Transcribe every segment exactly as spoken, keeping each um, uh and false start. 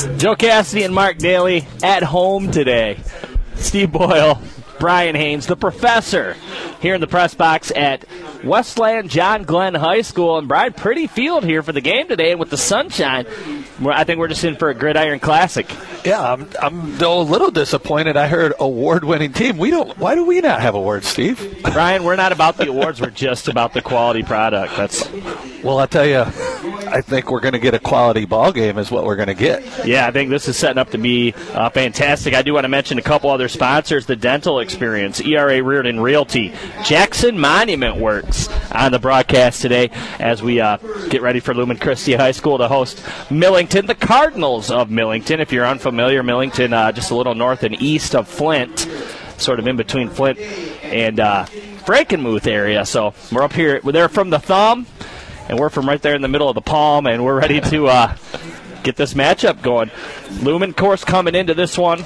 Joe Cassidy and Mark Daly at home today. Steve Boyle, Brian Haynes, the professor, here in the press box at Westland John Glenn High School. And Brian, pretty field here for the game today. And with the sunshine, I think we're just in for a gridiron classic. Yeah, I'm, I'm a little disappointed. I heard award-winning team. We don't. Why do we not have awards, Steve? Brian, we're not about the awards. We're just about the quality product. That's. Well, I'll tell you, I think we're going to get a quality ball game is what we're going to get. Yeah, I think this is setting up to be uh, fantastic. I do want to mention a couple other sponsors. The Dental Experience, E R A Reardon Realty, Jackson Monument Works on the broadcast today as we uh, get ready for Lumen Christi High School to host Millington, the Cardinals of Millington. If you're unfamiliar, Millington uh, just a little north and east of Flint, sort of in between Flint and uh, Frankenmuth area. So we're up here. They're from the Thumb, and we're from right there in the middle of the Palm, and we're ready to uh, get this matchup going. Lumen, of course, coming into this one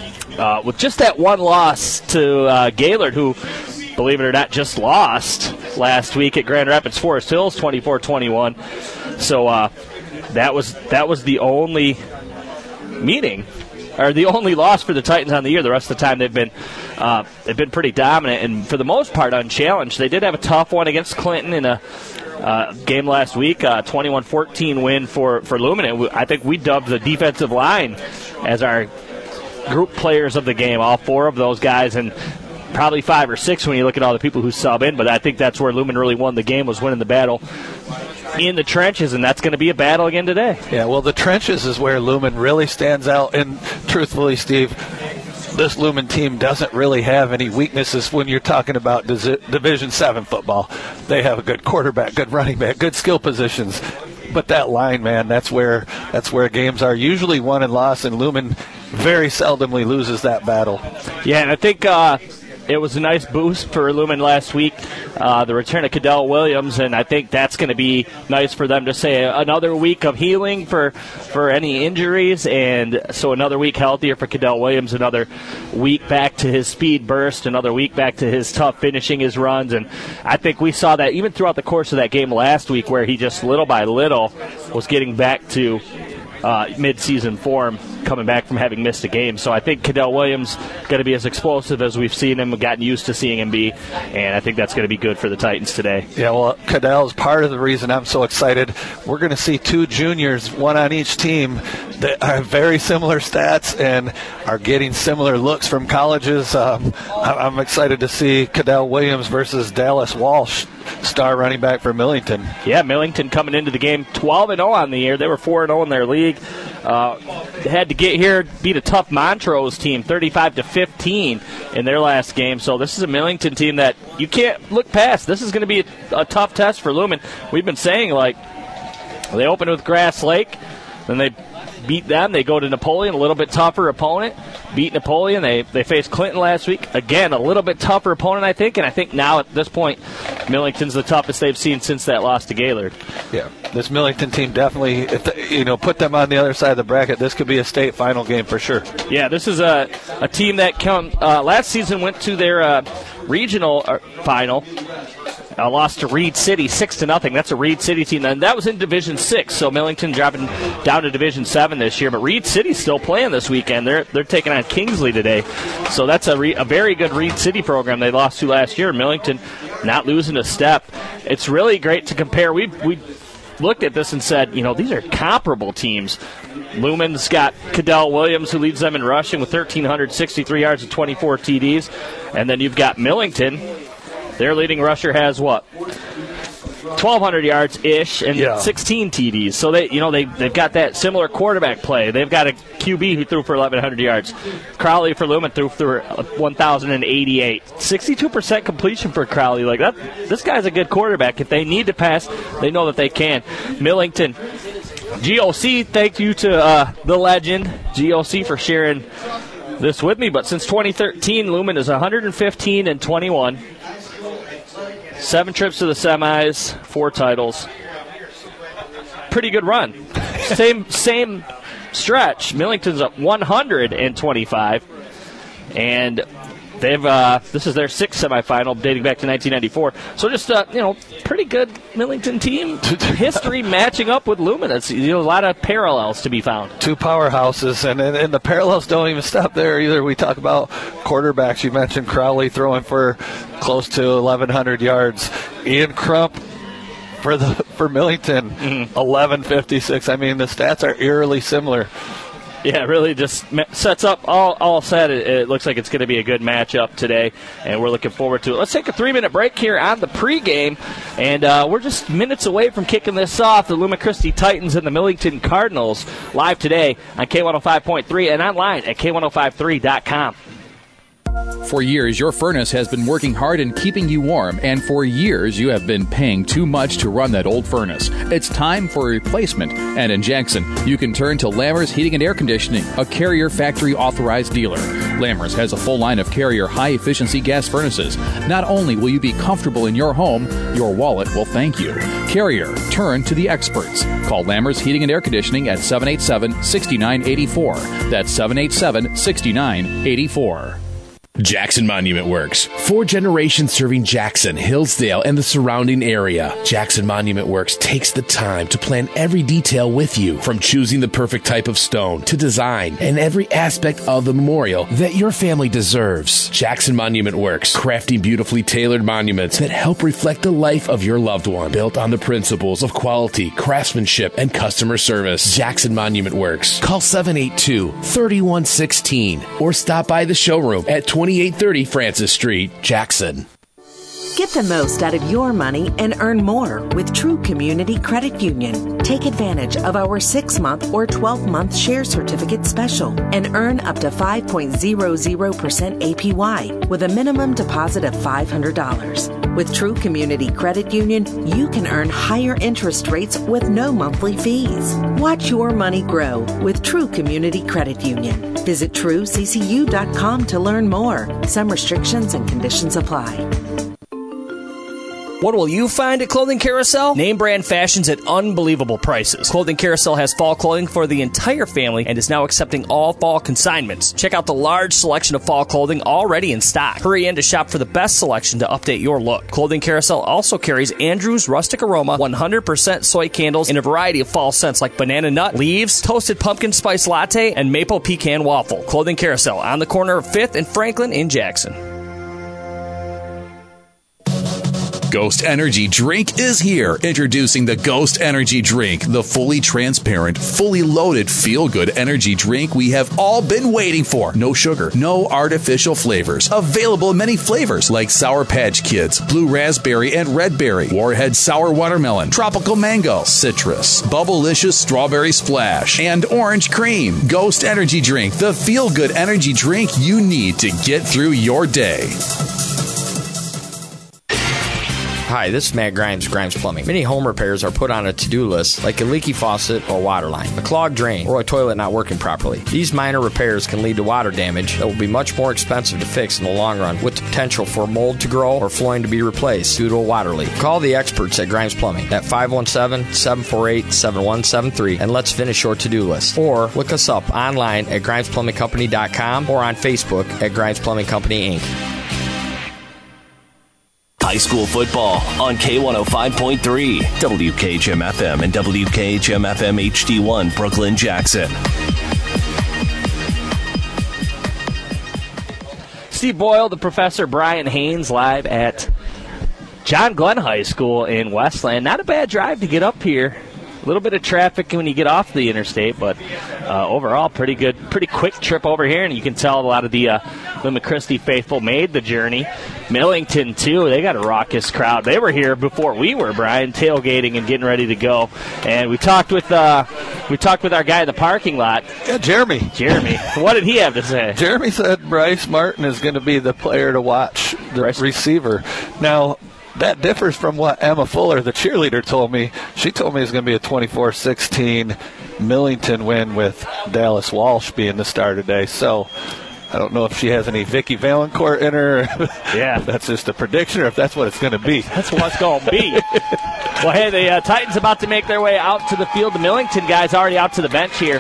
uh, with just that one loss to uh, Gaylord, who, believe it or not, just lost last week at Grand Rapids Forest Hills, twenty-four twenty-one. So uh, that was that was the only meeting, or the only loss for the Titans on the year. The rest of the time they've been uh, they've been pretty dominant and for the most part unchallenged. They did have a tough one against Clinton in a uh, game last week, uh, twenty-one fourteen win for for Lumen. And I think we dubbed the defensive line as our group players of the game. All four of those guys, and probably five or six when you look at all the people who sub in. But I think that's where Lumen really won the game, was winning the battle in the trenches, and that's going to be a battle again today. Yeah, well, the trenches is where Lumen really stands out, and truthfully, Steve, this Lumen team doesn't really have any weaknesses when you're talking about Division seven football. They have a good quarterback, good running back, good skill positions, but that line, man, that's where that's where games are usually won and lost, and Lumen very seldomly loses that battle. Yeah, and I think uh, it was a nice boost for Lumen last week, uh, the return of Cadell Williams, and I think that's going to be nice for them to say another week of healing for, for any injuries, and so another week healthier for Cadell Williams, another week back to his speed burst, another week back to his tough finishing his runs, and I think we saw that even throughout the course of that game last week where he just little by little was getting back to Uh, mid-season form, coming back from having missed a game. So I think Cadell Williams going to be as explosive as we've seen him, gotten used to seeing him be, and I think that's going to be good for the Titans today. Yeah, well, Cadell is part of the reason I'm so excited. We're going to see two juniors, one on each team, that have very similar stats and are getting similar looks from colleges. Um, I'm excited to see Cadell Williams versus Dallas Walsh, star running back for Millington. Yeah, Millington coming into the game twelve and oh on the year. They were four and oh in their league. Uh, they had to get here, beat a tough Montrose team, thirty-five to fifteen in their last game. So this is a Millington team that you can't look past. This is going to be a, a tough test for Lumen. We've been saying, like, they open with Grass Lake, then they beat them. They go to Napoleon, a little bit tougher opponent. Beat Napoleon. They they faced Clinton last week. Again, a little bit tougher opponent, I think. And I think now at this point, Millington's the toughest they've seen since that loss to Gaylord. Yeah, this Millington team definitely, if the, you know, put them on the other side of the bracket, this could be a state final game for sure. Yeah, this is a, a team that come, uh, last season went to their uh, regional uh, final. Uh, lost to Reed City six to nothing. That's a Reed City team, and that was in Division six. So Millington dropping down to Division seven this year, but Reed City's still playing this weekend. They're they're taking on Kingsley today. So that's a re, a very good Reed City program they lost to last year. Millington not losing a step. It's really great to compare. We we looked at this and said, you know, these are comparable teams. Lumen's got Cadell Williams, who leads them in rushing with one thousand three hundred sixty-three yards and twenty-four T Ds, and then you've got Millington. Their leading rusher has what? twelve hundred yards-ish and yeah. sixteen T Ds. So they, you know, they they've got that similar quarterback play. They've got a Q B who threw for eleven hundred yards. Crowley for Lumen threw for one thousand eighty-eight. sixty-two percent completion for Crowley. Like that, this guy's a good quarterback. If they need to pass, they know that they can. Millington, G O C, thank you to uh, the legend G O C for sharing this with me. But since twenty thirteen, Lumen is one hundred fifteen and twenty-one. Seven trips to the semis, four titles. Pretty good run. same same stretch. Millington's at one hundred twenty-five. And they've uh, this is their sixth semifinal dating back to nineteen ninety-four. So just uh, you know, pretty good Millington team history matching up with Lumen. It's, you know, a lot of parallels to be found. Two powerhouses, and, and and the parallels don't even stop there either. We talk about quarterbacks. You mentioned Crowley throwing for close to eleven hundred yards. Ian Crump for the for Millington, mm-hmm. eleven fifty-six. I mean, the stats are eerily similar. Yeah, it really just sets up, all, all said, it, it looks like it's going to be a good matchup today, and we're looking forward to it. Let's take a three-minute break here on the pregame, and uh, we're just minutes away from kicking this off. The Lumen Christi Titans and the Millington Cardinals live today on K one oh five point three and online at K ten fifty-three dot com. For years, your furnace has been working hard and keeping you warm, and for years, you have been paying too much to run that old furnace. It's time for a replacement, and in Jackson, you can turn to Lammers Heating and Air Conditioning, a Carrier factory-authorized dealer. Lammers has a full line of Carrier high-efficiency gas furnaces. Not only will you be comfortable in your home, your wallet will thank you. Carrier, turn to the experts. Call Lammers Heating and Air Conditioning at seven eight seven, six nine eight four. That's seven eight seven, six nine eight four. Jackson Monument Works. Four generations serving Jackson, Hillsdale, and the surrounding area. Jackson Monument Works takes the time to plan every detail with you, from choosing the perfect type of stone to design and every aspect of the memorial that your family deserves. Jackson Monument Works, crafting beautifully tailored monuments that help reflect the life of your loved one, built on the principles of quality, craftsmanship, and customer service. Jackson Monument Works. Call seven eight two, three one one six or stop by the showroom at twenty-eight thirty Francis Street, Jackson. Get the most out of your money and earn more with True Community Credit Union. Take advantage of our six-month or twelve-month share certificate special and earn up to five point zero zero percent A P Y with a minimum deposit of five hundred dollars. With True Community Credit Union, you can earn higher interest rates with no monthly fees. Watch your money grow with True Community Credit Union. Visit true c c u dot com to learn more. Some restrictions and conditions apply. What will you find at Clothing Carousel? Name brand fashions at unbelievable prices. Clothing Carousel has fall clothing for the entire family and is now accepting all fall consignments. Check out the large selection of fall clothing already in stock. Hurry in to shop for the best selection to update your look. Clothing Carousel also carries Andrew's Rustic Aroma one hundred percent soy candles in a variety of fall scents like banana nut, leaves, toasted pumpkin spice latte, and maple pecan waffle. Clothing Carousel on the corner of fifth and Franklin in Jackson. Ghost Energy Drink is here. Introducing the Ghost Energy Drink, the fully transparent, fully loaded, feel-good energy drink we have all been waiting for. No sugar, no artificial flavors. Available in many flavors like Sour Patch Kids, Blue Raspberry and Red Berry, Warhead Sour Watermelon, Tropical Mango, Citrus, Bubblicious Strawberry Splash, and Orange Cream. Ghost Energy Drink, the feel-good energy drink you need to get through your day. Hi, this is Matt Grimes, Grimes Plumbing. Many home repairs are put on a to-do list, like a leaky faucet or water line, a clogged drain, or a toilet not working properly. These minor repairs can lead to water damage that will be much more expensive to fix in the long run, with the potential for mold to grow or flooring to be replaced due to a water leak. Call the experts at Grimes Plumbing at five one seven, seven four eight, seven one seven three and let's finish your to-do list. Or look us up online at grimes plumbing company dot com or on Facebook at Grimes Plumbing Company, Incorporated. High school football on K one oh five point three, W K H M F M and W K H M F M H D one, Brooklyn, Jackson. Steve Boyle, the Professor Brian Haynes, live at John Glenn High School in Westland. Not a bad drive to get up here. A little bit of traffic when you get off the interstate, but uh, overall, pretty good, pretty quick trip over here. And you can tell a lot of the uh, Lumen Christi faithful made the journey. Millington, too, they got a raucous crowd. They were here before we were, Brian, tailgating and getting ready to go. And we talked with uh, we talked with our guy in the parking lot. Yeah, Jeremy. Jeremy. What did he have to say? Jeremy said Bryce Martin is going to be the player to watch, the Bryce. receiver. Now, that differs from what Emma Fuller, the cheerleader, told me. She told me it's going to be a twenty-four sixteen Millington win with Dallas Walsh being the star today. So I don't know if she has any Vicky Valancourt in her. Yeah. If that's just a prediction or if that's what it's going to be. That's what it's going to be. Well, hey, the uh, Titans about to make their way out to the field. The Millington guys already out to the bench here.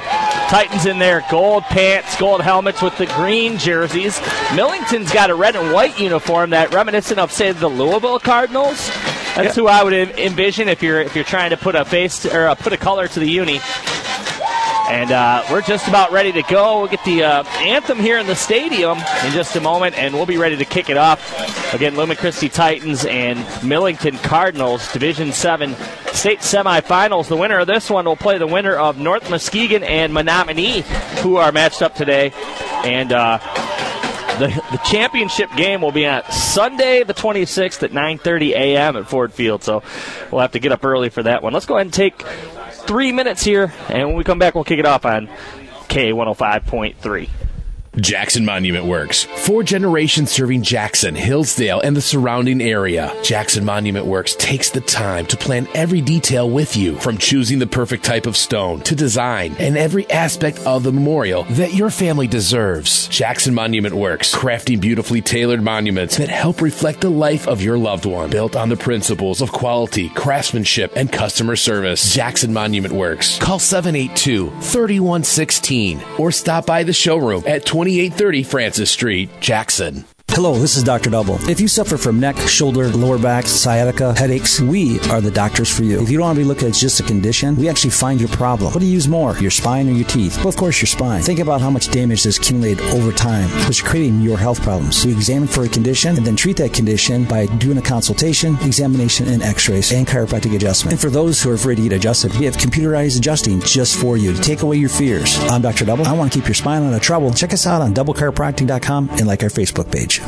Titans in their gold pants, gold helmets with the green jerseys. Millington's got a red and white uniform that reminiscent of, say, the Louisville Cardinals. That's yeah. who I would envision if you're if you're trying to put a face to, or uh, put a color to the uni. And uh, we're just about ready to go. We'll get the uh, anthem here in the stadium in just a moment, and we'll be ready to kick it off. Again, Lumen Christi Titans and Millington Cardinals, Division seven state semifinals. The winner of this one will play the winner of North Muskegon and Menominee, who are matched up today. And uh, the, the championship game will be on Sunday the twenty-sixth at nine thirty a.m. at Ford Field. So we'll have to get up early for that one. Let's go ahead and take three minutes here, and when we come back, we'll kick it off on K one oh five point three. Jackson Monument Works. Four generations serving Jackson, Hillsdale, and the surrounding area. Jackson Monument Works takes the time to plan every detail with you, from choosing the perfect type of stone to design and every aspect of the memorial that your family deserves. Jackson Monument Works, crafting beautifully tailored monuments that help reflect the life of your loved one, built on the principles of quality, craftsmanship, and customer service. Jackson Monument Works. Call seven eight two, three one one six or stop by the showroom at twenty-eight thirty Francis Street, Jackson. Hello, this is Doctor Double. If you suffer from neck, shoulder, lower back, sciatica, headaches, we are the doctors for you. If you don't want to be looked at as just a condition, we actually find your problem. What do you use more, your spine or your teeth? Well, of course, your spine. Think about how much damage has accumulated over time, which is creating your health problems. So we examine for a condition and then treat that condition by doing a consultation, examination, and x-rays, and chiropractic adjustment. And for those who are afraid to get adjusted, we have computerized adjusting just for you to take away your fears. I'm Doctor Double. I want to keep your spine out of trouble. Check us out on double chiropractic dot com and like our Facebook page.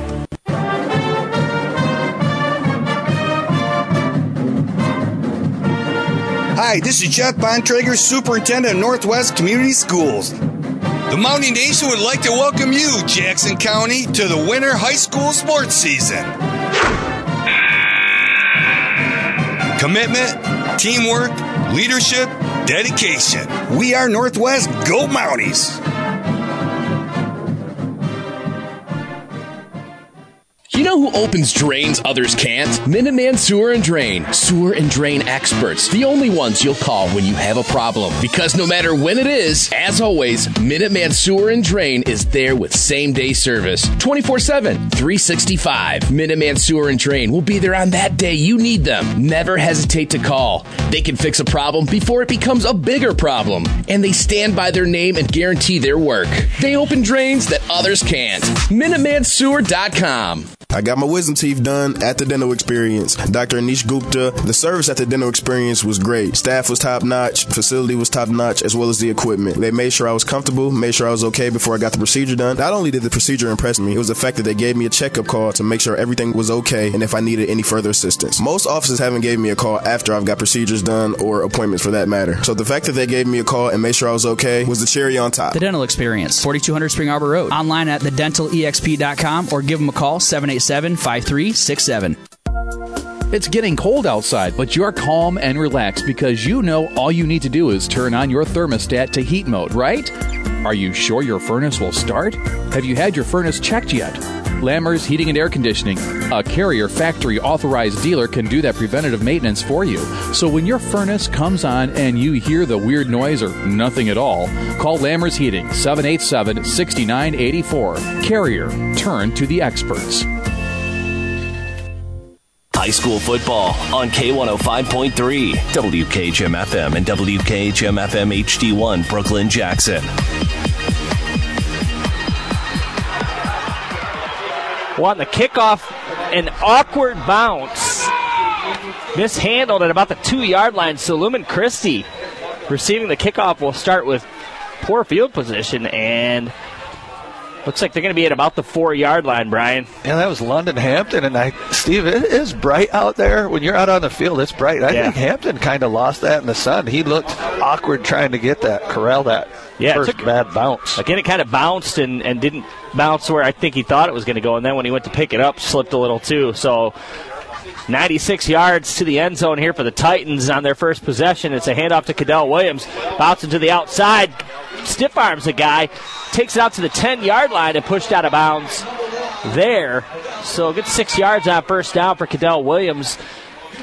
Hi, this is Jeff Bontrager, Superintendent of Northwest Community Schools. The Mountie Nation would like to welcome you, Jackson County, to the winter high school sports season. Commitment, teamwork, leadership, dedication. We are Northwest Go Mounties. You know who opens drains others can't? Minuteman Sewer and Drain. Sewer and drain experts. The only ones you'll call when you have a problem. Because no matter when it is, as always, Minuteman Sewer and Drain is there with same-day service. twenty-four seven, three sixty-five. Minuteman Sewer and Drain will be there on that day you need them. Never hesitate to call. They can fix a problem before it becomes a bigger problem. And they stand by their name and guarantee their work. They open drains that others can't. Minuteman Sewer dot com. I got my wisdom teeth done at the Dental Experience. Doctor Anish Gupta. The service at the Dental Experience was great. Staff was top-notch. Facility was top-notch, as well as the equipment. They made sure I was comfortable, made sure I was okay before I got the procedure done. Not only did the procedure impress me, it was the fact that they gave me a checkup call to make sure everything was okay and if I needed any further assistance. Most offices haven't gave me a call after I've got procedures done or appointments for that matter. So the fact that they gave me a call and made sure I was okay was the cherry on top. The Dental Experience, forty-two hundred Spring Arbor Road. Online at the dental e x p dot com or give them a call, seven eight seven, five three six seven. It's getting cold outside, but you're calm and relaxed because you know all you need to do is turn on your thermostat to heat mode, right? Are you sure your furnace will start? Have you had your furnace checked yet? Lammers Heating and Air Conditioning, a Carrier factory authorized dealer, can do that preventative maintenance for you. So when your furnace comes on and you hear the weird noise or nothing at all, call Lammers Heating, seven eight seven, six nine eight four. Carrier, turn to the experts. High school football on K one oh five point three, W K H M F M and W K H M F M H D one, Brooklyn, Jackson. Well, on the kickoff, an awkward bounce. Mishandled at about the two-yard line. So Lumen Christi receiving the kickoff will start with poor field position, and looks like they're going to be at about the four-yard line, Brian. Yeah, that was London Hampton, and I, Steve, it is bright out there. When you're out on the field, it's bright. I yeah. think Hampton kind of lost that in the sun. He looked awkward trying to get that, corral that yeah, first took, bad bounce. Again, it kind of bounced and, and didn't bounce where I think he thought it was going to go, and then when he went to pick it up, slipped a little too. So ninety-six yards to the end zone here for the Titans on their first possession. It's a handoff to Cadell Williams. Bouncing to the outside. Stiff arms a guy. Takes it out to the ten-yard line and pushed out of bounds there. So good six yards on first down for Cadell Williams.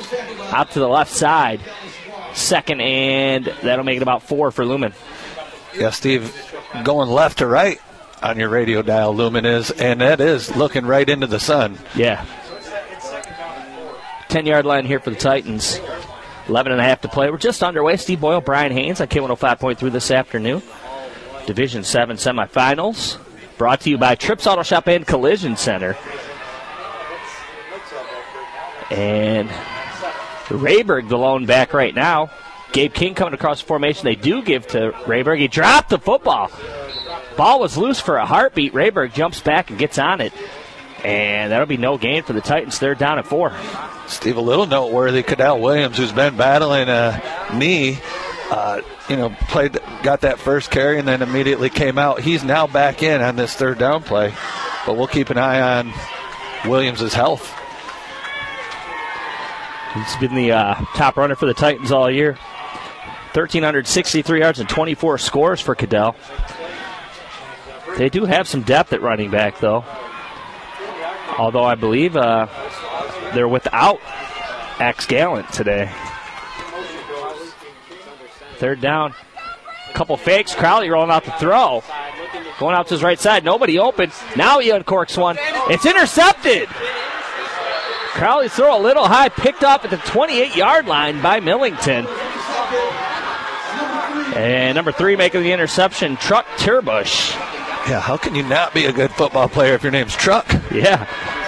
Out to the left side. Second, and that'll make it about four for Lumen. Yeah, Steve, going left to right on your radio dial, Lumen is, and that is looking right into the sun. Yeah. ten-yard line here for the Titans. eleven and a half to play. We're just underway. Steve Boyle, Brian Haynes on K one oh five point three this afternoon. Division seven semifinals. Brought to you by Trips Auto Shop and Collision Center. And Rayberg, the lone back right now. Gabe King coming across the formation. They do give to Rayberg. He dropped the football. Ball was loose for a heartbeat. Rayberg jumps back and gets on it. And that'll be no gain for the Titans. They're down at four. Steve, a little noteworthy, Cadell Williams, who's been battling a knee, uh, you know, played, got that first carry and then immediately came out. He's now back in on this third down play. But we'll keep an eye on Williams' health. He's been the uh, top runner for the Titans all year. one thousand three hundred sixty-three yards and twenty-four scores for Cadell. They do have some depth at running back, though. Although I believe uh, they're without Axe Gallant today. Third down. A couple fakes. Crowley rolling out the throw. Going out to his right side. Nobody open. Now he uncorks one. It's intercepted. Crowley's throw a little high. Picked up at the twenty-eight-yard line by Millington. And number three making the interception, Truck Turbush. Yeah, how can you not be a good football player if your name's Truck? Yeah.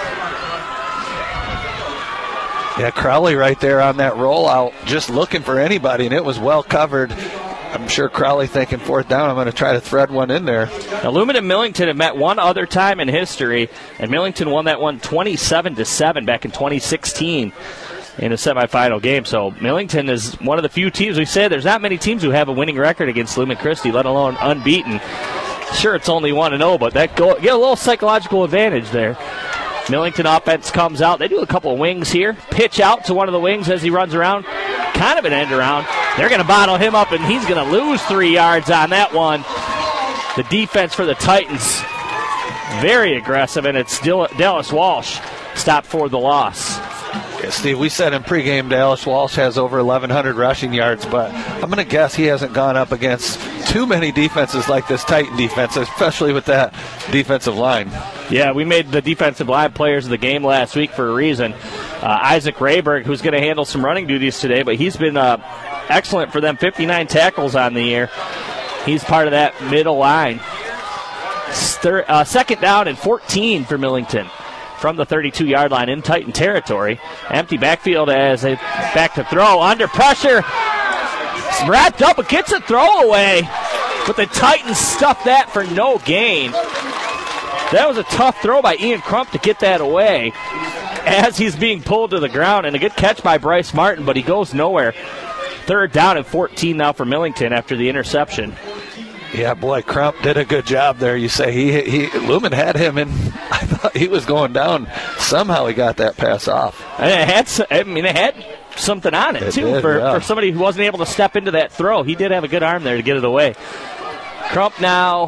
Yeah, Crowley right there on that rollout, just looking for anybody, and it was well covered. I'm sure Crowley thinking fourth down, I'm going to try to thread one in there. Now, Lumen and Millington have met one other time in history, and Millington won that one twenty-seven to seven back in twenty sixteen in a semifinal game. So Millington is one of the few teams. We say there's not many teams who have a winning record against Lumen Christi, let alone unbeaten. Sure, it's only one and oh, but that go, get a little psychological advantage there. Millington offense comes out. They do a couple of wings here. Pitch out to one of the wings as he runs around. Kind of an end around. They're going to bottle him up, and he's going to lose three yards on that one. The defense for the Titans, very aggressive, and it's still Dallas Walsh stopped for the loss. Yeah, Steve, we said in pregame Dallas Walsh has over eleven hundred rushing yards, but I'm going to guess he hasn't gone up against too many defenses like this Titan defense, especially with that defensive line. Yeah, we made the defensive line players of the game last week for a reason. Uh, Isaac Rayberg, who's going to handle some running duties today, but he's been uh, excellent for them, fifty-nine tackles on the year. He's part of that middle line. Third, uh, second down and fourteen for Millington from the thirty-two-yard line in Titan territory. Empty backfield as they back to throw. Under pressure. It's wrapped up, but gets a throwaway. But the Titans stuffed that for no gain. That was a tough throw by Ian Crump to get that away as he's being pulled to the ground. And a good catch by Bryce Martin, but he goes nowhere. Third down and fourteen now for Millington after the interception. Yeah, boy, Crump did a good job there. You say he, he Lumen had him, and I thought he was going down. Somehow he got that pass off. And it had, I mean, it had something on it, it too, did, for, yeah. for somebody who wasn't able to step into that throw. He did have a good arm there to get it away. Crump now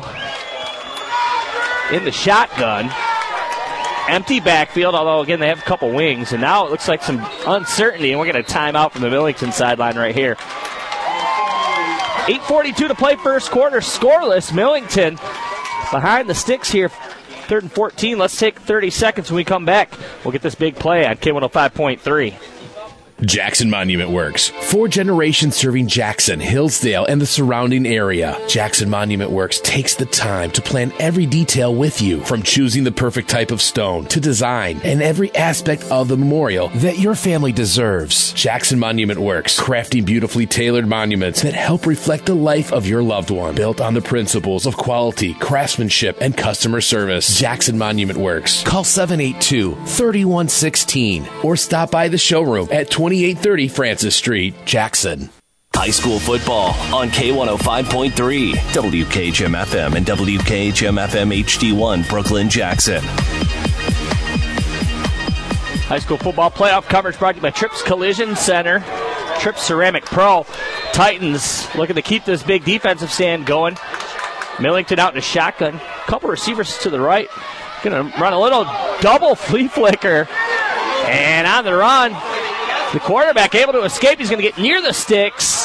in the shotgun. Empty backfield, although, again, they have a couple wings. And now it looks like some uncertainty, and we're going to time out from the Millington sideline right here. eight forty-two to play first quarter, scoreless. Millington behind the sticks here, third and fourteen. Let's take thirty seconds when we come back. We'll get this big play on K one oh five point three. Jackson Monument Works. Four generations serving Jackson, Hillsdale, and the surrounding area. Jackson Monument Works takes the time to plan every detail with you, from choosing the perfect type of stone to design and every aspect of the memorial that your family deserves. Jackson Monument Works, crafting beautifully tailored monuments that help reflect the life of your loved one, built on the principles of quality, craftsmanship, and customer service. Jackson Monument Works. Call seven eight two, three one one six or stop by the showroom at twenty-eight thirty Francis Street, Jackson. High school football on K one oh five point three, W K H M F M and W K H M F M H D one, Brooklyn, Jackson. High school football playoff coverage brought to you by Trips Collision Center. Trips Ceramic Pro. Titans looking to keep this big defensive stand going. Millington out in a shotgun. Couple receivers to the right. Going to run a little double flea flicker. And on the run, the quarterback able to escape. He's going to get near the sticks.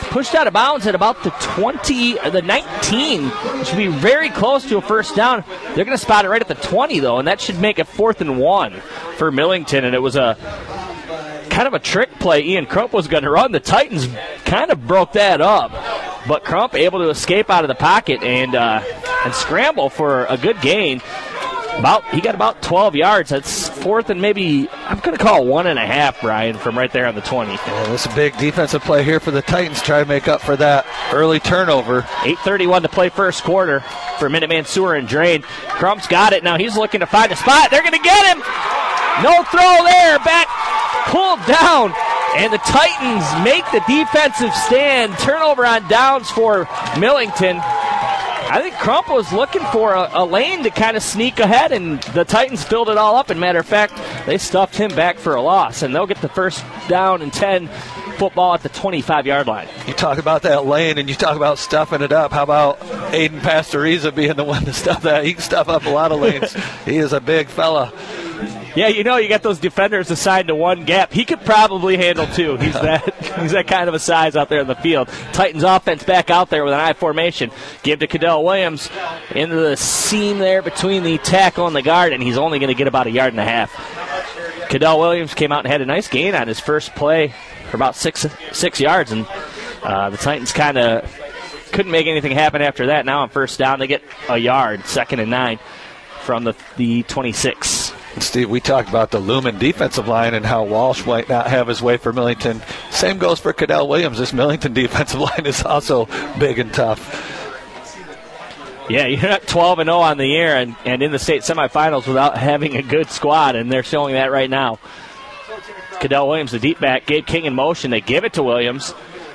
pushed out of bounds at about the twenty, the nineteen, which should be very close to a first down. They're going to spot it right at the twenty, though, and that should make it fourth and one for Millington. And it was a kind of a trick play. Ian Crump was going to run. The Titans kind of broke that up, but Crump able to escape out of the pocket and uh, and scramble for a good gain. About he got about twelve yards. That's fourth and maybe, I'm going to call it one and a half, Brian, from right there on the twenty. Yeah, that's a big defensive play here for the Titans. Try to make up for that early turnover. eight thirty-one to play first quarter for Minuteman Sewer and Drain. Crump's got it. Now he's looking to find a spot. They're going to get him. No throw there. Back pulled down. And the Titans make the defensive stand. Turnover on downs for Millington. I think Crump was looking for a, a lane to kind of sneak ahead, and the Titans filled it all up. And matter of fact, they stuffed him back for a loss, and they'll get the first down and ten football at the twenty-five-yard line. You talk about that lane, and you talk about stuffing it up. How about Aiden Pastoriza being the one to stuff that? He can stuff up a lot of lanes. He is a big fella. Yeah, you know, you got those defenders assigned to one gap. He could probably handle two. He's that he's that kind of a size out there in the field. Titans offense back out there with an I formation. Give to Cadell Williams into the seam there between the tackle and the guard, and he's only going to get about a yard and a half. Cadell Williams came out and had a nice gain on his first play for about six six yards, and uh, the Titans kind of couldn't make anything happen after that. Now on first down, they get a yard, second and nine from the, the twenty-six. Steve, we talked about the Lumen defensive line and how Walsh might not have his way for Millington. Same goes for Cadell Williams. This Millington defensive line is also big and tough. Yeah, you're not twelve and oh on the year and, and in the state semifinals without having a good squad, and they're showing that right now. Cadell Williams, the deep back, Gabe King in motion. They give it to Williams,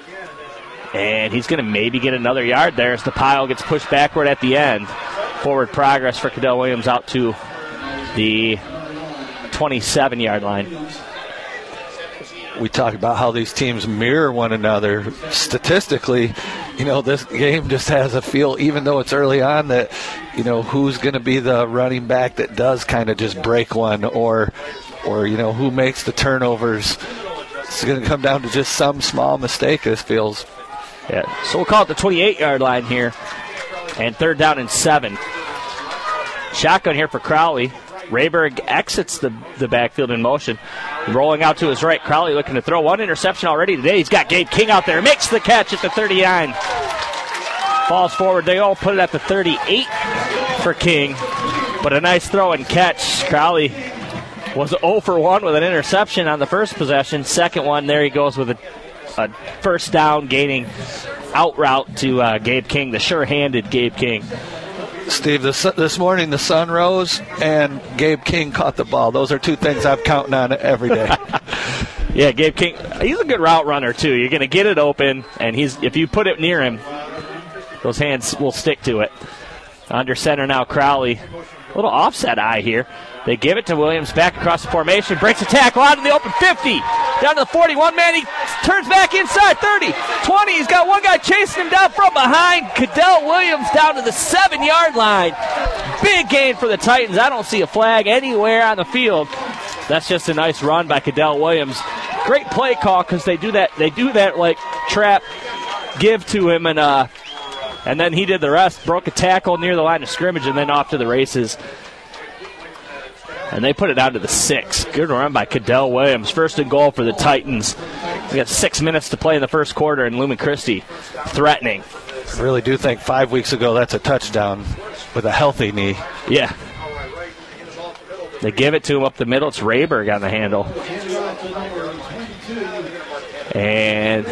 and he's going to maybe get another yard there as the pile gets pushed backward at the end. Forward progress for Cadell Williams out to the twenty-seven-yard line. We talk about how these teams mirror one another. Statistically, you know, this game just has a feel, even though it's early on, that, you know, who's going to be the running back that does kind of just break one, or, or you know, who makes the turnovers. It's going to come down to just some small mistake, this feels. Yeah, so we'll call it the twenty-eight-yard line here, and third down and seven. Shotgun here for Crowley. Rayberg exits the, the backfield in motion. Rolling out to his right. Crowley looking to throw one interception already today. He's got Gabe King out there. Makes the catch at the thirty-nine. Falls forward. They all put it at the thirty-eight for King. But a nice throw and catch. Crowley was oh for one with an interception on the first possession. Second one, there he goes with a, a first down, gaining out route to uh, Gabe King, the sure-handed Gabe King. Steve, this, this morning the sun rose and Gabe King caught the ball. Those are two things I'm counting on every day. Yeah, Gabe King, he's a good route runner, too. You're going to get it open, and he's if you put it near him, those hands will stick to it. Under center now, Crowley. A little offset eye here. They give it to Williams back across the formation. Breaks a tackle out in the open fifty. Down to the forty-one man. He turns back inside thirty. twenty. He's got one guy chasing him down from behind. Cadell Williams down to the seven-yard line. Big gain for the Titans. I don't see a flag anywhere on the field. That's just a nice run by Cadell Williams. Great play call because they do that. They do that like trap give to him, and uh, and then he did the rest. Broke a tackle near the line of scrimmage, and then off to the races. And they put it down to the six. Good run by Cadell Williams. First and goal for the Titans. We got six minutes to play in the first quarter, and Lumen Christi threatening. I really do think five weeks ago that's a touchdown with a healthy knee. Yeah. They give it to him up the middle. It's Rayberg on the handle. And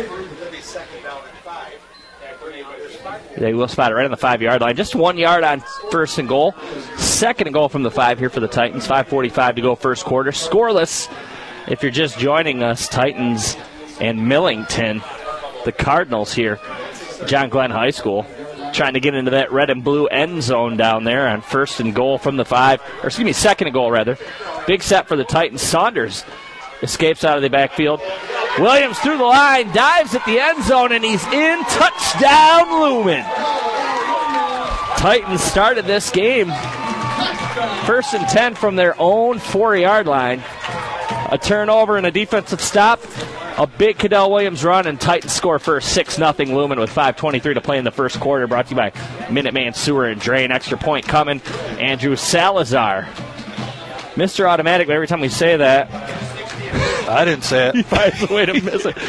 they will spot it right on the five-yard line. Just one yard on first and goal. Second and goal from the five here for the Titans. five forty-five to go first quarter. Scoreless, if you're just joining us, Titans and Millington, the Cardinals here, John Glenn High School, trying to get into that red and blue end zone down there on first and goal from the five. Or excuse me, second and goal, rather. Big set for the Titans. Saunders escapes out of the backfield. Williams through the line, dives at the end zone, and he's in. Touchdown, Lumen. Titans started this game first and ten from their own four-yard line. A turnover and a defensive stop A big Cadell Williams run, and Titans score first, six nothing Lumen with five twenty-three to play in the first quarter. Brought to you by Minuteman Sewer and Drain. Extra point coming. Andrew Salazar. Mister Automatic, but every time we say that, I didn't say it. He finds a way to miss it.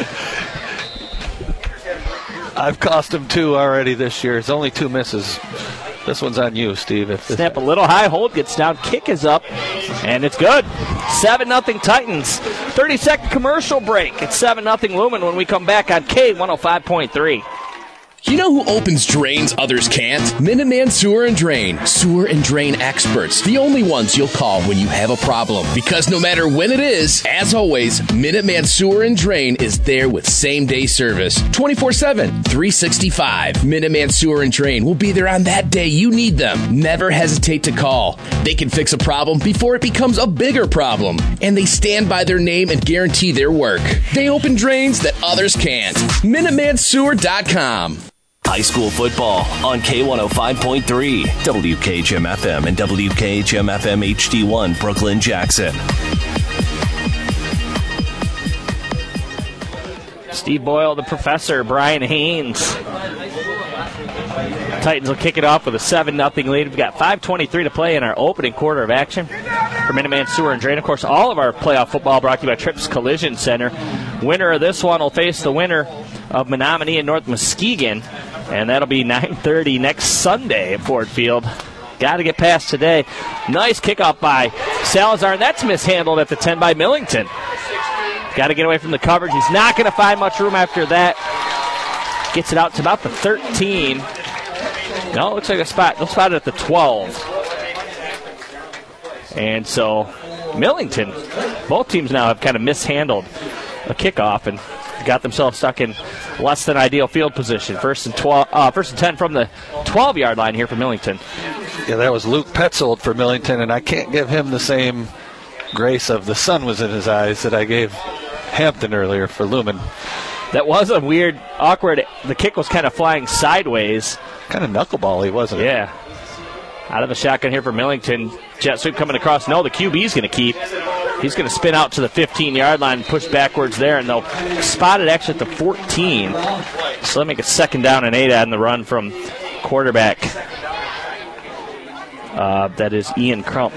I've cost him two already this year. It's only two misses. This one's on you, Steve. If Snap a little high, hold gets down, kick is up, and it's good. seven nothing Titans. thirty-second commercial break. It's seven nothing Lumen when we come back on K one oh five point three. You know who opens drains others can't? Minuteman Sewer and Drain. Sewer and drain experts. The only ones you'll call when you have a problem. Because no matter when it is, as always, Minuteman Sewer and Drain is there with same-day service. twenty-four seven, three sixty-five. Minuteman Sewer and Drain will be there on that day you need them. Never hesitate to call. They can fix a problem before it becomes a bigger problem. And they stand by their name and guarantee their work. They open drains that others can't. Minuteman Sewer dot com. High school football on K one oh five point three, W K H M F M and W K H M F M H D one, Brooklyn, Jackson. Steve Boyle, the professor, Brian Haynes. Titans will kick it off with a seven nothing lead. We've got five twenty-three to play in our opening quarter of action. For Minuteman Sewer and Drain, of course, all of our playoff football brought to you by Trips Collision Center. Winner of this one will face the winner of Menominee and North Muskegon, and that'll be nine thirty next Sunday at Ford Field. Got to get past today. Nice kickoff by Salazar, and that's mishandled at the ten by Millington. Got to get away from the coverage. He's not going to find much room after that. Gets it out to about the thirteen. No, it looks like a spot. They'll spot it at the twelve. And so Millington, both teams now have kind of mishandled a kickoff and got themselves stuck in less than ideal field position. First and twelve, uh, first and ten from the twelve-yard line here for Millington. Yeah, that was Luke Petzold for Millington, and I can't give him the same grace of the sun was in his eyes that I gave Hampton earlier for Lumen. That was a weird, awkward. The kick was kind of flying sideways. Kind of knuckleball-y, wasn't it? Yeah. Out of the shotgun here for Millington. Jet sweep coming across. No, the Q B's going to keep. He's going to spin out to the fifteen-yard line and push backwards there, and they'll spot it actually at the fourteen. So they'll make a second down and eight on the run from quarterback. Uh, that is Ian Crump.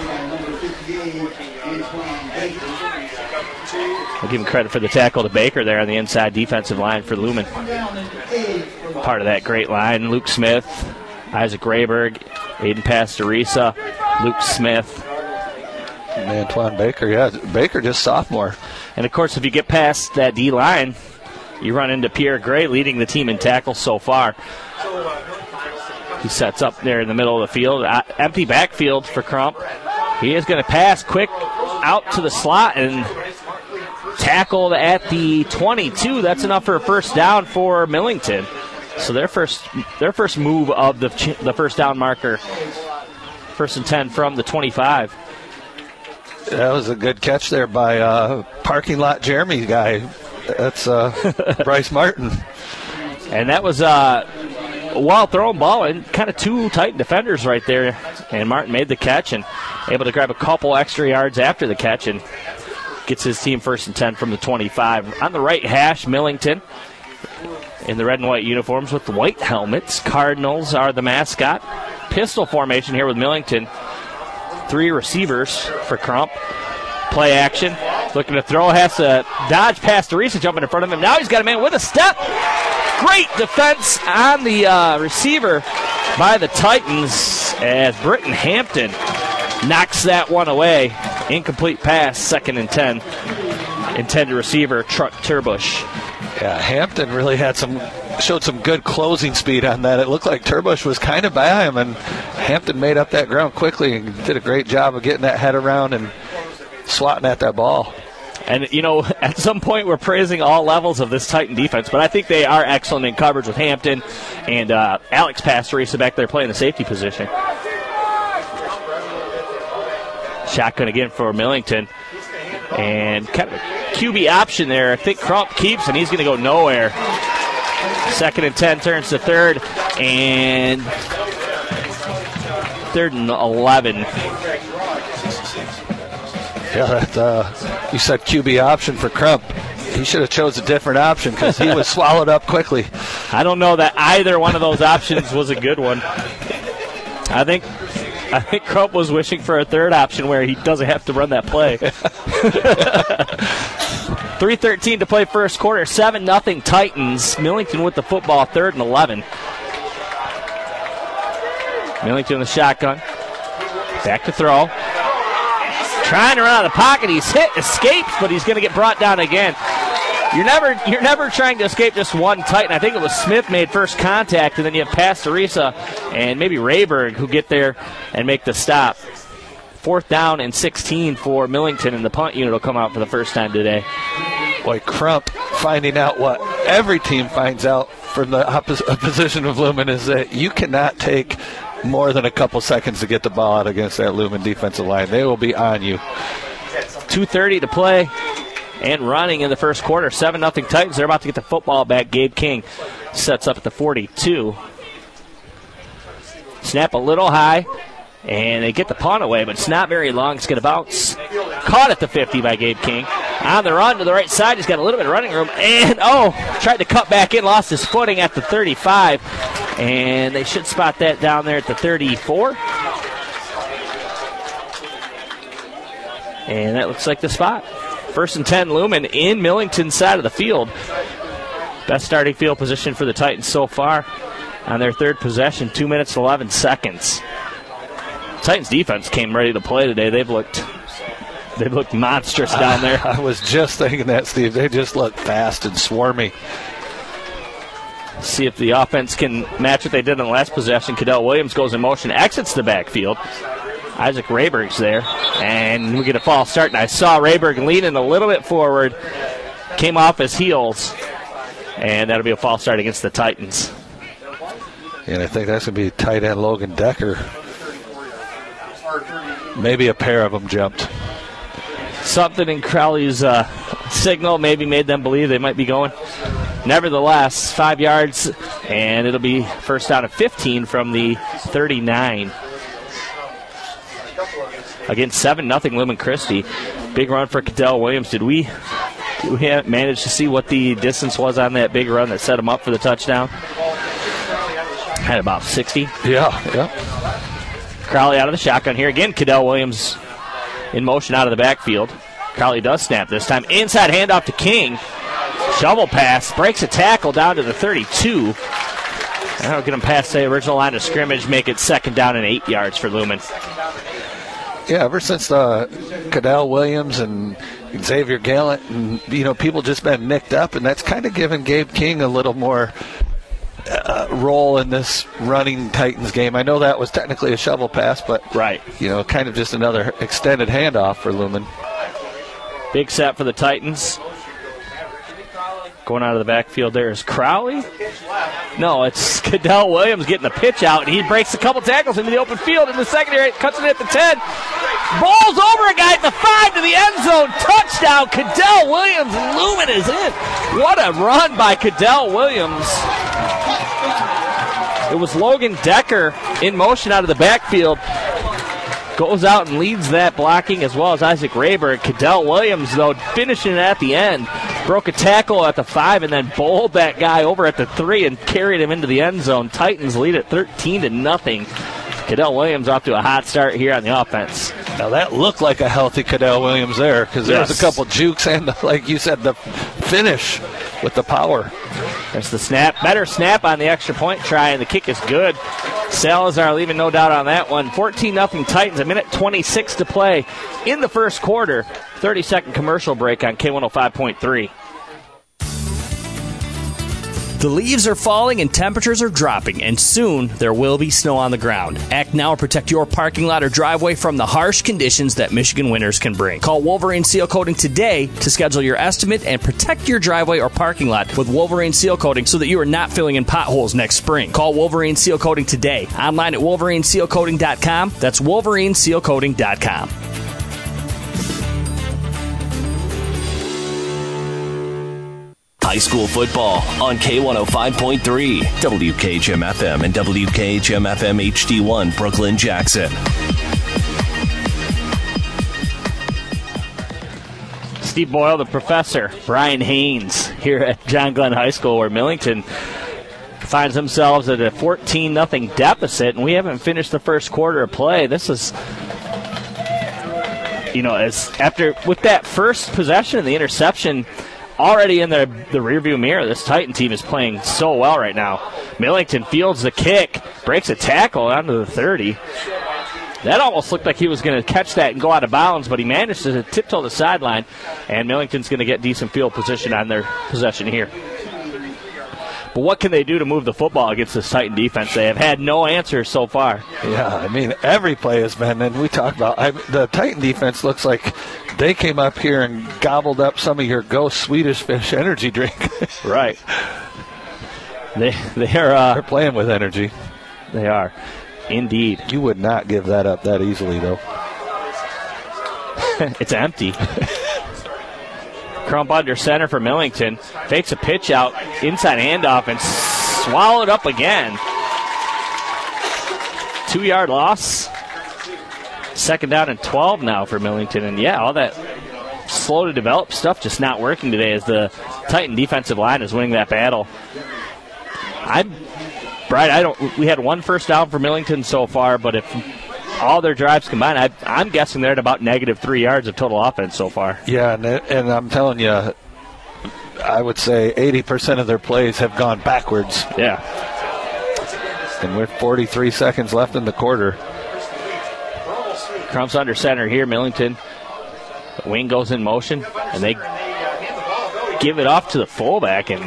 I'll give him credit for the tackle to Baker there on the inside defensive line for Lumen. Part of that great line. Luke Smith, Isaac Rayberg, Aiden Pastoriza, Luke Smith. And Antoine Baker, yeah. Baker just sophomore. And, of course, if you get past that D-line, you run into Pierre Gray leading the team in tackles so far. He sets up there in the middle of the field. Uh, empty backfield for Crump. He is going to pass quick out to the slot and tackled at the twenty-two. That's enough for a first down for Millington. So their first their first move of the the first down marker, first and ten from the twenty-five. That was a good catch there by uh, parking lot Jeremy guy. That's uh, Bryce Martin. And that was uh, a well thrown ball and kind of two tight defenders right there. And Martin made the catch and able to grab a couple extra yards after the catch and gets his team first and ten from the twenty-five. On the right hash, Millington in the red and white uniforms with the white helmets. Cardinals are the mascot. Pistol formation here with Millington. Three receivers for Crump. Play action. Looking to throw. Has to dodge past Teresa jumping in front of him. Now he's got a man with a step. Great defense on the uh, receiver by the Titans as Britton Hampton knocks that one away. Incomplete pass, second and ten. Intended receiver, Truck Turbush. Yeah, Hampton really had some, showed some good closing speed on that. It looked like Turbush was kind of by him, and Hampton made up that ground quickly and did a great job of getting that head around and swatting at that ball. And, you know, at some point we're praising all levels of this Titan defense, but I think they are excellent in coverage with Hampton and uh, Alex Pastoriza back there playing the safety position. Shotgun again for Millington. And kind of a Q B option there. I think Crump keeps, and he's going to go nowhere. Second and ten turns to third. And third and eleven. Yeah, that, uh, you said Q B option for Crump. He should have chose a different option because he was swallowed up quickly. I don't know that either one of those options was a good one. I think I think Krupp was wishing for a third option where he doesn't have to run that play. three thirteen to play first quarter. seven nothing Titans. Millington with the football, third and eleven. Millington in the shotgun. Back to throw. Trying to run out of the pocket. He's hit, escapes, but he's going to get brought down again. You're never you're never trying to escape just one Titan. I think it was Smith made first contact, and then you have Pastoriza and maybe Rayberg who get there and make the stop. Fourth down and sixteen for Millington, and the punt unit will come out for the first time today. Boy, Crump finding out what every team finds out from the oppos- opposition of Lumen is that you cannot take more than a couple seconds to get the ball out against that Lumen defensive line. They will be on you. two thirty to play and running in the first quarter. seven nothing Titans. They're about to get the football back. Gabe King sets up at the forty-two. Snap a little high, and they get the punt away, but it's not very long. It's going to bounce. Caught at the fifty by Gabe King. On the run to the right side. He's got a little bit of running room. And, oh, tried to cut back in. Lost his footing at the thirty-five. And they should spot that down there at the thirty-four. And that looks like the spot. First and ten, Lumen in Millington's side of the field. Best starting field position for the Titans so far on their third possession. Two minutes, eleven seconds. Titans defense came ready to play today. They've looked they've looked monstrous down there. I, I was just thinking that, Steve. They just look fast and swarmy. See if the offense can match what they did in the last possession. Cadell Williams goes in motion, exits the backfield. Isaac Rayberg's there, and we get a false start. And I saw Rayberg leaning a little bit forward, came off his heels, and that'll be a false start against the Titans. And I think that's going to be tight end Logan Decker. Maybe a pair of them jumped. Something in Crowley's uh, signal maybe made them believe they might be going. Nevertheless, five yards, and it'll be first down at fifteen from the thirty-nine. Again, seven nothing Lumen Christi. Big run for Cadell Williams. Did we, did we manage to see what the distance was on that big run that set him up for the touchdown? Had about sixty. Yeah, yeah. Crowley out of the shotgun here. Again, Cadell Williams in motion out of the backfield. Crowley does snap this time. Inside handoff to King. Shovel pass. Breaks a tackle down to the thirty-two. That'll get him past the original line of scrimmage. Make it second down and eight yards for Lumen. Yeah, ever since uh, Cadell Williams and Xavier Gallant, and you know, people just been nicked up, and that's kind of given Gabe King a little more uh, role in this running Titans game. I know that was technically a shovel pass, but right, you know, kind of just another extended handoff for Lumen. Big set for the Titans. Going out of the backfield there is Crowley. No, it's Cadell Williams getting the pitch out, and he breaks a couple tackles into the open field in the secondary, cuts it at the ten. Balls over a guy at the five to the end zone. Touchdown, Cadell Williams. Lumen is in. What a run by Cadell Williams. It was Logan Decker in motion out of the backfield. Goes out and leads that blocking, as well as Isaac Rayberg. Cadell Williams, though, finishing it at the end. Broke a tackle at the five and then bowled that guy over at the three and carried him into the end zone. Titans lead at thirteen to nothing. Cadell Williams off to a hot start here on the offense. Now that looked like a healthy Cadell Williams there, because there yes. was a couple jukes and, the, like you said, the finish with the power. There's the snap. Better snap on the extra point try, and the kick is good. Salazar leaving no doubt on that one. fourteen nothing Titans, a minute twenty-six to play in the first quarter. thirty-second commercial break on K one oh five point three. The leaves are falling and temperatures are dropping, and soon there will be snow on the ground. Act now and protect your parking lot or driveway from the harsh conditions that Michigan winters can bring. Call Wolverine Seal Coating today to schedule your estimate and protect your driveway or parking lot with Wolverine Seal Coating so that you are not filling in potholes next spring. Call Wolverine Seal Coating today. Online at wolverine seal coating dot com. That's wolverine seal coating dot com. High school football on K one oh five point three, W K H M F M and W K H M F M H D one, Brooklyn, Jackson. Steve Boyle, the professor, Brian Haynes here at John Glenn High School, where Millington finds themselves at a fourteen nothing deficit, and we haven't finished the first quarter of play. This is, you know, as after with that first possession, the interception already in the the rearview mirror. This Titan team is playing so well right now. Millington fields the kick, breaks a tackle onto the thirty. That almost looked like he was going to catch that and go out of bounds, but he managed to tiptoe the sideline, and Millington's going to get decent field position on their possession here. But what can they do to move the football against this Titan defense? They have had no answers so far. Yeah, I mean, every play has been, and we talked about, I, the Titan defense looks like they came up here and gobbled up some of your Ghost Swedish Fish energy drink. Right. They, they are, uh, They're playing with energy. They are. Indeed. You would not give that up that easily, though. It's empty. Crump under center for Millington. Fakes a pitch out, inside handoff, and swallowed up again. Two-yard loss. Second down and twelve now for Millington. And, yeah, all that slow-to-develop stuff just not working today as the Titan defensive line is winning that battle. I'm... Right, I don't. We had one first down for Millington so far, but if all their drives combined, I, I'm guessing they're at about negative three yards of total offense so far. Yeah, and, and I'm telling you, I would say eighty percent of their plays have gone backwards. Yeah. And with forty-three seconds left in the quarter. Crump's under center here, Millington. The wing goes in motion, and they give it off to the fullback, and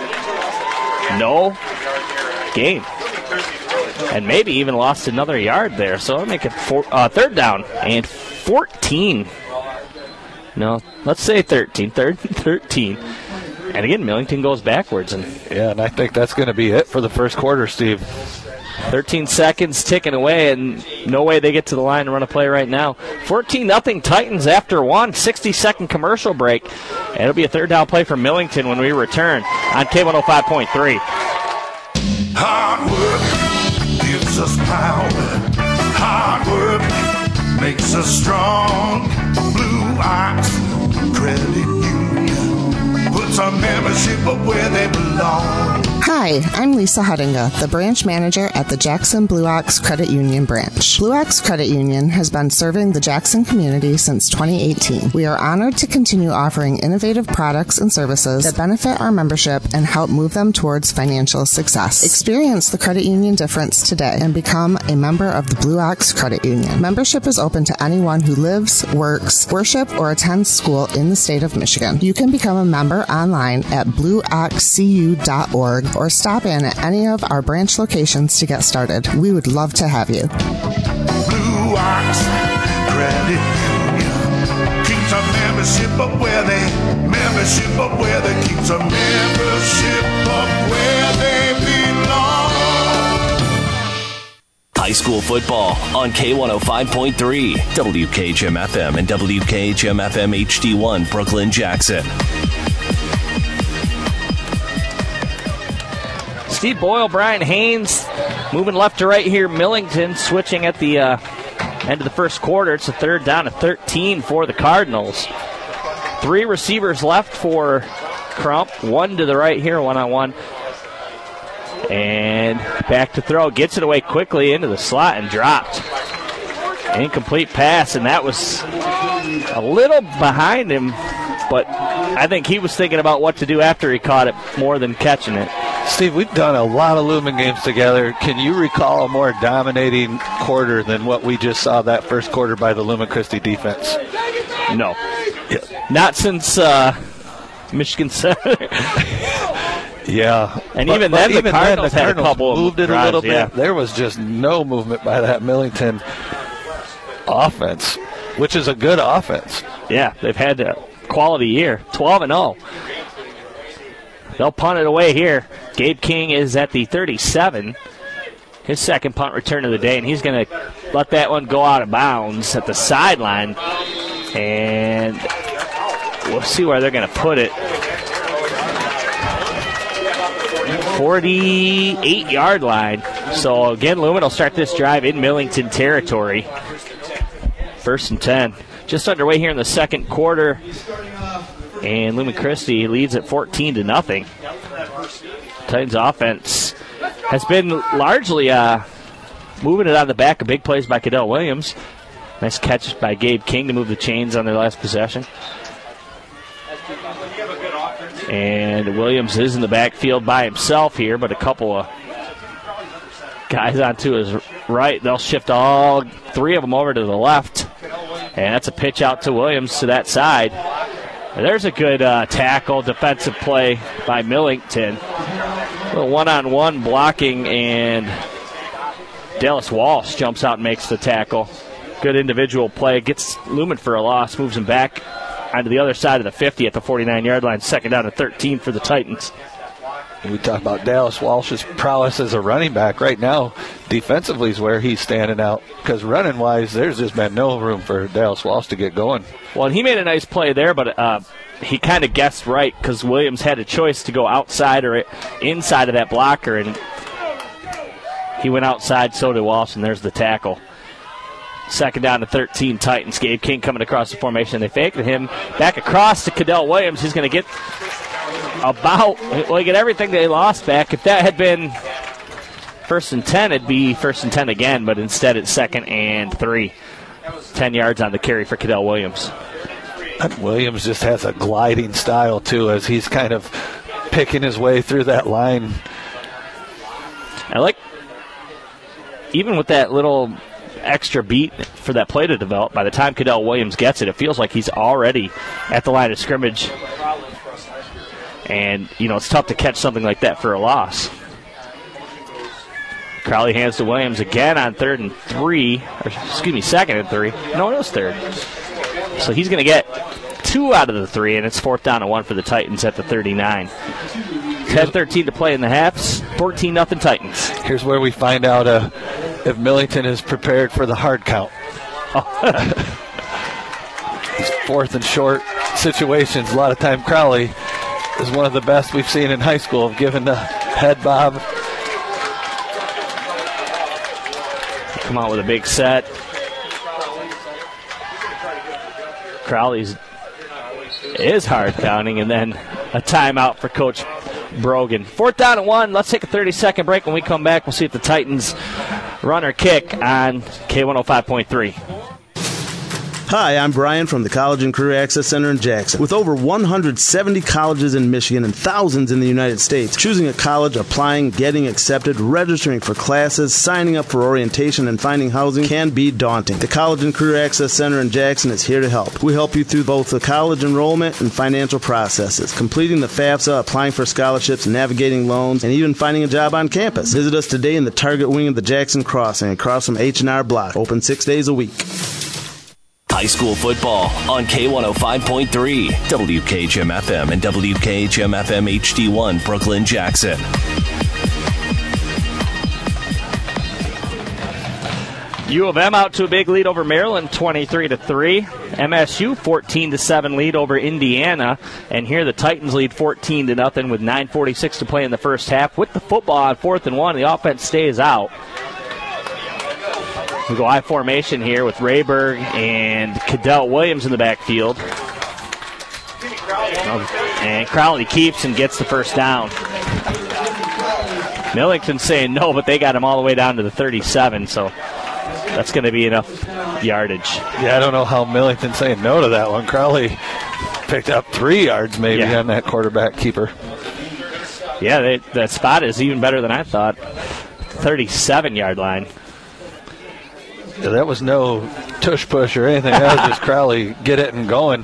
no game, and maybe even lost another yard there. So I'll make it four, uh, third down and fourteen. No, let's say thirteen. Third and thirteen. And again, Millington goes backwards. And yeah, and I think that's going to be it for the first quarter, Steve. thirteen seconds ticking away, and no way they get to the line to run a play right now. fourteen nothing Titans after one. sixty-second commercial break. And it'll be a third down play for Millington when we return on K one oh five point three. Hard work gives us power. Hard work makes us strong. Blue Ox Credit Union puts our membership up where they belong. Hi, I'm Lisa Huttinga, the branch manager at the Jackson Blue Ox Credit Union branch. Blue Ox Credit Union has been serving the Jackson community since twenty eighteen. We are honored to continue offering innovative products and services that benefit our membership and help move them towards financial success. Experience the credit union difference today and become a member of the Blue Ox Credit Union. Membership is open to anyone who lives, works, worship, or attends school in the state of Michigan. You can become a member online at blue ox c u dot org or stop in at any of our branch locations to get started. We would love to have you. Blue Ox Credit Union keeps our membership up where they membership up where they keeps our membership up where they belong. High school football on K one oh five point three, W K H M F M and W K H M F M H D one, Brooklyn, Jackson. Steve Boyle, Brian Haynes, moving left to right here. Millington switching at the uh, end of the first quarter. It's a third down and thirteen for the Cardinals. Three receivers left for Crump. One to the right here, one-on-one. And back to throw. Gets it away quickly into the slot and dropped. Incomplete pass, and that was a little behind him, but I think he was thinking about what to do after he caught it more than catching it. Steve, we've done a lot of Lumen games together. Can you recall a more dominating quarter than what we just saw that first quarter by the Lumen Christi defense? No. Yeah. Not since uh, Michigan Center. Yeah. And but, even but then, even the Cardinals, then, the had a couple moved of it drives, a little yeah. bit. There was just no movement by that Millington offense, which is a good offense. Yeah, they've had a quality year, twelve and oh. They'll punt it away here. Gabe King is at the thirty-seven. His second punt return of the day, and he's going to let that one go out of bounds at the sideline. And we'll see where they're going to put it. forty-eight-yard line. So, again, Lumen will start this drive in Millington territory. First and ten. Just underway here in the second quarter. And Lumen Christi leads at fourteen to nothing. Titans offense has been largely uh, moving it out of the back of big plays by Cadell Williams. Nice catch by Gabe King to move the chains on their last possession. And Williams is in the backfield by himself here, but a couple of guys onto his right. They'll shift all three of them over to the left. And that's a pitch out to Williams to that side. There's a good uh, tackle, defensive play by Millington. A little one-on-one blocking, and Dallas Walsh jumps out and makes the tackle. Good individual play. Gets Lumen for a loss, moves him back onto the other side of the fifty at the forty-nine-yard line. Second down and thirteen for the Titans. We talk about Dallas Walsh's prowess as a running back. Right now, defensively is where he's standing out, because running-wise, there's just been no room for Dallas Walsh to get going. Well, and he made a nice play there, but uh, he kind of guessed right, because Williams had a choice to go outside or inside of that blocker, and he went outside, so did Walsh, and there's the tackle. Second down to thirteen, Titans. Gabe King coming across the formation. They faked him back across to Cadell Williams. He's going to get about, well, he get everything they lost back. If that had been first and ten, it'd be first and ten again, but instead it's second and three. Ten yards on the carry for Cadell Williams. And Williams just has a gliding style, too, as he's kind of picking his way through that line. I like, even with that little extra beat for that play to develop, by the time Cadell Williams gets it, it feels like he's already at the line of scrimmage. And, you know, it's tough to catch something like that for a loss. Crowley hands to Williams again on third and three. Or, excuse me, second and three. No, it was third. So he's going to get two out of the three, and it's fourth down and one for the Titans at the thirty-nine. ten thirteen to play in the halves. fourteen nothing Titans. Here's where we find out uh, if Millington is prepared for the hard count. Oh. These fourth and short situations, a lot of time Crowley is one of the best we've seen in high school of giving the head bob. Come out with a big set. Crowley's is hard counting, and then a timeout for Coach Brogan. Fourth down and one. Let's take a thirty-second break. When we come back, we'll see if the Titans run or kick on K one oh five point three. Hi, I'm Brian from the College and Career Access Center in Jackson. With over one hundred seventy colleges in Michigan and thousands in the United States, choosing a college, applying, getting accepted, registering for classes, signing up for orientation, and finding housing can be daunting. The College and Career Access Center in Jackson is here to help. We help you through both the college enrollment and financial processes, completing the FAFSA, applying for scholarships, navigating loans, and even finding a job on campus. Visit us today in the Target wing of the Jackson Crossing across from H and R Block, open six days a week. High school football on K one oh five point three, W K H M F M and W K H M F M H D one, Brooklyn, Jackson. U of M out to a big lead over Maryland, twenty-three to three. M S U fourteen to seven lead over Indiana, and here the Titans lead fourteen to nothing with nine forty-six to play in the first half. With the football on fourth and one, the offense stays out. We go I formation here with Rayberg and Cadell Williams in the backfield. And Crowley keeps and gets the first down. Millington saying no, but they got him all the way down to the thirty-seven, so that's going to be enough yardage. Yeah, I don't know how Millington's saying no to that one. Crowley picked up three yards maybe yeah. on that quarterback keeper. Yeah, they, that spot is even better than I thought. thirty-seven-yard line. Yeah, that was no tush push or anything. That was just Crowley get it and going.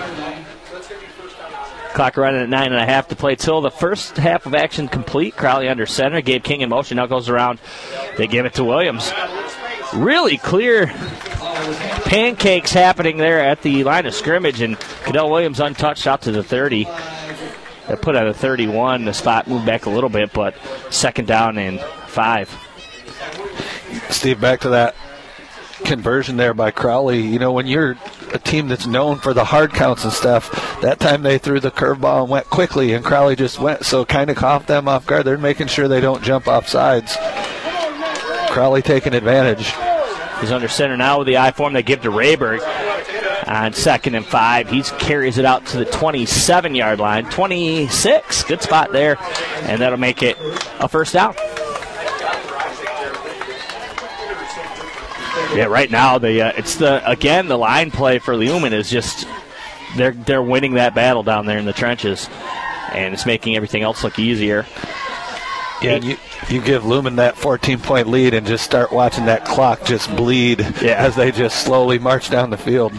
Clock running at nine and a half to play till the first half of action complete. Crowley under center. Gabe King in motion. Now goes around. They give it to Williams. Really clear pancakes happening there at the line of scrimmage, and Cadell Williams untouched out to the thirty. They put at a thirty-one. The spot moved back a little bit, but second down and five. Steve, back to that conversion there by Crowley. You know, when you're a team that's known for the hard counts and stuff, that time they threw the curveball and went quickly, and Crowley just went, so kind of caught them off guard. They're making sure they don't jump off sides. Crowley taking advantage. He's under center now with the I form they give to Rayberg. on second and five. He carries it out to the twenty-seven-yard line. twenty-six, good spot there, and that'll make it a first down. Yeah, right now the uh, it's the again the line play for Lumen is just they're they're winning that battle down there in the trenches, and it's making everything else look easier. Yeah, you, you give Lumen that fourteen-point lead and just start watching that clock just bleed yeah. as they just slowly march down the field.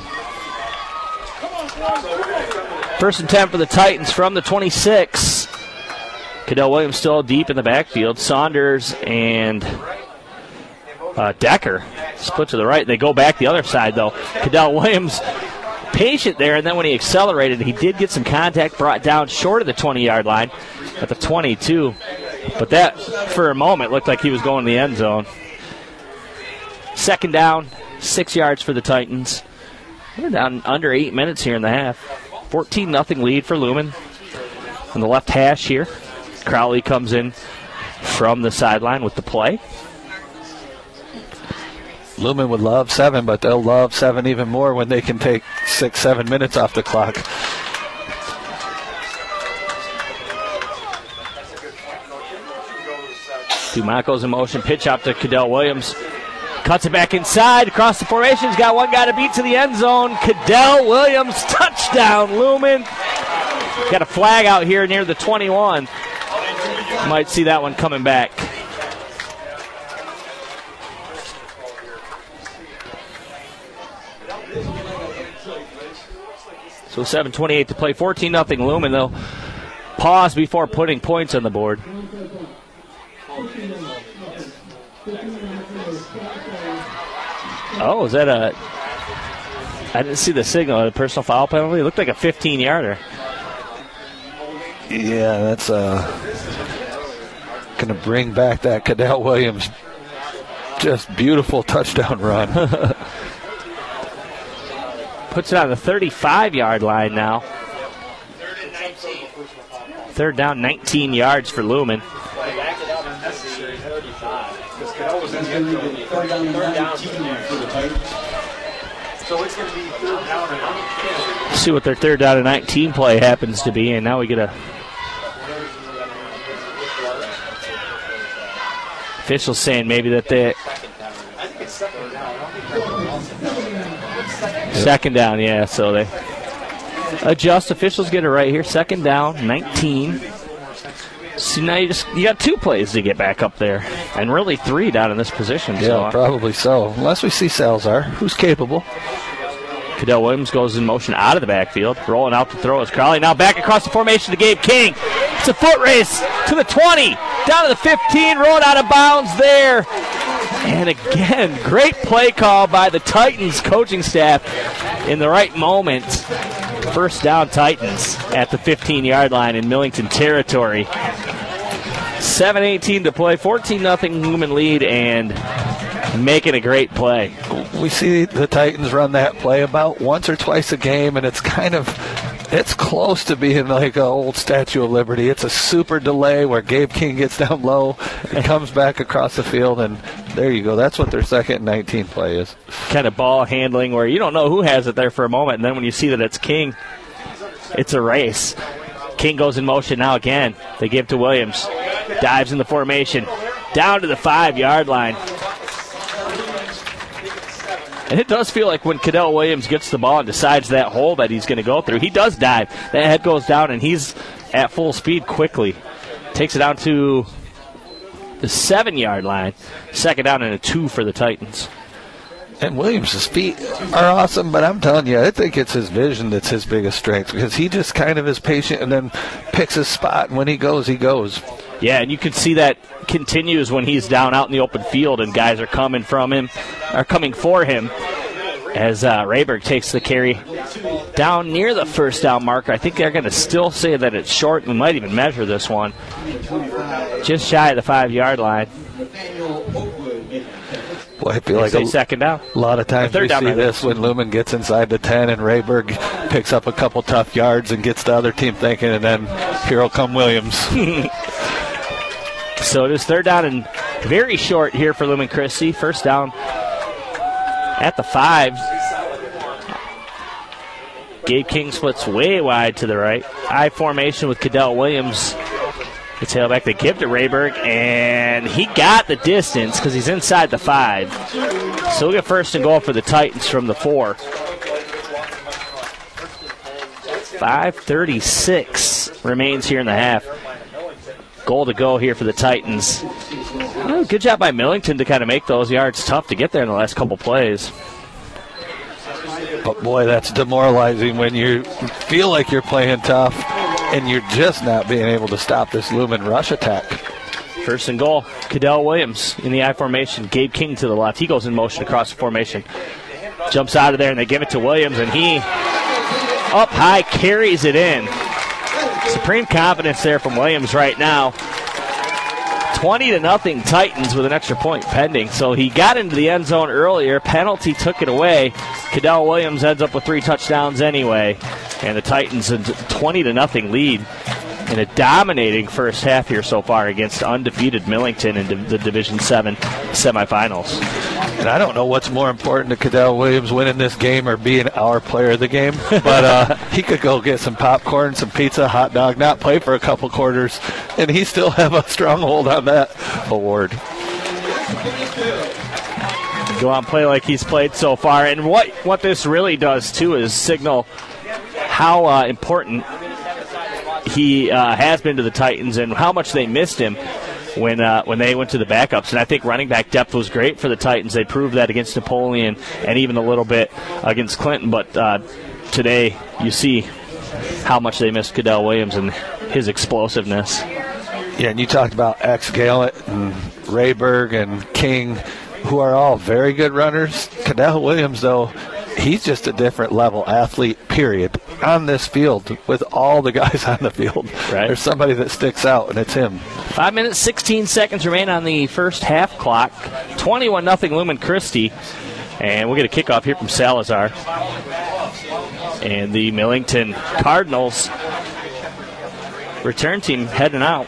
First and ten for the Titans from the twenty-six. Cadell Williams still deep in the backfield. Saunders and uh, Decker split to the right. They go back the other side, though. Cadell Williams patient there, and then when he accelerated, he did get some contact brought down short of the twenty-yard line at the twenty-two. But that, for a moment, looked like he was going to the end zone. Second down, six yards for the Titans. We're down under eight minutes here in the half. fourteen nothing lead for Lumen. On the left hash here, Crowley comes in from the sideline with the play. Lumen would love seven, but they'll love seven even more when they can take six, seven minutes off the clock. Dumaco's in motion, pitch out to Cadell Williams. Cuts it back inside, across the formation. He's got one guy to beat to the end zone. Cadell Williams, touchdown, Lumen. Got a flag out here near the twenty-one. Might see that one coming back. So seven twenty-eight to play, fourteen nothing Lumen. They'll pause before putting points on the board. Oh, is that a... I didn't see the signal. A personal foul penalty? It looked like a fifteen-yarder. Yeah, that's uh, going to bring back that Cadell Williams just beautiful touchdown run. Puts it on the thirty-five-yard line now. Third down, nineteen yards for Lumen. So it's going to be third down and nineteen. See what their third down and nineteen play happens to be, and now we get a official saying maybe that they second down, yeah. So they adjust. Officials get it right here. Second down, nineteen. So now you just you got two plays to get back up there, and really three down in this position. Yeah, so. probably so. Unless we see Salzar, who's capable. Cadell Williams goes in motion out of the backfield, rolling out to throw is Crowley. Now back across the formation to Gabe King. It's a foot race to the twenty, down to the fifteen, rolling out of bounds there. And again, great play call by the Titans coaching staff in the right moment. First down Titans at the fifteen-yard line in Millington territory. seven eighteen to play, fourteen nothing Lumen lead, and making a great play. We see the Titans run that play about once or twice a game, and it's kind of, it's close to being like an old Statue of Liberty. It's a super delay where Gabe King gets down low and comes back across the field, and there you go. That's what their second and nineteen play is. Kind of ball handling where you don't know who has it there for a moment, and then when you see that it's King, it's a race. King goes in motion now again. They give to Williams. Dives in the formation. Down to the five-yard line. And it does feel like when Cadell Williams gets the ball and decides that hole that he's going to go through, he does dive. That head goes down, and he's at full speed quickly. Takes it down to the seven-yard line. Second down and a two for the Titans. And Williams' feet are awesome, but I'm telling you, I think it's his vision that's his biggest strength, because he just kind of is patient and then picks his spot, and when he goes, he goes. Yeah, and you can see that continues when he's down out in the open field and guys are coming from him, are coming for him, as uh, Rayberg takes the carry down near the first down marker. I think they're going to still say that it's short. We might even measure this one. Just shy of the five-yard line. Boy, I feel like a second down. A lot of times we see this when Lumen gets inside the ten and Rayberg picks up a couple tough yards and gets the other team thinking, and then here will come Williams. So it is third down and very short here for Lumen Christi. First down at the five. Gabe King splits way wide to the right. I formation with Cadell Williams. The tailback, they give to Rayberg, and he got the distance because he's inside the five. So we'll get first and goal for the Titans from the four. five thirty-six remains here in the half. Goal to go here for the Titans. Oh, good job by Millington to kind of make those yards. Tough to get there in the last couple plays. But, boy, that's demoralizing when you feel like you're playing tough and you're just not being able to stop this Lumen rush attack. First and goal, Cadell Williams in the I formation. Gabe King to the left. He goes in motion across the formation. Jumps out of there, and they give it to Williams, and he up high carries it in. Supreme confidence there from Williams right now. twenty to nothing Titans with an extra point pending. So he got into the end zone earlier. Penalty took it away. Cadell Williams ends up with three touchdowns anyway. And the Titans a twenty to nothing lead in a dominating first half here so far against undefeated Millington in the Division seven semifinals. And I don't know what's more important to Cadell Williams winning this game or being our player of the game, but uh, he could go get some popcorn, some pizza, hot dog, not play for a couple quarters, and he still have a strong hold on that award. Go on, play like he's played so far. And what, what this really does, too, is signal how uh, important he uh, has been to the Titans and how much they missed him when uh, when they went to the backups. And I think running back depth was great for the Titans. They proved that against Napoleon and even a little bit against Clinton. But uh, today you see how much they missed Cadell Williams and his explosiveness. Yeah, and you talked about X. Gallant and Rayberg and King, who are all very good runners. Cadell Williams, though, he's just a different level athlete, period, on this field with all the guys on the field. Right. There's somebody that sticks out, and it's him. Five minutes, sixteen seconds remain on the first half clock. twenty-one nothing Lumen Christi. And we'll get a kickoff here from Salazar. And the Millington Cardinals return team heading out.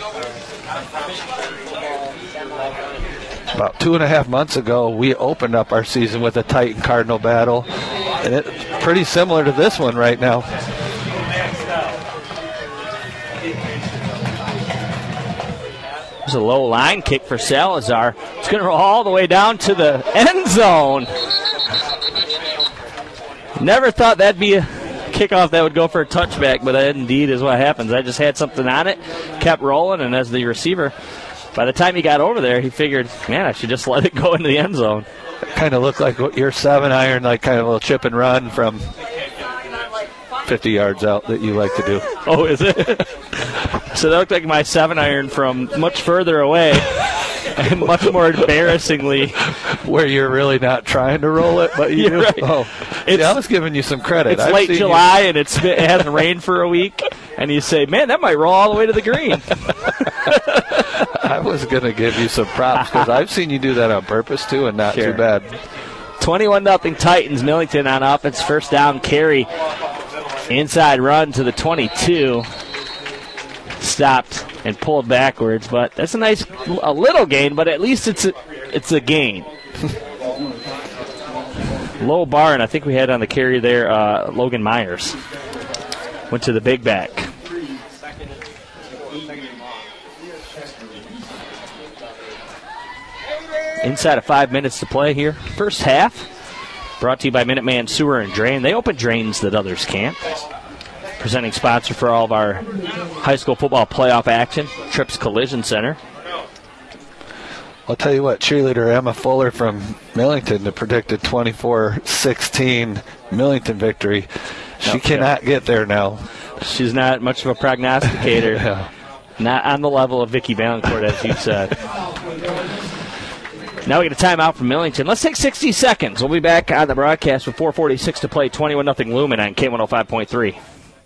About two and a half months ago, we opened up our season with a Titan Cardinal battle, and it's pretty similar to this one right now. There's a low line kick for Salazar. It's going to roll all the way down to the end zone. Never thought that'd be a kickoff that would go for a touchback, but that indeed is what happens. I just had something on it, kept rolling, and as the receiver, by the time he got over there, he figured, man, I should just let it go into the end zone. It kind of looked like your seven iron, like kind of a little chip and run from fifty yards out that you like to do. Oh, is it? So that looked like my seven iron from much further away, and much more embarrassingly, where you're really not trying to roll it, but you yeah, do. Right. Oh, it's, see, I was giving you some credit. It's I've late July, you. and it's it hasn't rained for a week, and you say, man, that might roll all the way to the green. I was going to give you some props because I've seen you do that on purpose, too, and not sure. too bad. twenty-one nothing Titans. Millington on offense. First down carry. Inside run to the twenty-two. Stopped and pulled backwards, but that's a nice, a little gain, but at least it's a, it's a gain. Low bar, and I think we had on the carry there uh, Logan Myers. Went to the big back. Inside of five minutes to play here. First half, brought to you by Minuteman Sewer and Drain. They open drains that others can't. Presenting sponsor for all of our high school football playoff action, Trips Collision Center. I'll tell you what, cheerleader Emma Fuller from Millington predicted twenty-four sixteen Millington victory. She okay. cannot get there now. She's not much of a prognosticator. Yeah. Not on the level of Vicki Valancourt, as you said. Now we get a timeout from Millington. Let's take sixty seconds. We'll be back on the broadcast with four forty-six to play. twenty-one nothing Lumen on K one oh five point three.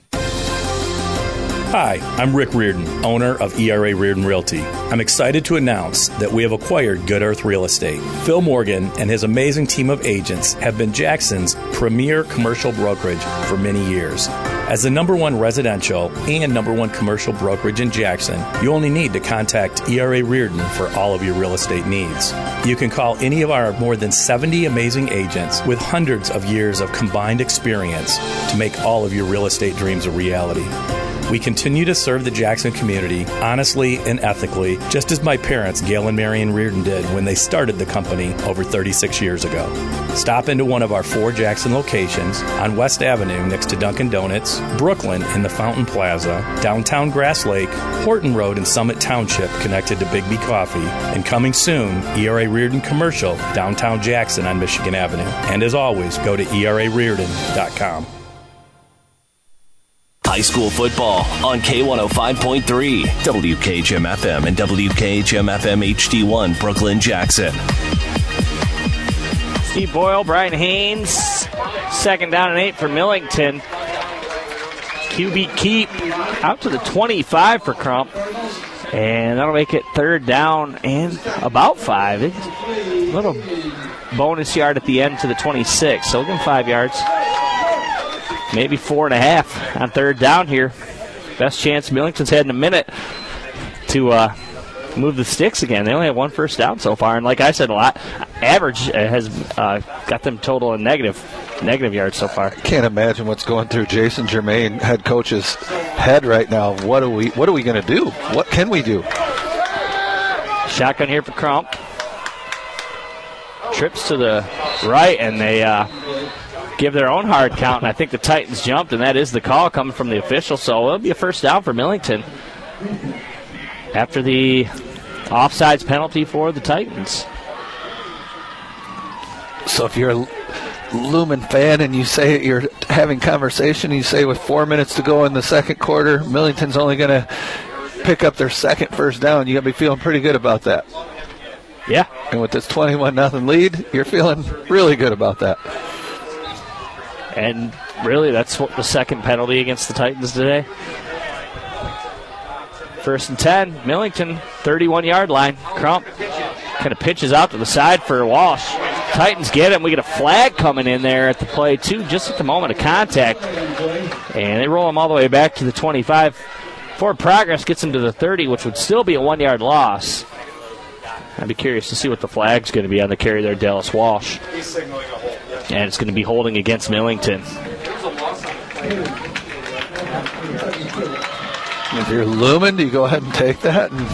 Hi, I'm Rick Reardon, owner of E R A Reardon Realty. I'm excited to announce that we have acquired Good Earth Real Estate. Phil Morgan and his amazing team of agents have been Jackson's premier commercial brokerage for many years. As the number one residential and number one commercial brokerage in Jackson, you only need to contact E R A Reardon for all of your real estate needs. You can call any of our more than seventy amazing agents with hundreds of years of combined experience to make all of your real estate dreams a reality. We continue to serve the Jackson community honestly and ethically, just as my parents, Gail and Marion Reardon, did when they started the company over thirty-six years ago. Stop into one of our four Jackson locations on West Avenue next to Dunkin' Donuts, Brooklyn in the Fountain Plaza, downtown Grass Lake, Horton Road in Summit Township connected to Big B Coffee, and coming soon, E R A Reardon Commercial, downtown Jackson on Michigan Avenue. And as always, go to E R A Reardon dot com. High school football on K one oh five point three, W K H M F M and W K H M F M H D one, Brooklyn, Jackson. Steve Boyle, Brian Haynes, second down and eight for Millington. Q B keep out to the twenty-five for Crump. And that'll make it third down and about five. A little bonus yard at the end to the twenty-six. So we'll give him five yards. Maybe four and a half on third down here. Best chance Millington's had in a minute to uh, move the sticks again. They only have one first down so far, and like I said, a lot average has uh, got them total in negative negative yards so far. Can't imagine what's going through Jason Germain, head coach's head right now. What are we? What are we going to do? What can we do? Shotgun here for Crump. Trips to the right, and they. Uh, give their own hard count, and I think the Titans jumped, and that is the call coming from the official, so it'll be a first down for Millington after the offsides penalty for the Titans. So if you're a Lumen fan and you say you're having conversation, and you say with four minutes to go in the second quarter, Millington's only going to pick up their second first down, you got to be feeling pretty good about that. Yeah. And with this twenty-one nothing lead, you're feeling really good about that. And really, that's what the second penalty against the Titans today. First and ten, Millington, thirty-one-yard line. Crump kind of pitches out to the side for Walsh. Titans get him. We get a flag coming in there at the play, too, just at the moment of contact. And they roll him all the way back to the twenty-five. Forward progress gets him to the thirty, which would still be a one-yard loss. I'd be curious to see what the flag's going to be on the carry there, Dallas Walsh. And it's going to be holding against Millington. If you're Lumen, do you go ahead and take that? And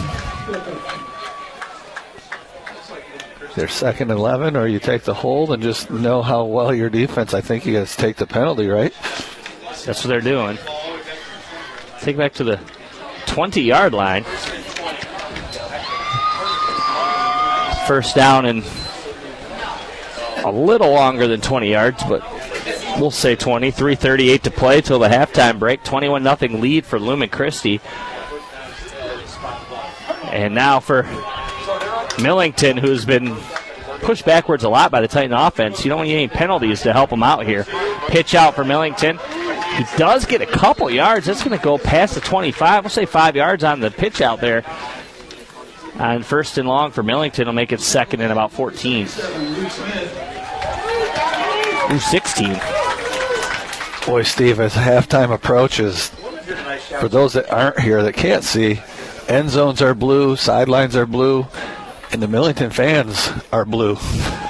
they're second and eleven, or you take the hold and just know how well your defense. I think you got to take the penalty, right? That's what they're doing. Take it back to the twenty-yard line. First down and a little longer than twenty yards, but we'll say twenty. three thirty-eight to play till the halftime break. twenty-one nothing lead for Lumen Christi. And now for Millington, who's been pushed backwards a lot by the Titan offense. You don't need any penalties to help him out here. Pitch out for Millington. He does get a couple yards. That's going to go past the twenty-five. We'll say five yards on the pitch out there. On first and long for Millington, will make it second and about fourteen. Ooh, sixteen. Boy, Steve, as halftime approaches, for those that aren't here that can't see, end zones are blue, sidelines are blue, and the Millington fans are blue.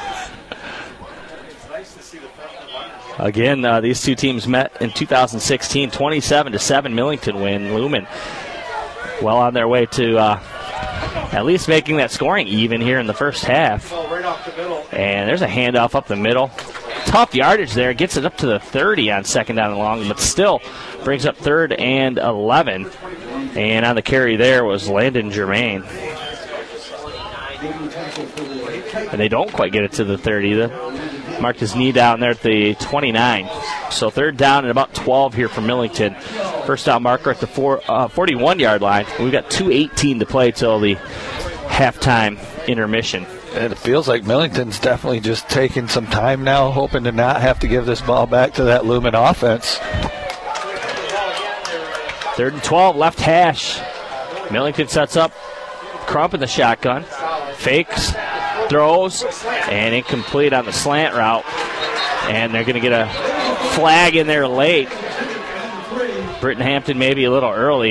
Again, uh, these two teams met in two thousand sixteen, twenty-seven to seven Millington win. Lumen well on their way to uh, at least making that scoring even here in the first half. And there's a handoff up the middle. Tough yardage there. Gets it up to the thirty on second down and long, but still brings up third and eleven. And on the carry there was Landon Germain. And they don't quite get it to the thirty. The marked his knee down there at the twenty-nine. So third down and about twelve here for Millington. First down marker at the four, uh, forty-one-yard line. We've got two eighteen to play till the halftime intermission. And it feels like Millington's definitely just taking some time now, hoping to not have to give this ball back to that Lumen offense. Third and twelve, left hash. Millington sets up. Crump in the shotgun. Fakes, throws, and incomplete on the slant route. And they're going to get a flag in there late. Britton Hampton maybe a little early.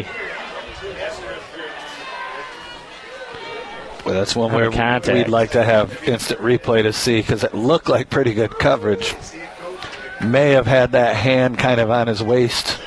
Well, that's one where we'd like to have instant replay to see because it looked like pretty good coverage. May have had that hand kind of on his waist.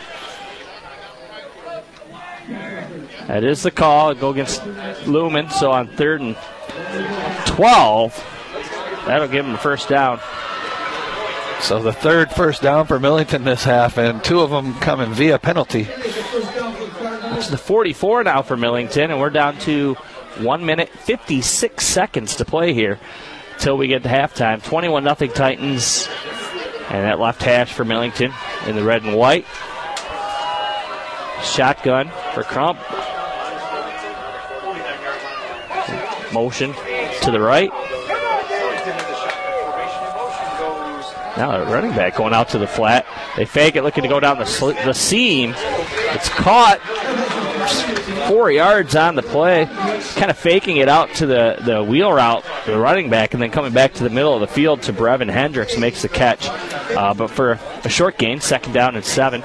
That is the call. Go against Lumen. So on third and twelve, that'll give him a first down. So the third first down for Millington this half, and two of them coming via penalty. It's the forty-four now for Millington, and we're down to one minute, fifty-six seconds to play here until we get to halftime. twenty-one nothing Titans, and that left hash for Millington in the red and white. Shotgun for Crump. Motion to the right. Now the running back going out to the flat. They fake it, looking to go down the sl- the seam. It's caught. Four yards on the play. Kind of faking it out to the, the wheel route, the running back, and then coming back to the middle of the field to Brevin Hendricks makes the catch. Uh, but for a short gain, second down and seven.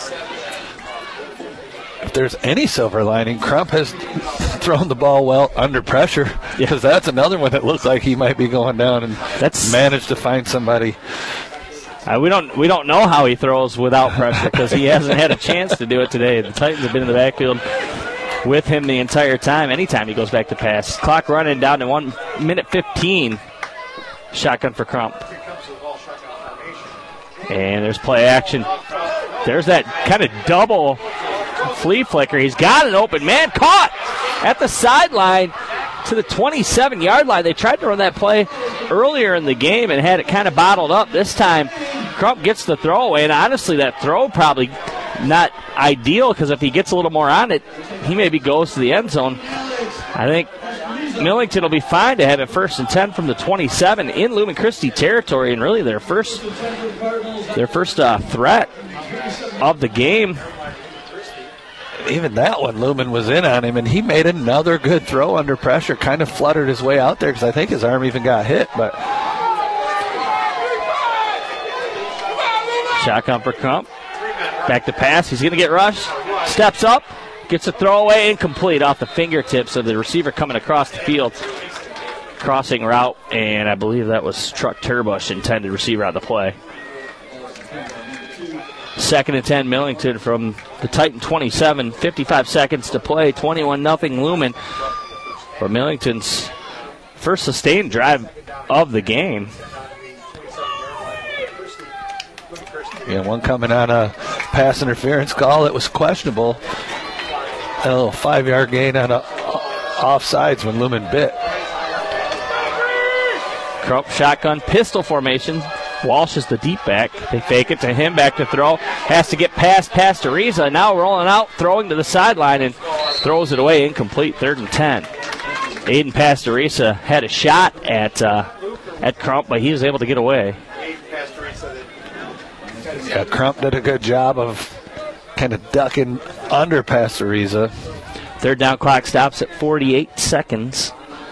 If there's any silver lining, Crump has thrown the ball well under pressure, because yeah. that's another one that looks like he might be going down and that's managed to find somebody. Uh, we don't we don't know how he throws without pressure because he hasn't had a chance to do it today. The Titans have been in the backfield with him the entire time. Anytime he goes back to pass, clock running down to one minute fifteen. Shotgun for Crump, and there's play action. There's that kind of double flea flicker. He's got an open man, caught at the sideline to the twenty-seven-yard line. They tried to run that play earlier in the game and had it kind of bottled up. This time, Crump gets the throwaway, and honestly, that throw probably not ideal because if he gets a little more on it, he maybe goes to the end zone. I think Millington will be fine to have it first and ten from the twenty-seven in Lumen Christi territory, and really their first their first uh, threat of the game. Even that one, Lumen was in on him, and he made another good throw under pressure, kind of fluttered his way out there because I think his arm even got hit. But shotgun for Crump. Back to pass. He's going to get rushed. Steps up. Gets a throwaway incomplete off the fingertips of the receiver coming across the field. Crossing route, and I believe that was Truck Turbush, intended receiver on the play. Second and ten, Millington from the Titan twenty-seven. fifty-five seconds to play. twenty-one nothing Lumen for Millington's first sustained drive of the game. Yeah, one coming on a pass interference call that was questionable. And a little five-yard gain on a offsides when Lumen bit. Crump shotgun pistol formation. Walsh is the deep back. They fake it to him, back to throw. Has to get past Pastoriza. Now rolling out, throwing to the sideline, and throws it away, incomplete, third and ten. Aiden Pastoriza had a shot at uh, at Crump, but he was able to get away. Yeah, Crump did a good job of kind of ducking under Pastoriza. Third down clock stops at forty-eight seconds.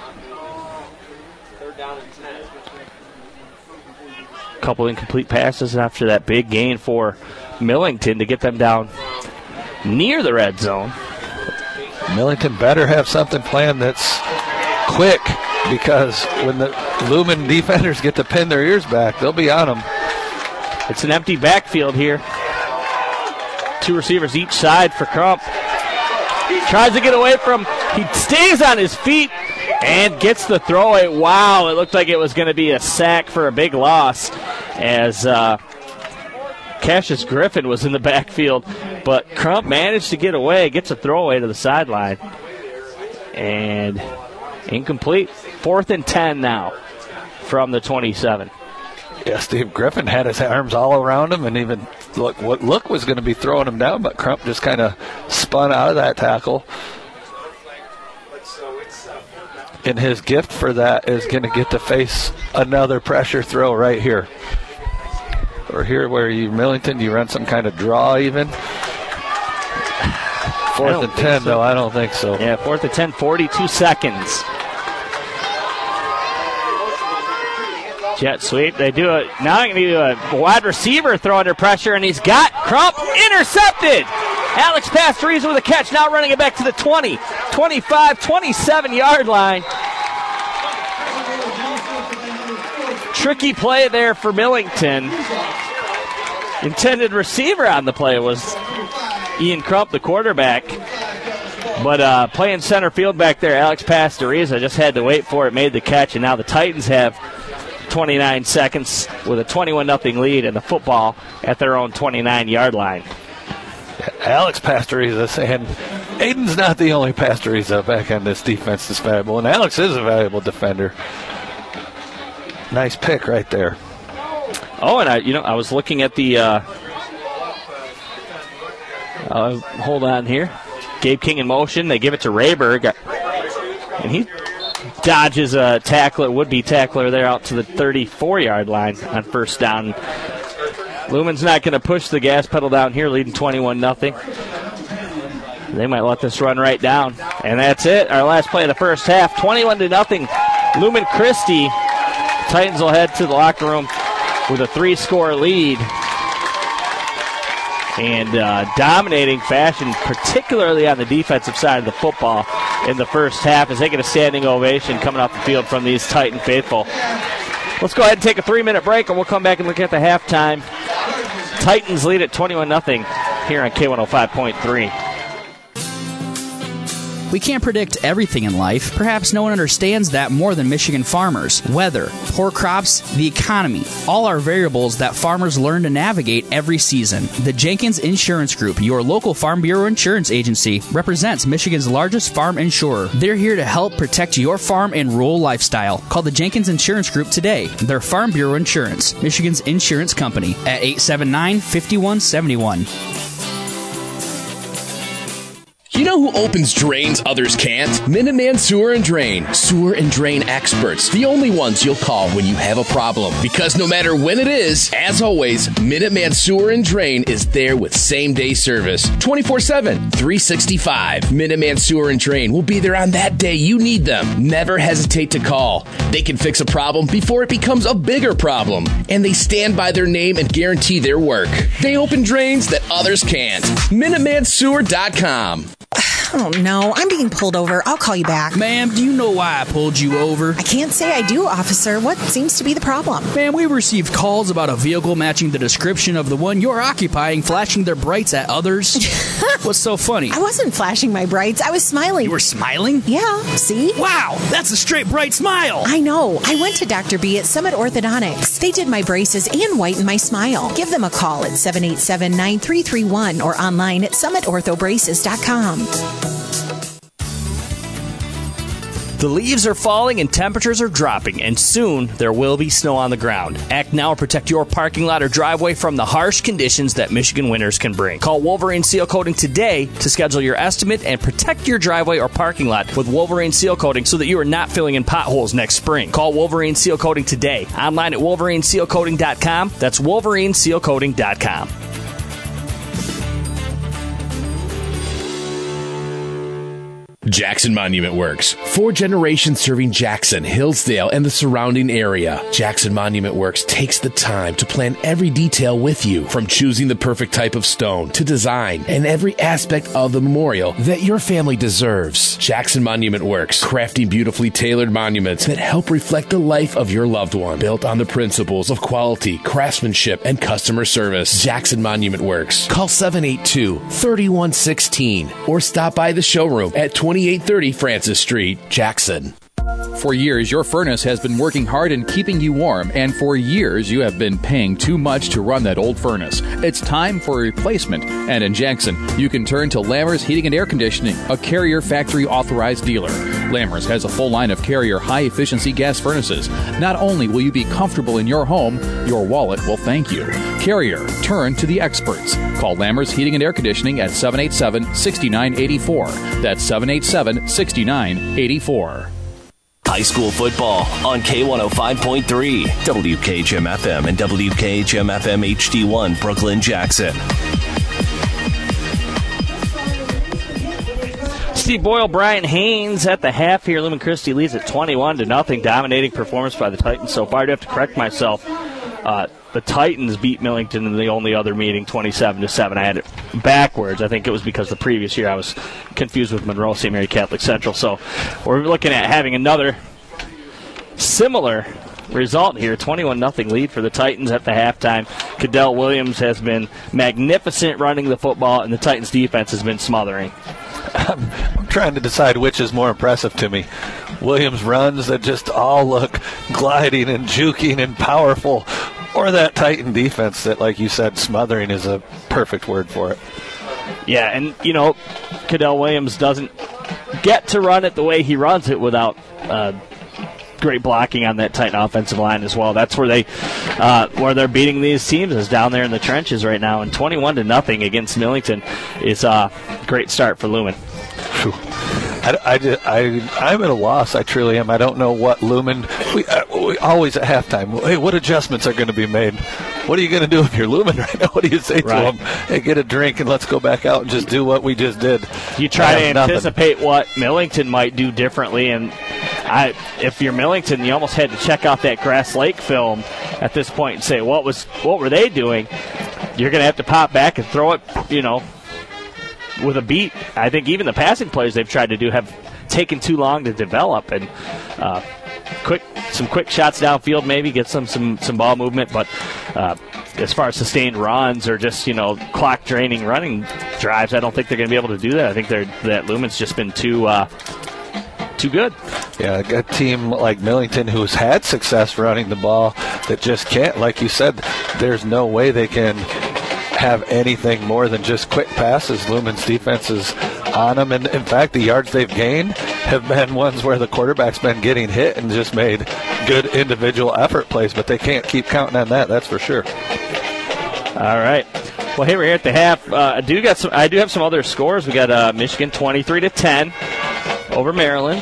Couple incomplete passes after that big gain for Millington to get them down near the red zone. Millington better have something planned that's quick, because when the Lumen defenders get to pin their ears back, they'll be on them. It's an empty backfield here. Two receivers each side for Crump. Tries to get away from, he stays on his feet and gets the throwaway. Wow, it looked like it was going to be a sack for a big loss as uh, Cassius Griffin was in the backfield. But Crump managed to get away, gets a throwaway to the sideline. And incomplete. Fourth and ten now from the twenty-seven. Yeah, Steve Griffin had his arms all around him and even look what look was going to be throwing him down, but Crump just kind of spun out of that tackle. And his gift for that is going to get to face another pressure throw right here. Or here where you, Millington, you run some kind of draw even. Fourth and ten, so. though, I don't think so. Yeah, fourth and ten, forty-two seconds. Jet sweep. They do it. Now they're going to do a wide receiver throw under pressure, and he's got Crump intercepted. Alex Pastoriza with a catch, now running it back to the twenty, twenty-five, twenty-seven-yard line. Tricky play there for Millington. Intended receiver on the play was Ian Crump, the quarterback. But uh, playing center field back there, Alex Pastoriza just had to wait for it, made the catch, and now the Titans have twenty-nine seconds with a twenty-one nothing lead in the football at their own twenty-nine-yard line. Alex Pastoriza saying, Aiden's not the only Pastoriza back on this defense that's valuable, and Alex is a valuable defender. Nice pick right there. Oh, and I, you know, I was looking at the. Uh, uh, hold on here. Gabe King in motion. They give it to Rayberg, and he dodges a tackler, would-be tackler there out to the thirty-four-yard line on first down. Lumen's not going to push the gas pedal down here, leading twenty-one nothing. They might let this run right down, and that's it. Our last play of the first half, twenty-one to nothing. Lumen Christi. Titans will head to the locker room with a three-score lead. And uh, dominating fashion, particularly on the defensive side of the football in the first half, as they get a standing ovation coming off the field from these Titan faithful. Let's go ahead and take a three-minute break, and we'll come back and look at the halftime. Titans lead at twenty-one nothing here on K one oh five point three. We can't predict everything in life. Perhaps no one understands that more than Michigan farmers. Weather, poor crops, the economy, all are variables that farmers learn to navigate every season. The Jenkins Insurance Group, your local Farm Bureau insurance agency, represents Michigan's largest farm insurer. They're here to help protect your farm and rural lifestyle. Call the Jenkins Insurance Group today. They're Farm Bureau Insurance, Michigan's insurance company, at eight seven nine, five one seven one. You know who opens drains others can't? Minuteman Sewer and Drain. Sewer and drain experts. The only ones you'll call when you have a problem. Because no matter when it is, as always, Minuteman Sewer and Drain is there with same-day service. twenty-four seven, three sixty-five. Minuteman Sewer and Drain will be there on that day you need them. Never hesitate to call. They can fix a problem before it becomes a bigger problem. And they stand by their name and guarantee their work. They open drains that others can't. Minuteman Sewer dot com. Oh, no. I'm being pulled over. I'll call you back. Ma'am, do you know why I pulled you over? I can't say I do, officer. What seems to be the problem? Ma'am, we received calls about a vehicle matching the description of the one you're occupying, flashing their brights at others. What's so funny? I wasn't flashing my brights. I was smiling. You were smiling? Yeah. See? Wow, that's a straight bright smile. I know. I went to Doctor B at Summit Orthodontics. They did my braces and whitened my smile. Give them a call at seven eight seven, nine three three one or online at summit ortho braces dot com. The leaves are falling and temperatures are dropping, and soon there will be snow on the ground. Act now and protect your parking lot or driveway from the harsh conditions that Michigan winters can bring. Call Wolverine Seal Coating today to schedule your estimate and protect your driveway or parking lot with Wolverine Seal Coating so that you are not filling in potholes next spring. Call Wolverine Seal Coating today. Online at wolverine seal coating dot com. That's wolverine seal coating dot com. Jackson Monument Works. Four generations serving Jackson, Hillsdale, and the surrounding area. Jackson Monument Works takes the time to plan every detail with you, from choosing the perfect type of stone to design and every aspect of the memorial that your family deserves. Jackson Monument Works, crafting beautifully tailored monuments that help reflect the life of your loved one, built on the principles of quality, craftsmanship, and customer service. Jackson Monument Works. Call seven eight two, three one one six or stop by the showroom at twenty-eight thirty Francis Street, Jackson. For years, your furnace has been working hard in keeping you warm, and for years, you have been paying too much to run that old furnace. It's time for a replacement, and in Jackson, you can turn to Lammers Heating and Air Conditioning, a Carrier factory authorized dealer. Lammers has a full line of Carrier high-efficiency gas furnaces. Not only will you be comfortable in your home, your wallet will thank you. Carrier, turn to the experts. Call Lammers Heating and Air Conditioning at seven eight seven, six nine eight four. That's seven eight seven, six nine eight four. High school football on K one oh five point three, W K H M F M and W K H M F M H D one, Brooklyn, Jackson. Steve Boyle, Brian Haynes at the half here. Lumen Christi leads at twenty-one to nothing. Dominating performance by the Titans so far. I do have to correct myself. Uh, the Titans beat Millington in the only other meeting, twenty-seven to seven. I had it backwards. I think it was because the previous year I was confused with Monroe Saint Mary Catholic Central. So we're looking at having another similar result here, twenty-one nothing lead for the Titans at the halftime. Cadell Williams has been magnificent running the football, and the Titans defense has been smothering. I'm, I'm trying to decide which is more impressive to me. Williams' runs that just all look gliding and juking and powerful, or that Titan defense that, like you said, smothering is a perfect word for it. Yeah, and, you know, Cadell Williams doesn't get to run it the way he runs it without uh, great blocking on that Titan offensive line as well. That's where they, uh, where they're beating these teams, is down there in the trenches right now. And twenty-one to nothing against Millington is a great start for Lumen. Whew. I, I, I, I'm at a loss. I truly am. I don't know what Lumen. We, uh, we always at halftime. Hey, what adjustments are going to be made? What are you going to do if you're Lumen right now? What do you say to right. them? Hey, get a drink and let's go back out and just do what we just did. You try to anticipate nothing. what Millington might do differently, and I, if you're Millington, you almost had to check out that Grass Lake film at this point and say, what was, what were they doing? You're going to have to pop back and throw it, you know, with a beat. I think even the passing plays they've tried to do have taken too long to develop, and uh, quick some quick shots downfield maybe get some some, some ball movement, but uh, as far as sustained runs or just, you know, clock draining running drives, I don't think they're going to be able to do that. I think they're that Lumen's just been too uh, too good. Yeah, a team like Millington who's had success running the ball that just can't, like you said, there's no way they can have anything more than just quick passes. Lumen's defense is on them, and in fact the yards they've gained have been ones where the quarterback's been getting hit and just made good individual effort plays, but they can't keep counting on that, that's for sure. All right, well, here we're here at the half. uh, I do got some I do have some other scores. We got uh, Michigan twenty-three to ten over Maryland,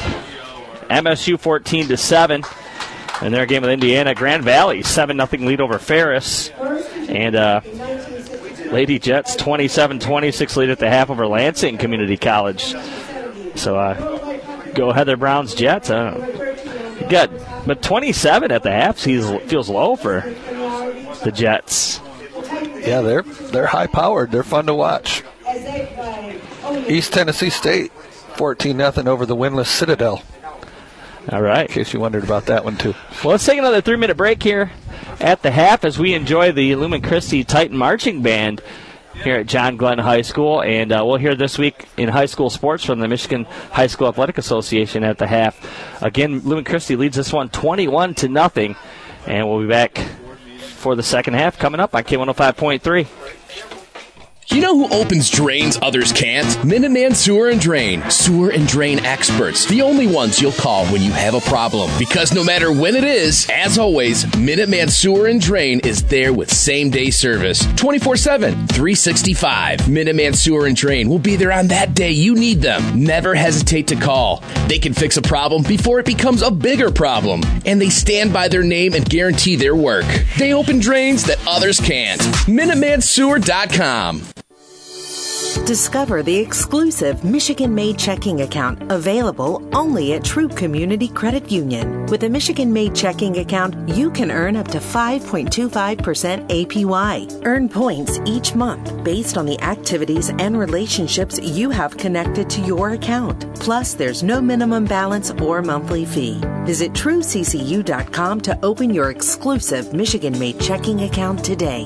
M S U fourteen to seven in their game with Indiana. Grand Valley seven nothing lead over Ferris, and uh Lady Jets twenty-seven twenty-six lead at the half over Lansing Community College. So uh, go Heather Brown's Jets. I don't know. Good. But twenty-seven at the half seems, feels low for the Jets. Yeah, they're they're high powered. They're fun to watch. East Tennessee State fourteen nothing over the winless Citadel. All right. In case you wondered about that one too. Well, let's take another three-minute break here at the half as we enjoy the Lumen Christi Titan Marching Band here at John Glenn High School. And uh, we'll hear this week in high school sports from the Michigan High School Athletic Association at the half. Again, Lumen Christi leads this one twenty-one to nothing. And we'll be back for the second half coming up on K one oh five point three. You know who opens drains others can't? Minuteman Sewer and Drain. Sewer and drain experts. The only ones you'll call when you have a problem. Because no matter when it is, as always, Minuteman Sewer and Drain is there with same-day service. twenty-four seven, three sixty-five. Minuteman Sewer and Drain will be there on that day you need them. Never hesitate to call. They can fix a problem before it becomes a bigger problem. And they stand by their name and guarantee their work. They open drains that others can't. Minuteman Sewer dot com. Discover the exclusive Michigan-made checking account available only at True Community Credit Union. With a Michigan-made checking account, you can earn up to five point two five percent A P Y. Earn points each month based on the activities and relationships you have connected to your account. Plus, there's no minimum balance or monthly fee. Visit True C C U dot com to open your exclusive Michigan-made checking account today.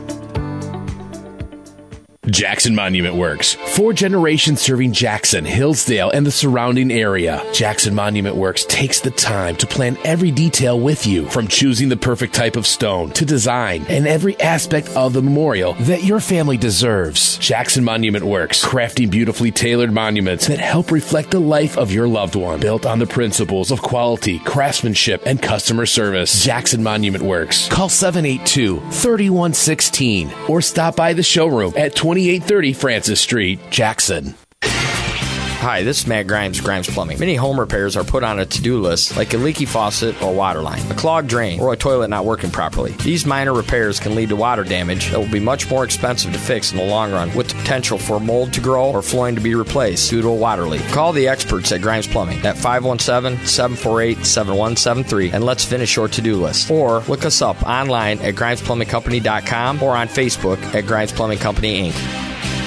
Jackson Monument Works. Four generations serving Jackson, Hillsdale, and the surrounding area. Jackson Monument Works takes the time to plan every detail with you, from choosing the perfect type of stone to design and every aspect of the memorial that your family deserves. Jackson Monument Works, crafting beautifully tailored monuments that help reflect the life of your loved one, built on the principles of quality, craftsmanship, and customer service. Jackson Monument Works. Call seven eight two, three one one six or stop by the showroom at twenty-eight thirty Francis Street, Jackson. Hi, this is Matt Grimes, Grimes Plumbing. Many home repairs are put on a to-do list, like a leaky faucet or water line, a clogged drain, or a toilet not working properly. These minor repairs can lead to water damage that will be much more expensive to fix in the long run, with the potential for mold to grow or flooring to be replaced due to a water leak. Call the experts at Grimes Plumbing at five one seven, seven four eight, seven one seven three and let's finish your to-do list. Or look us up online at grimes plumbing company dot com or on Facebook at Grimes Plumbing Company, Incorporated.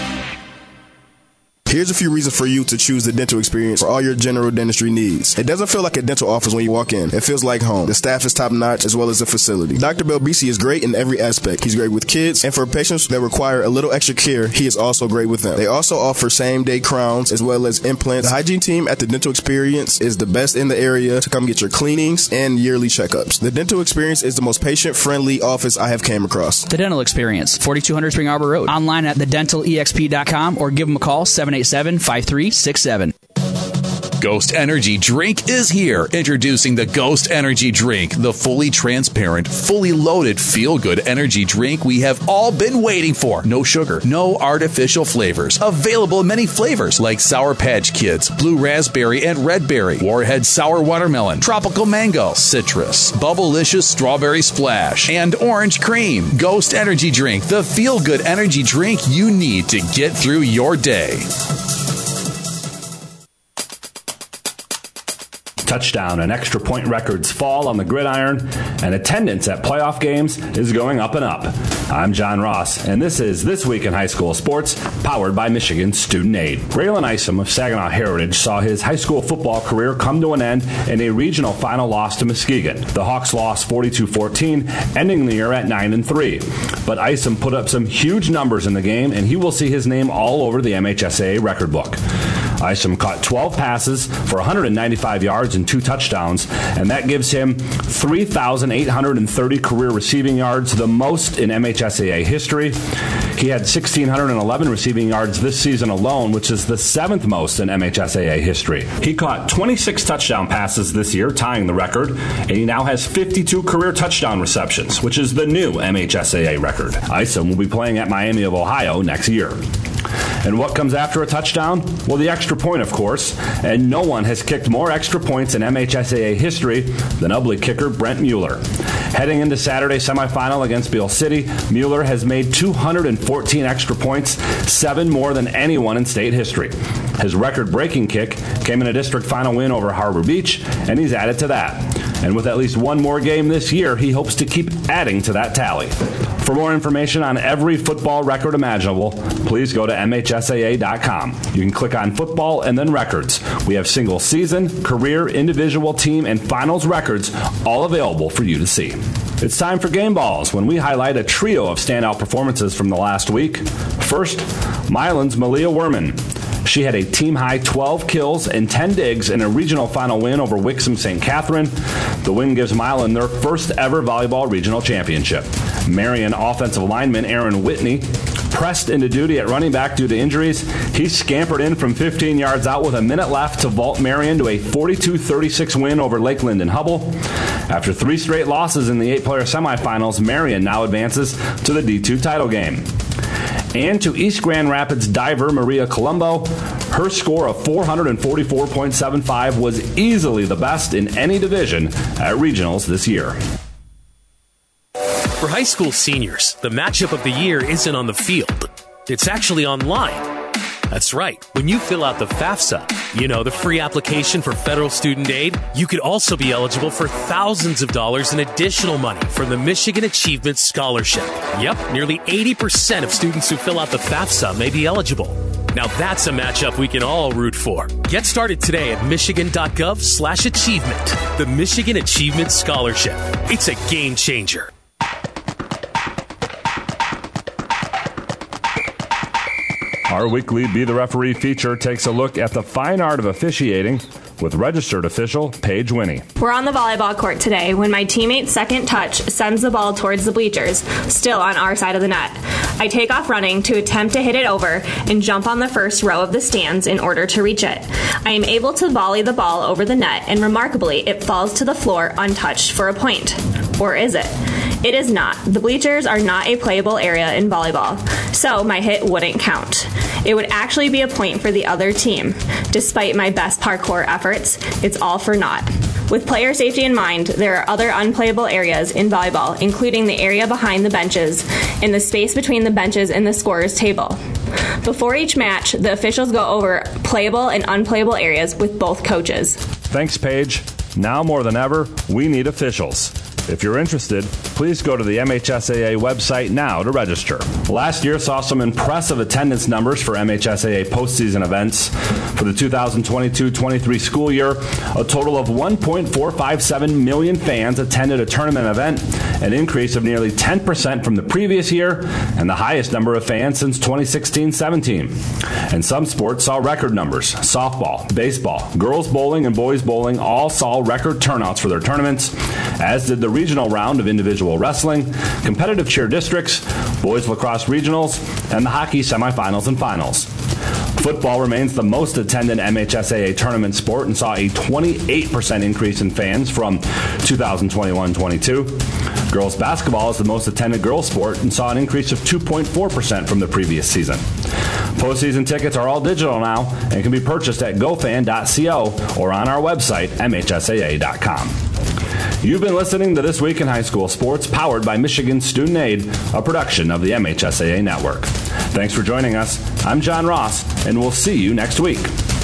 Here's a few reasons for you to choose the Dental Experience for all your general dentistry needs. It doesn't feel like a dental office when you walk in. It feels like home. The staff is top-notch as well as the facility. Doctor Belbisi is great in every aspect. He's great with kids, and for patients that require a little extra care, he is also great with them. They also offer same-day crowns as well as implants. The hygiene team at the Dental Experience is the best in the area to come get your cleanings and yearly checkups. The Dental Experience is the most patient-friendly office I have came across. The Dental Experience, forty-two hundred Spring Arbor Road. Online at the dental e x p dot com or give them a call, seven eight seven, five three six seven. Ghost Energy Drink is here. Introducing the Ghost Energy Drink, the fully transparent, fully loaded, feel-good energy drink we have all been waiting for. No sugar, no artificial flavors. Available in many flavors like Sour Patch Kids, Blue Raspberry and Red Berry, Warhead Sour Watermelon, Tropical Mango, Citrus, Bubblicious Strawberry Splash, and Orange Cream. Ghost Energy Drink, the feel-good energy drink you need to get through your day. Touchdown and extra point records fall on the gridiron, and attendance at playoff games is going up and up. I'm John Ross, and this is This Week in High School Sports, powered by Michigan Student Aid. Raylan Isom of Saginaw Heritage saw his high school football career come to an end in a regional final loss to Muskegon. The Hawks lost forty-two fourteen, ending the year at nine and three. But Isom put up some huge numbers in the game, and he will see his name all over the M H S A A record book. Isom caught twelve passes for one hundred ninety-five yards and two touchdowns, and that gives him three thousand eight hundred thirty career receiving yards, the most in M H S A A history. He had one thousand six hundred eleven receiving yards this season alone, which is the seventh most in M H S A A history. He caught twenty-six touchdown passes this year, tying the record, and he now has fifty-two career touchdown receptions, which is the new M H S A A record. Isom will be playing at Miami of Ohio next year. And what comes after a touchdown? Well, the extra point, of course. And no one has kicked more extra points in M H S A A history than Ubly kicker Brent Mueller. Heading into Saturday's semifinal against Beale City, Mueller has made two hundred fourteen extra points, seven more than anyone in state history. His record-breaking kick came in a district final win over Harbor Beach, and he's added to that. And with at least one more game this year, he hopes to keep adding to that tally. For more information on every football record imaginable, please go to M H S A A dot com. You can click on football and then records. We have single season, career, individual, team, and finals records all available for you to see. It's time for Game Balls, when we highlight a trio of standout performances from the last week. First, Milan's Malia Werman. She had a team-high twelve kills and ten digs in a regional final win over Wixom Saint Catherine. The win gives Milan their first ever volleyball regional championship. Marion offensive lineman Aaron Whitney pressed into duty at running back due to injuries. He scampered in from fifteen yards out with a minute left to vault Marion to a forty-two thirty-six win over Lakeland and Hubble. After three straight losses in the eight-player semifinals, Marion now advances to the D two title game. And to East Grand Rapids diver Maria Colombo, her score of four forty-four point seven five was easily the best in any division at regionals this year. For high school seniors, the matchup of the year isn't on the field. It's actually online. That's right. When you fill out the FAFSA, you know, the free application for federal student aid, you could also be eligible for thousands of dollars in additional money from the Michigan Achievement Scholarship. Yep, nearly eighty percent of students who fill out the FAFSA may be eligible. Now that's a matchup we can all root for. Get started today at michigan.gov slash achievement. The Michigan Achievement Scholarship. It's a game changer. Our weekly Be the Referee feature takes a look at the fine art of officiating with registered official Paige Winnie. We're on the volleyball court today when my teammate's second touch sends the ball towards the bleachers, still on our side of the net. I take off running to attempt to hit it over and jump on the first row of the stands in order to reach it. I am able to volley the ball over the net, and remarkably, it falls to the floor untouched for a point. Or is it? It is not. The bleachers are not a playable area in volleyball, so my hit wouldn't count. It would actually be a point for the other team. Despite my best parkour efforts, it's all for naught. With player safety in mind, there are other unplayable areas in volleyball, including the area behind the benches and the space between the benches and the scorer's table. Before each match, the officials go over playable and unplayable areas with both coaches. Thanks, Paige. Now more than ever, we need officials. If you're interested, please go to the M H S A A website now to register. Last year saw some impressive attendance numbers for M H S A A postseason events. For the two thousand twenty-two twenty-three school year, a total of one point four five seven million fans attended a tournament event, an increase of nearly ten percent from the previous year, and the highest number of fans since twenty sixteen seventeen. And some sports saw record numbers. Softball, baseball, girls bowling, and boys bowling all saw record turnouts for their tournaments, as did the regional round of individual wrestling, competitive cheer districts, boys lacrosse regionals, and the hockey semifinals and finals. Football remains the most attended M H S A A tournament sport and saw a twenty-eight percent increase in fans from two thousand twenty-one twenty-two. Girls basketball is the most attended girls sport and saw an increase of two point four percent from the previous season. Postseason tickets are all digital now and can be purchased at go fan dot co or on our website, M H S A A dot com. You've been listening to This Week in High School Sports, powered by Michigan Student Aid, a production of the M H S A A Network. Thanks for joining us. I'm John Ross, and we'll see you next week.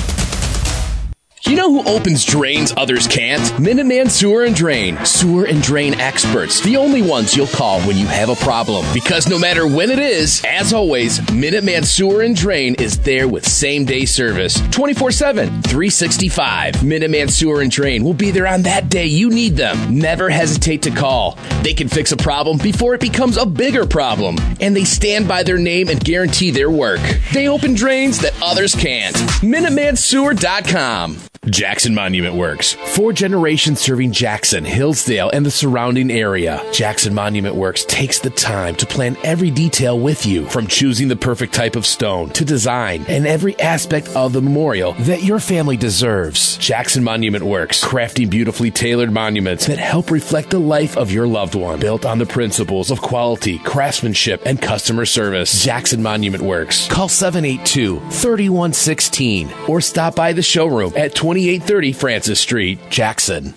You know who opens drains others can't? Minuteman Sewer and Drain. Sewer and drain experts. The only ones you'll call when you have a problem. Because no matter when it is, as always, Minuteman Sewer and Drain is there with same-day service. twenty-four seven, three sixty-five. Minuteman Sewer and Drain will be there on that day you need them. Never hesitate to call. They can fix a problem before it becomes a bigger problem. And they stand by their name and guarantee their work. They open drains that others can't. Minuteman Sewer dot com. Jackson Monument Works. Four generations serving Jackson, Hillsdale, and the surrounding area. Jackson Monument Works takes the time to plan every detail with you, from choosing the perfect type of stone to design and every aspect of the memorial that your family deserves. Jackson Monument Works, crafting beautifully tailored monuments that help reflect the life of your loved one, built on the principles of quality, craftsmanship, and customer service. Jackson Monument Works. Call seven eight two, three one one six or stop by the showroom at twenty-eight thirty Francis Street, Jackson.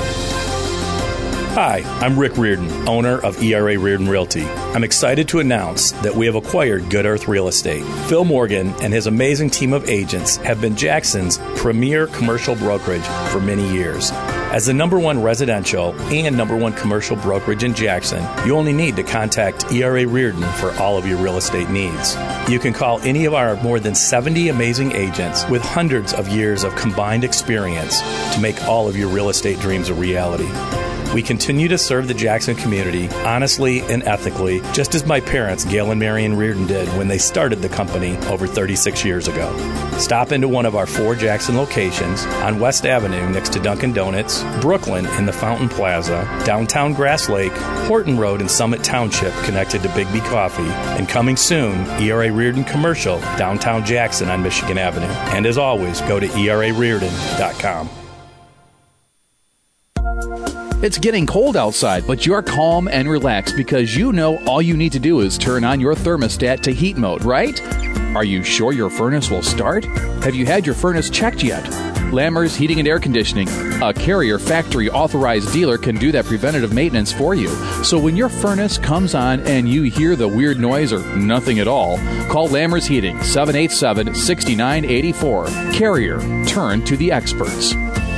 Hi, I'm Rick Reardon, owner of E R A Reardon Realty. I'm excited to announce that we have acquired Good Earth Real Estate. Phil Morgan and his amazing team of agents have been Jackson's premier commercial brokerage for many years. As the number one residential and number one commercial brokerage in Jackson, you only need to contact E R A Reardon for all of your real estate needs. You can call any of our more than seventy amazing agents with hundreds of years of combined experience to make all of your real estate dreams a reality. We continue to serve the Jackson community honestly and ethically, just as my parents, Gail and Marion Reardon, did when they started the company over thirty-six years ago. Stop into one of our four Jackson locations on West Avenue next to Dunkin' Donuts, Brooklyn in the Fountain Plaza, downtown Grass Lake, Horton Road in Summit Township connected to Big B Coffee, and coming soon, E R A Reardon Commercial, downtown Jackson on Michigan Avenue. And as always, go to E R A Reardon dot com. It's getting cold outside, but you're calm and relaxed because you know all you need to do is turn on your thermostat to heat mode, right? Are you sure your furnace will start? Have you had your furnace checked yet? Lammers Heating and Air Conditioning, a Carrier factory authorized dealer, can do that preventative maintenance for you. So when your furnace comes on and you hear the weird noise or nothing at all, call Lammers Heating, seven eight seven, six nine eight four. Carrier, turn to the experts.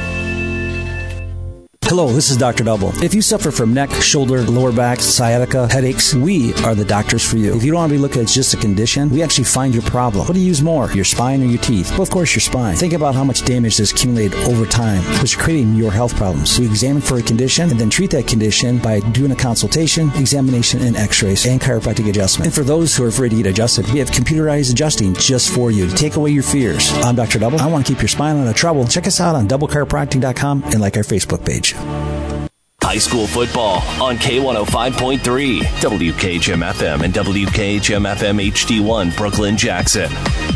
Hello, this is Doctor Double. If you suffer from neck, shoulder, lower back, sciatica, headaches, we are the doctors for you. If you don't want to be looked at as just a condition, we actually find your problem. What do you use more, your spine or your teeth? Well, of course, your spine. Think about how much damage has accumulated over time, which is creating your health problems. We examine for a condition and then treat that condition by doing a consultation, examination, and x-rays, and chiropractic adjustment. And for those who are afraid to get adjusted, we have computerized adjusting just for you to take away your fears. I'm Doctor Double. I want to keep your spine out of trouble. Check us out on double chiropractic dot com and like our Facebook page. High school football on K one oh five point three, W K H M F M and W K H M F M H D one, Brooklyn, Jackson.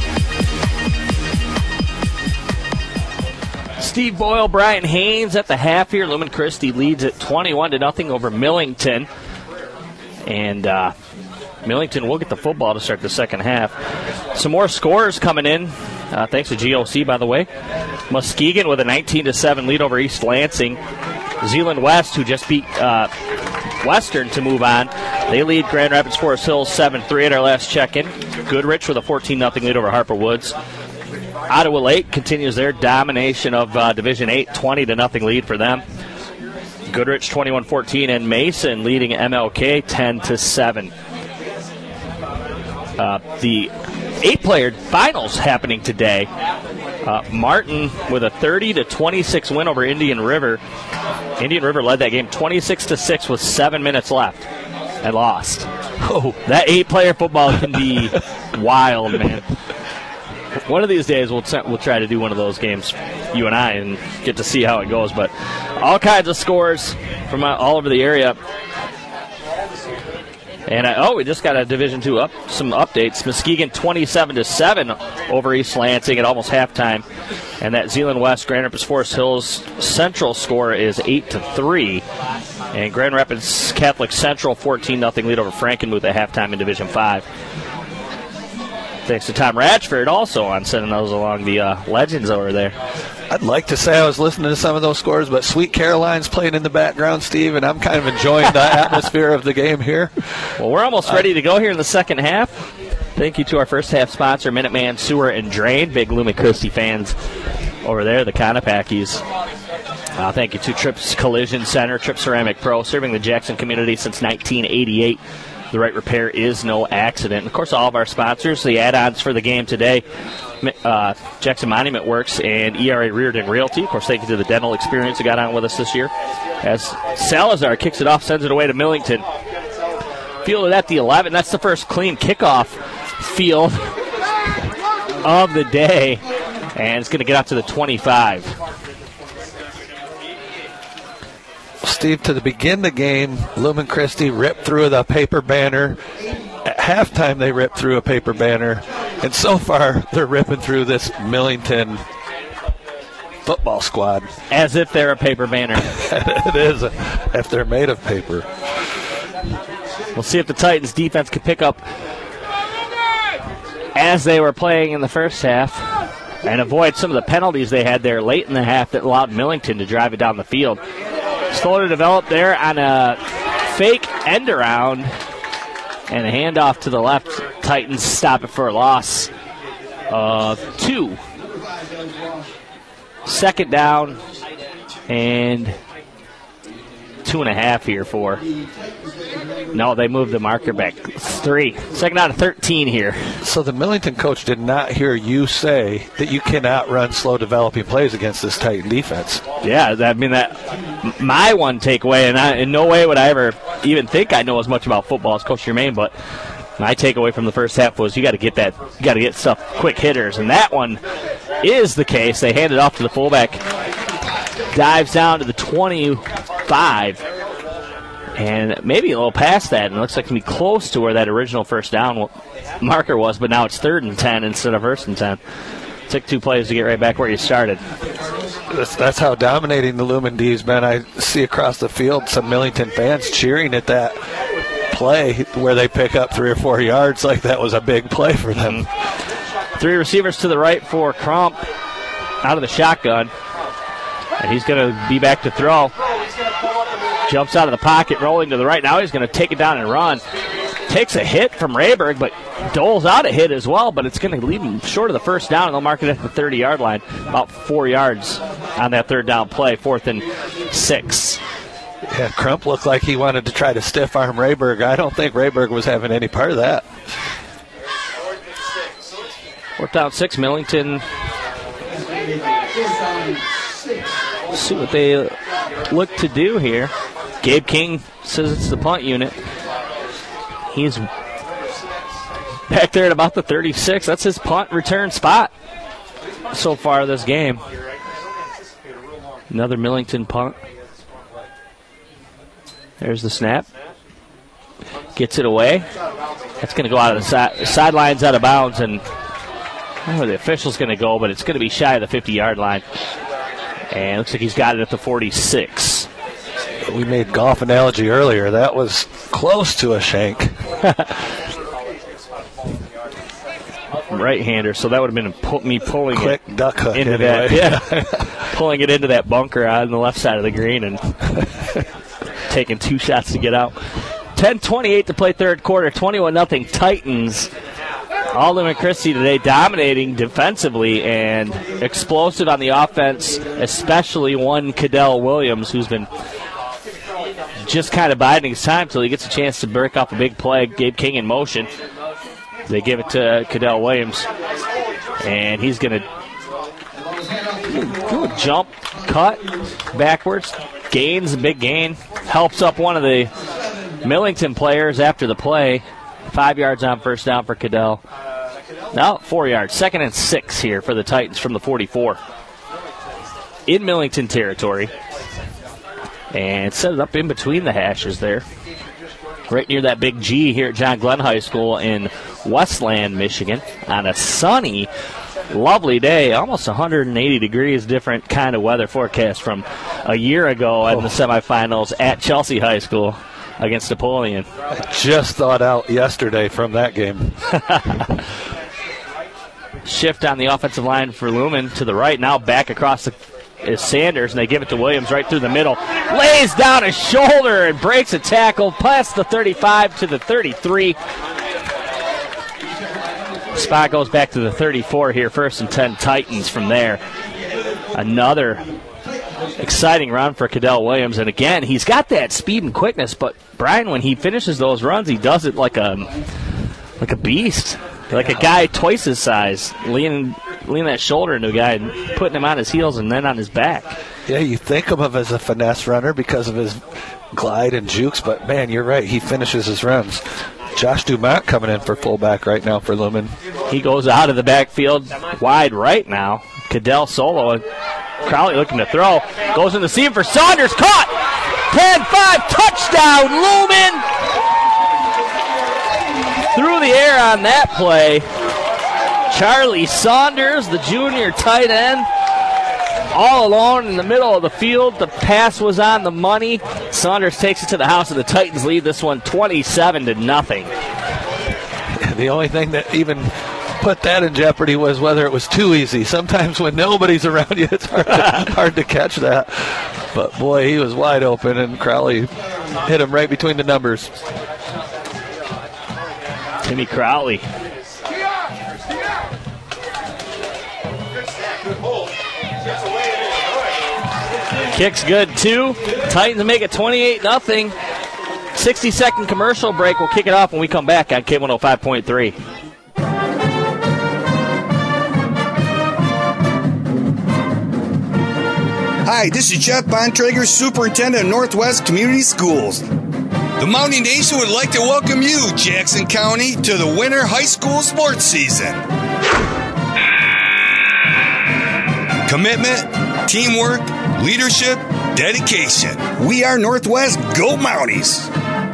Steve Boyle, Brian Haynes at the half here. Lumen Christi leads at twenty-one to nothing over Millington. And uh, Millington will get the football to start the second half. Some more scores coming in. Uh, thanks to G O C, by the way. Muskegon with a nineteen to seven lead over East Lansing. Zeeland West, who just beat uh, Western to move on, they lead Grand Rapids Forest Hills seven three at our last check-in. Goodrich with a fourteen nothing lead over Harper Woods. Ottawa Lake continues their domination of uh, Division eight, twenty to nothing lead for them. Goodrich twenty-one fourteen, and Mason leading M L K ten to seven. Uh, the eight-player finals happening today. Uh, Martin with a thirty to twenty-six win over Indian River. Indian River led that game twenty-six to six with seven minutes left and lost. Oh, that eight-player football can be wild, man. One of these days we'll t- we'll try to do one of those games, you and I, and get to see how it goes. But all kinds of scores from uh, all over the area. And I, oh, we just got a Division Two up. Some updates. Muskegon twenty-seven to seven over East Lansing at almost halftime, and that Zeeland West Grand Rapids Forest Hills Central score is eight to three, and Grand Rapids Catholic Central fourteen nothing lead over Frankenmuth at halftime in Division Five. Thanks to Tom Ratchford also on sending those along, the uh, legends over there. I'd like to say I was listening to some of those scores, but Sweet Caroline's playing in the background, Steve, and I'm kind of enjoying the atmosphere of the game here. Well, we're almost ready to go here in the second half. Thank you to our first half sponsor, Minuteman Sewer and Drain. Big Lumen Christi fans over there, the Conopackies. Uh, thank you to Trips Collision Center, Trip Ceramic Pro, serving the Jackson community since nineteen eighty-eight. The right repair is no accident. And of course, all of our sponsors, the add-ons for the game today, uh, Jackson Monument Works and E R A Reardon Realty. Of course, thank you to the dental experience that got on with us this year. As Salazar kicks it off, sends it away to Millington. Fielded at the eleven. That's the first clean kickoff field of the day. And it's going to get out to the twenty-five. Steve, to begin the game, Lumen Christi ripped through the paper banner. At halftime, they ripped through a paper banner. And so far, they're ripping through this Millington football squad. As if they're a paper banner. It is, if they're made of paper. We'll see if the Titans defense can pick up as they were playing in the first half and avoid some of the penalties they had there late in the half that allowed Millington to drive it down the field. Slow to develop there on a fake end around and a handoff to the left. Titans stop it for a loss of two. Second down and two and a half here for. No, they moved the marker back. Three. Second down to thirteen here. So the Millington coach did not hear you say that you cannot run slow developing plays against this Titan defense. Yeah, I mean, that my one takeaway, and I, in no way would I ever even think I know as much about football as Coach Germain, but my takeaway from the first half was you got to get that, you got to get stuff, quick hitters, and that one is the case. They hand it off to the fullback, dives down to the twenty-five. And maybe a little past that, and it looks like it's going to be close to where that original first down marker was, but now it's third and ten instead of first and ten. Took two plays to get right back where you started. That's, that's how dominating the Lumen D's been. I see across the field some Millington fans cheering at that play where they pick up three or four yards like that was a big play for them. Mm-hmm. Three receivers to the right for Crump out of the shotgun. And he's going to be back to throw. Jumps out of the pocket, rolling to the right. Now he's going to take it down and run. Takes a hit from Rayberg, but doles out a hit as well, but it's going to leave him short of the first down, and they'll mark it at the thirty-yard line. About four yards on that third down play, fourth and six. Yeah, Crump looked like he wanted to try to stiff arm Rayberg. I don't think Rayberg was having any part of that. Fourth down, six. Millington. Let's see what they look to do here. Gabe King says it's the punt unit. He's back there at about the thirty-six. That's his punt return spot so far this game. Another Millington punt. There's the snap. Gets it away. That's going to go out of the side. Sidelines out of bounds, and I don't know where the official's going to go, but it's going to be shy of the fifty-yard line. And it looks like he's got it at the forty-six. We made golf analogy earlier. That was close to a shank. right-hander, so that would have been pu- me pulling Quick it duck hook into anyway. that. Yeah, pulling it into that bunker on the left side of the green and taking two shots to get out. ten twenty-eight to play third quarter, twenty-one nothing Titans. Alderman Christie today dominating defensively and explosive on the offense, especially one Cadell Williams, who's been just kind of biding his time till he gets a chance to break off a big play. Gabe King in motion. They give it to Cadell Williams, and he's going to do a jump, cut, backwards, gains a big gain, helps up one of the Millington players after the play. Five yards on first down for Cadell. Now four yards. Second and six here for the Titans from the forty-four. In Millington territory. And set it up in between the hashes there. Right near that big G here at John Glenn High School in Westland, Michigan. On a sunny, lovely day. Almost one hundred eighty degrees, different kind of weather forecast from a year ago in the semifinals at Chelsea High School against Napoleon. Just thought out yesterday from that game. Shift on the offensive line for Lumen to the right. Now back across the is Sanders, and they give it to Williams right through the middle. Lays down his shoulder and breaks a tackle past the thirty-five to the thirty-three. Spot goes back to the thirty-four here. First and ten Titans from there. Another exciting run for Cadell Williams, and again, he's got that speed and quickness, but Brian, when he finishes those runs, he does it like a like a beast, like a guy twice his size, leaning leaning that shoulder into a guy and putting him on his heels and then on his back. Yeah, you think of him as a finesse runner because of his glide and jukes, but man, you're right, he finishes his runs. Josh Dumont coming in for fullback right now for Lumen. He goes out of the backfield wide right now. Cadell solo. Crowley looking to throw. Goes in the seam for Saunders. Caught! ten five. Touchdown, Lumen! Through the air on that play. Charlie Saunders, the junior tight end, all alone in the middle of the field. The pass was on the money. Saunders takes it to the house, and the Titans lead this one twenty-seven to nothing. The only thing that even put that in jeopardy was whether it was too easy. Sometimes when nobody's around you, it's hard to, hard to catch that. But, boy, he was wide open, and Crowley hit him right between the numbers. Timmy Crowley. Kick's good, too. Titans make it twenty-eight nothing. sixty-second commercial break. We'll kick it off when we come back on K one oh five point three. Hi, this is Jeff Bontrager, Superintendent of Northwest Community Schools. The Mountie Nation would like to welcome you, Jackson County, to the winter high school sports season. Commitment, teamwork, leadership, dedication. We are Northwest Go Mounties.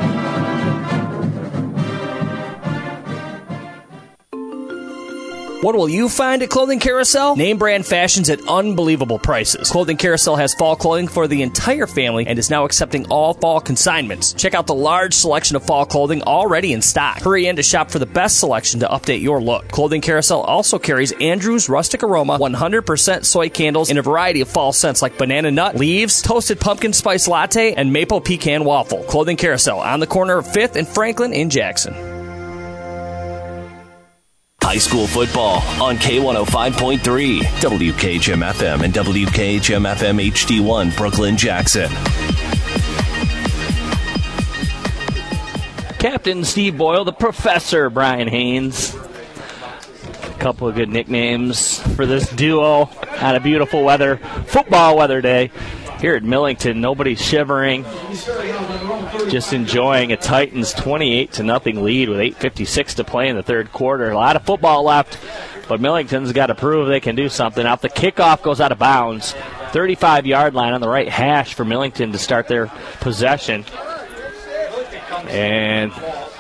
What will you find at Clothing Carousel? Name brand fashions at unbelievable prices. Clothing Carousel has fall clothing for the entire family and is now accepting all fall consignments. Check out the large selection of fall clothing already in stock. Hurry in to shop for the best selection to update your look. Clothing Carousel also carries Andrew's Rustic Aroma one hundred percent soy candles in a variety of fall scents like banana nut, leaves, toasted pumpkin spice latte, and maple pecan waffle. Clothing Carousel on the corner of fifth and Franklin in Jackson. High school football on K one oh five point three, W K H M F M and W K H M F M H D one, Brooklyn, Jackson. Captain Steve Boyle, the Professor Brian Haynes. A couple of good nicknames for this duo on a beautiful weather, football weather day. Here at Millington, nobody's shivering, just enjoying a Titans twenty-eight to nothing lead with eight fifty-six to play in the third quarter. A lot of football left, but Millington's got to prove they can do something. Out the kickoff goes out of bounds. thirty-five-yard line on the right hash for Millington to start their possession. And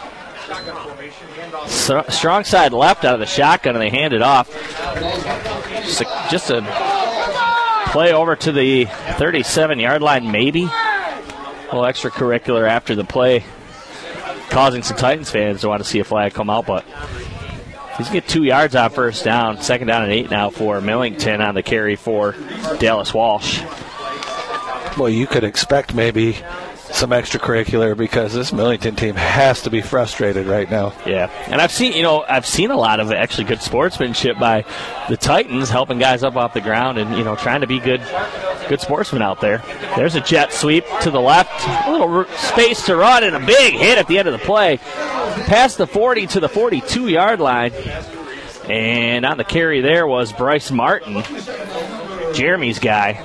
strong side left out of the shotgun, and they hand it off. Just a, just a play over to the thirty-seven-yard line, maybe. A little extracurricular after the play, causing some Titans fans to want to see a flag come out, but He's going to get two yards on first down. Second down and eight now for Millington on the carry for Dallas Walsh. Well, you could expect maybe some extracurricular because this Millington team has to be frustrated right now. Yeah, and I've seen, you know, I've seen a lot of actually good sportsmanship by the Titans, helping guys up off the ground and, you know, trying to be good good sportsmen out there. There's a jet sweep to the left, a little space to run, and a big hit at the end of the play. Past the forty to the forty-two-yard line. And on the carry there was Bryce Martin, Jeremy's guy.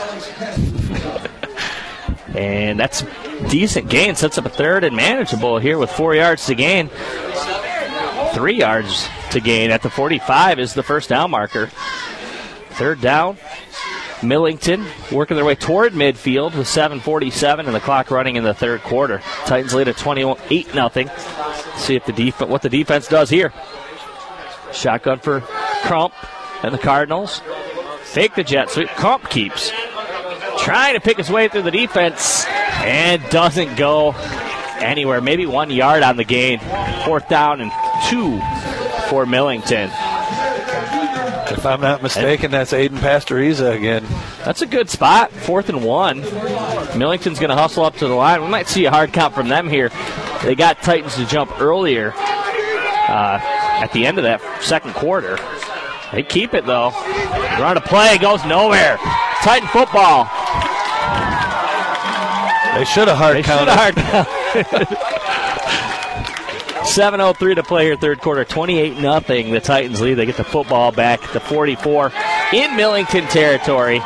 And that's decent gain. Sets up a third and manageable here with four yards to gain. Three yards to gain at the forty-five is the first down marker. Third down. Millington working their way toward midfield with seven forty-seven and the clock running in the third quarter. Titans lead at twenty-eight nothing. See if the def- what the defense does here. Shotgun for Crump and the Cardinals. Fake the jet sweep. Crump keeps trying to pick his way through the defense and doesn't go anywhere. Maybe one yard on the gain. Fourth down and two for Millington. If I'm not mistaken, that's Aiden Pastoriza again. That's a good spot. Fourth and one. Millington's going to hustle up to the line. We might see a hard count from them here. They got Titans to jump earlier uh, at the end of that second quarter. They keep it, though. Run a play, goes nowhere. Titan football. They should have hard they counted. Hard seven oh three to play here, third quarter. twenty-eight nothing. The Titans lead. They get the football back at the forty-four in Millington territory.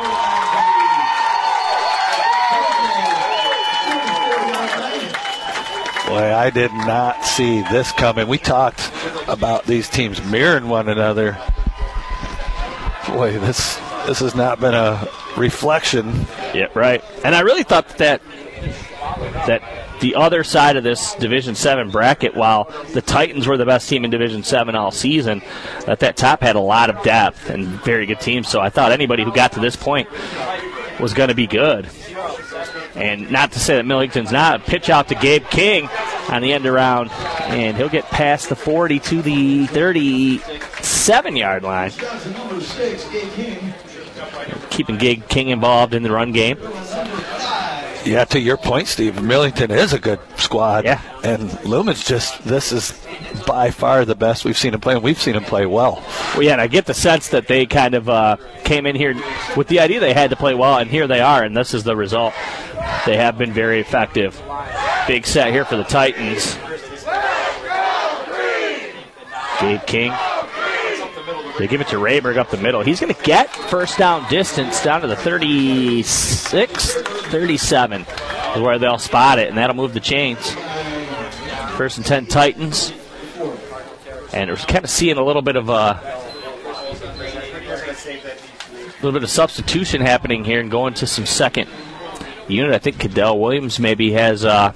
Boy, I did not see this coming. We talked about these teams mirroring one another. Boy, this this has not been a reflection. Yeah, right. And I really thought that that the other side of this Division seven bracket, while the Titans were the best team in Division seven all season, that that top had a lot of depth and very good teams. So I thought anybody who got to this point was going to be good. And not to say that Millington's not. Pitch out to Gabe King on the end around, and he'll get past the forty to the thirty-seven-yard line. Keeping Gabe King involved in the run game. Yeah, to your point, Steve, Millington is a good squad. Yeah. And Lumen's just, this is by far the best we've seen him play, and we've seen him play well. Well, yeah, and I get the sense that they kind of uh, came in here with the idea they had to play well, and here they are, and this is the result. They have been very effective. Big set here for the Titans. Gabe King. They give it to Rayberg up the middle. He's going to get first down distance down to the thirty-six, thirty-seven is where they'll spot it, and that'll move the chains. First and ten Titans. And we're kind of seeing a little bit of a little bit of substitution happening here and going to some second unit. I think Cadell Williams maybe has uh,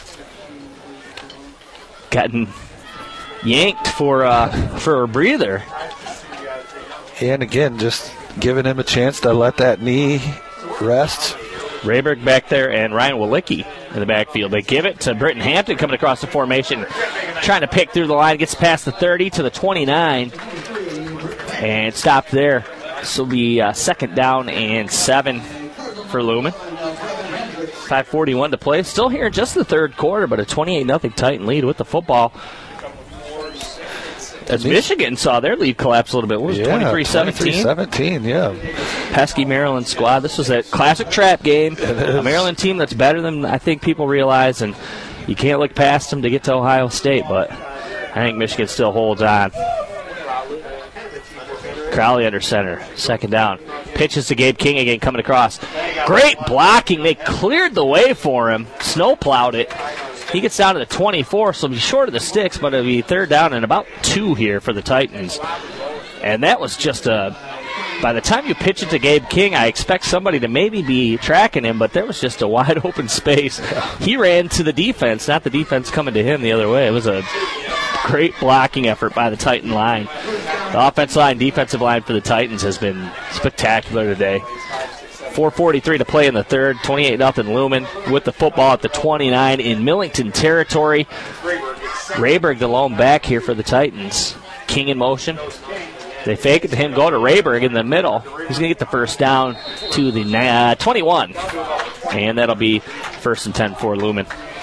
gotten yanked for uh, for a breather. And again, just giving him a chance to let that knee rest. Rayberg back there and Ryan Walicki in the backfield. They give it to Britton Hampton coming across the formation, trying to pick through the line. Gets past the thirty to the twenty-nine and stopped there. This will be uh, second down and seven for Lumen. five forty-one to play. Still here in just the third quarter, but a twenty-eight nothing Titan lead with the football. As Michigan saw their lead collapse a little bit. What was it, twenty-three seventeen? twenty-three seventeen, yeah. Pesky Maryland squad. This was a classic trap game. A Maryland team that's better than I think people realize, and you can't look past them to get to Ohio State, but I think Michigan still holds on. Crowley under center. Second down. Pitches to Gabe King again coming across. Great blocking. They cleared the way for him. Snowplowed it. He gets down to the twenty-four, so he'll be short of the sticks, but it'll be third down and about two here for the Titans. And that was just a... By the time you pitch it to Gabe King, I expect somebody to maybe be tracking him, but there was just a wide open space. He ran to the defense, not the defense coming to him the other way. It was a great blocking effort by the Titan line. The offensive line, defensive line for the Titans has been spectacular today. four forty-three to play in the third. twenty-eight nothing Lumen with the football at the twenty-nine in Millington territory. Rayberg, the lone back here for the Titans. King in motion. They fake it to him, go to Rayberg in the middle. He's going to get the first down to the uh, twenty-one. And that'll be first and ten for Lumen.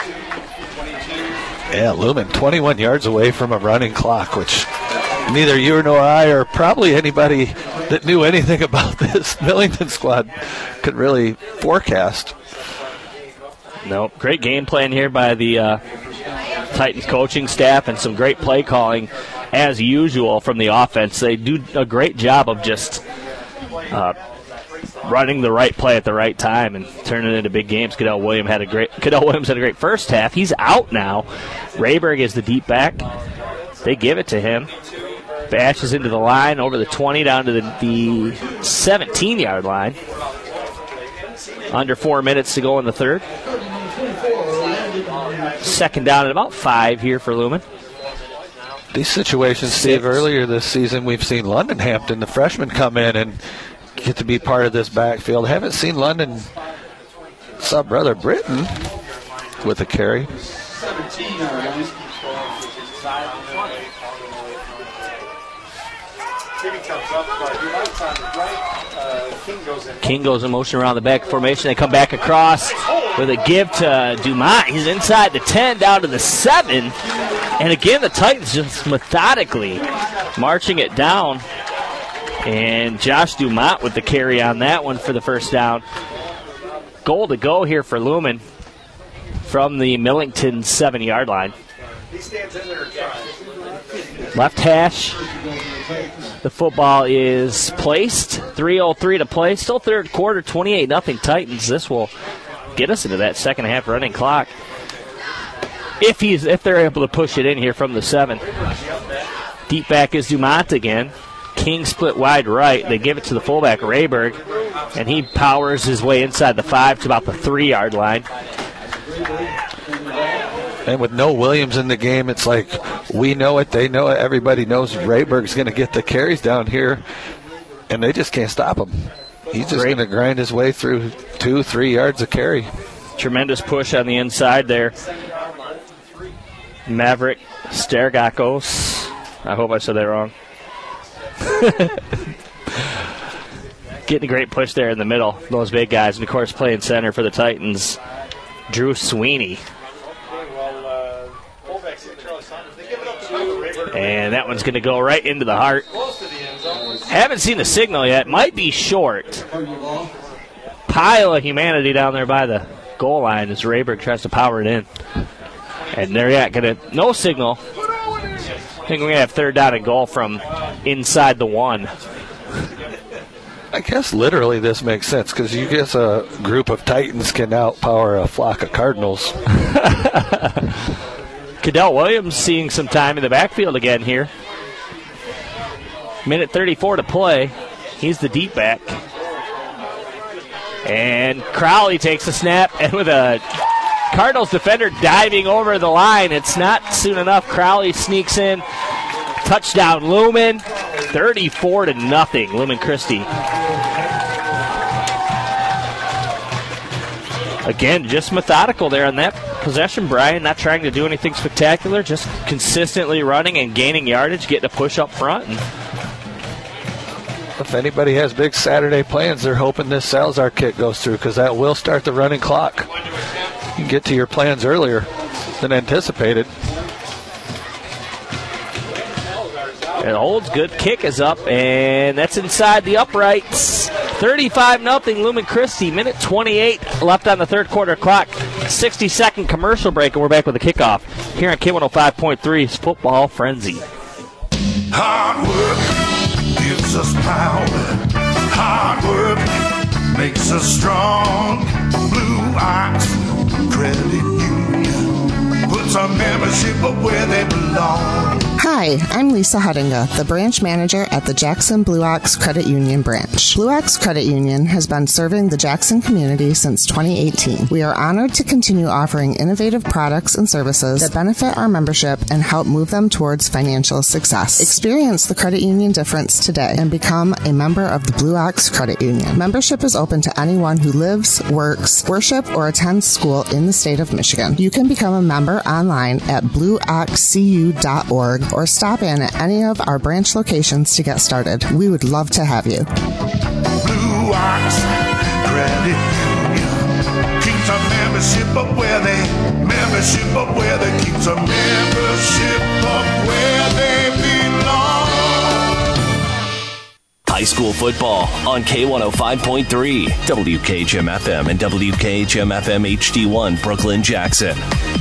Yeah, Lumen, twenty-one yards away from a running clock, which neither you nor I or probably anybody that knew anything about this Millington squad could really forecast. Nope. Great game plan here by the uh, Titans coaching staff and some great play calling as usual from the offense. They do a great job of just uh, running the right play at the right time and turning it into big games. Cadell Williams had a great Cadell Williams had a great first half. He's out now. Rayberg is the deep back. They give it to him. Bashes into the line over the twenty down to the, the seventeen-yard line. Under four minutes to go in the third. Second down at about five here for Lumen. These situations, Steve, earlier this season, we've seen London Hampton, the freshman, come in and get to be part of this backfield. Haven't seen London sub brother Britton with a carry. King goes in motion around the back formation. They come back across with a give to Dumont. He's inside the ten, down to the seven. And again, the Titans just methodically marching it down. And Josh Dumont with the carry on that one for the first down. Goal to go here for Lumen from the Millington seven-yard line. Left hash. The football is placed. three oh three to play. Still third quarter, twenty-eight nothing Titans. This will get us into that second half running clock. If he's if they're able to push it in here from the seven. Deep back is Dumont again. King split wide right. They give it to the fullback, Rayberg, and he powers his way inside the five to about the three-yard line. And with no Williams in the game, it's like we know it, they know it, everybody knows Rayberg's going to get the carries down here, and they just can't stop him. He's just going to grind his way through two, three yards of carry. Tremendous push on the inside there. Maverick Stergakos. I hope I said that wrong. Getting a great push there in the middle. Those big guys. And, of course, playing center for the Titans, Drew Sweeney. And that one's going to go right into the heart. Haven't seen the signal yet. Might be short. Pile of humanity down there by the goal line as Rayberg tries to power it in. And they're yeah, going to no signal. I think we're going to have third down and goal from inside the one. I guess literally this makes sense because you guess a group of Titans can outpower a flock of Cardinals. Cadell Williams seeing some time in the backfield again here. Minute thirty-four to play. He's the deep back. And Crowley takes a snap, and with a Cardinals defender diving over the line, it's not soon enough. Crowley sneaks in. Touchdown Lumen. thirty-four to nothing. Lumen Christi. Again, just methodical there on that possession, Brian. Not trying to do anything spectacular, just consistently running and gaining yardage, getting a push up front. And if anybody has big Saturday plans, they're hoping this Salazar kick goes through because that will start the running clock. You can get to your plans earlier than anticipated. It holds good. Kick is up, and that's inside the uprights. thirty-five nothing Lumen Christi. Minute twenty-eight left on the third quarter clock. sixty-second commercial break, and we're back with a kickoff here on K one oh five point three's Football Frenzy. Hard work gives us power. Hard work makes us strong. Blue Ox Credit Union puts our membership up where they belong. Hi, I'm Lisa Huttinga, the branch manager at the Jackson Blue Ox Credit Union branch. Blue Ox Credit Union has been serving the Jackson community since twenty eighteen. We are honored to continue offering innovative products and services that benefit our membership and help move them towards financial success. Experience the credit union difference today and become a member of the Blue Ox Credit Union. Membership is open to anyone who lives, works, worship, or attends school in the state of Michigan. You can become a member online at blue ox c u dot org or stop in at any of our branch locations to get started. We would love to have you. Blue Ox Credit Union keeps a membership up where they membership up where they keeps a membership up where they belong. High school football on K one oh five point three, W K H M F M and W K H M F M H D one, Brooklyn, Jackson.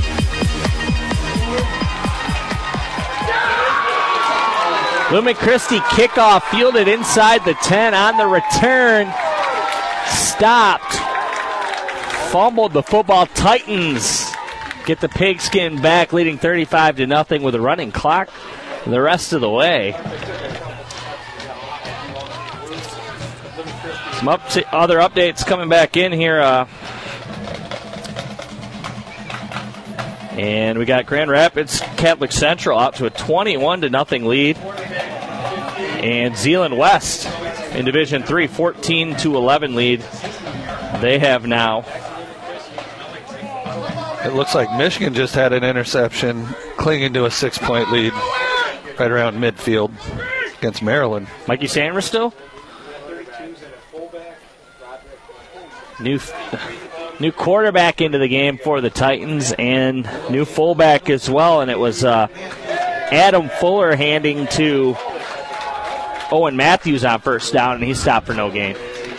Lumen Christi kickoff fielded inside the ten on the return. Stopped. Fumbled the football. Titans get the pigskin back, leading thirty-five to nothing with a running clock the rest of the way. Some up to other updates coming back in here. Uh, and we got Grand Rapids Catholic Central out to a twenty-one to nothing lead. And Zeeland West in Division three, fourteen to eleven lead. They have now. It looks like Michigan just had an interception, clinging to a six-point lead right around midfield against Maryland. Mikey Sanders still? New new quarterback into the game for the Titans and new fullback as well. And it was uh, Adam Fuller handing to Owen Matthews on first down, and he stopped for no gain.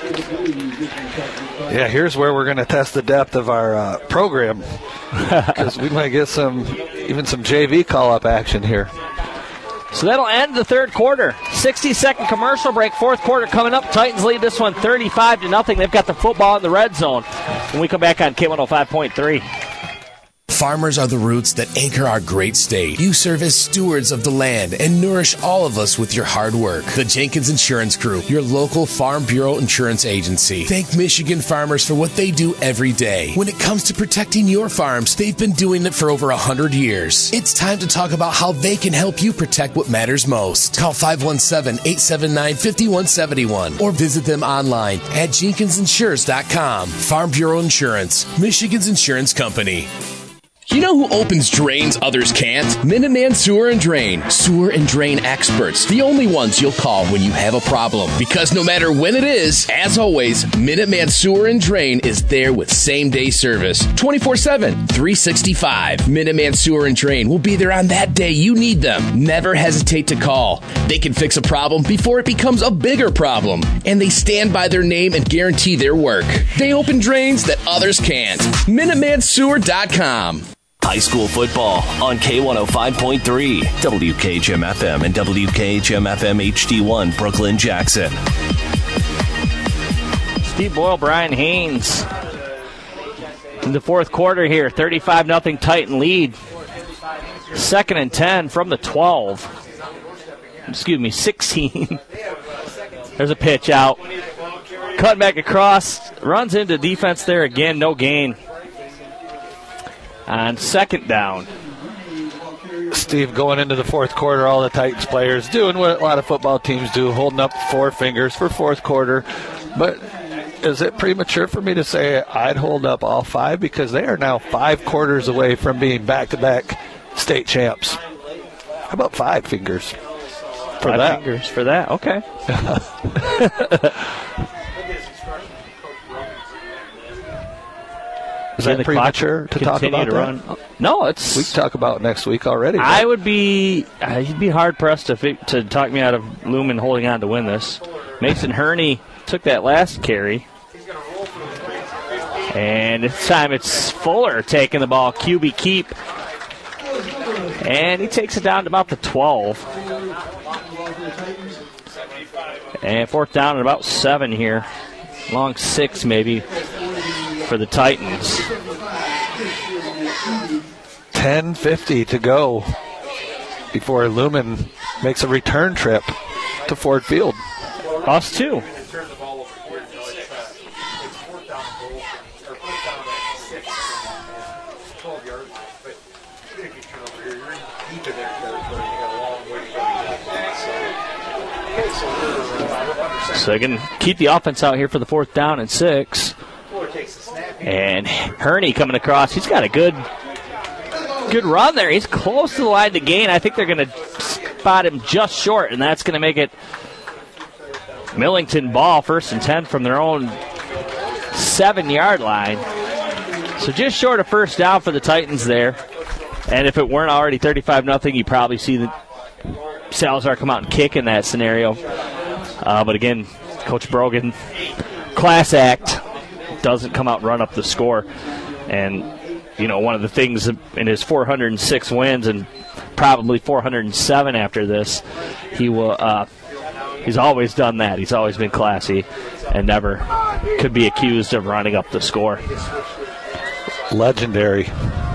Yeah, here's where we're going to test the depth of our uh, program, because we might get some, even some J V call-up action here. So that'll end the third quarter. sixty-second commercial break. Fourth quarter coming up. Titans lead this one thirty-five to nothing. They've got the football in the red zone. When we come back on K one oh five point three. Farmers are the roots that anchor our great state. You serve as stewards of the land and nourish all of us with your hard work. The Jenkins Insurance Group, your local Farm Bureau insurance agency. Thank Michigan farmers for what they do every day. When it comes to protecting your farms, they've been doing it for over one hundred years. It's time to talk about how they can help you protect what matters most. Call five one seven, eight seven nine, five one seven one or visit them online at jenkins insures dot com. Farm Bureau Insurance, Michigan's insurance company. You know who opens drains others can't? Minuteman Sewer and Drain. Sewer and drain experts. The only ones you'll call when you have a problem. Because no matter when it is, as always, Minuteman Sewer and Drain is there with same-day service. twenty-four seven, three sixty-five. Minuteman Sewer and Drain will be there on that day you need them. Never hesitate to call. They can fix a problem before it becomes a bigger problem. And they stand by their name and guarantee their work. They open drains that others can't. Minuteman Sewer dot com. High school football on K one oh five point three, W K H M F M and W K H M F M H D one, Brooklyn, Jackson. Steve Boyle, Brian Haynes in the fourth quarter here. thirty-five nothing Titan lead. Second and ten from the twelve. Excuse me, sixteen. There's a pitch out. Cutting back across. Runs into defense there again. No gain. On second down. Steve, going into the fourth quarter, all the Titans players doing what a lot of football teams do, holding up four fingers for fourth quarter. But is it premature for me to say I'd hold up all five? Because they are now five quarters away from being back-to-back state champs. How about five fingers for five that? fingers for that, okay. Is that premature to talk about to that? Run. No, it's. We can talk about it next week already. I would be. I'd be hard pressed to fi- to talk me out of Lumen holding on to win this. Mason Herney took that last carry, and this time it's Fuller taking the ball. Q B keep, and he takes it down to about the twelve. And fourth down at about seven here, long six maybe. For the Titans. ten fifty to go before Lumen makes a return trip to Ford Field. Us too. So they can keep the offense out here for the fourth down and six. And Herney coming across. He's got a good good run there. He's close to the line to gain. I think they're going to on him just short, and that's going to make it Millington ball, first and ten from their own seven-yard line. So just short of first down for the Titans there. And if it weren't already thirty-five nothing, you probably see the Salazar come out and kick in that scenario. Uh, but again, Coach Brogan, class act, doesn't come out and run up the score. And, you know, one of the things in his four hundred six wins and probably four hundred seven after this, he will, uh, he's always done that. He's always been classy and never could be accused of running up the score. Legendary.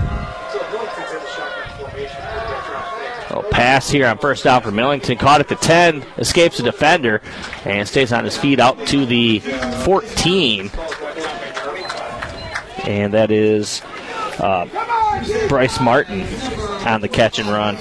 Oh, pass here on first down for Millington. Caught at the ten, escapes a defender, and stays on his feet out to the fourteen. And that is uh, Bryce Martin on the catch and run.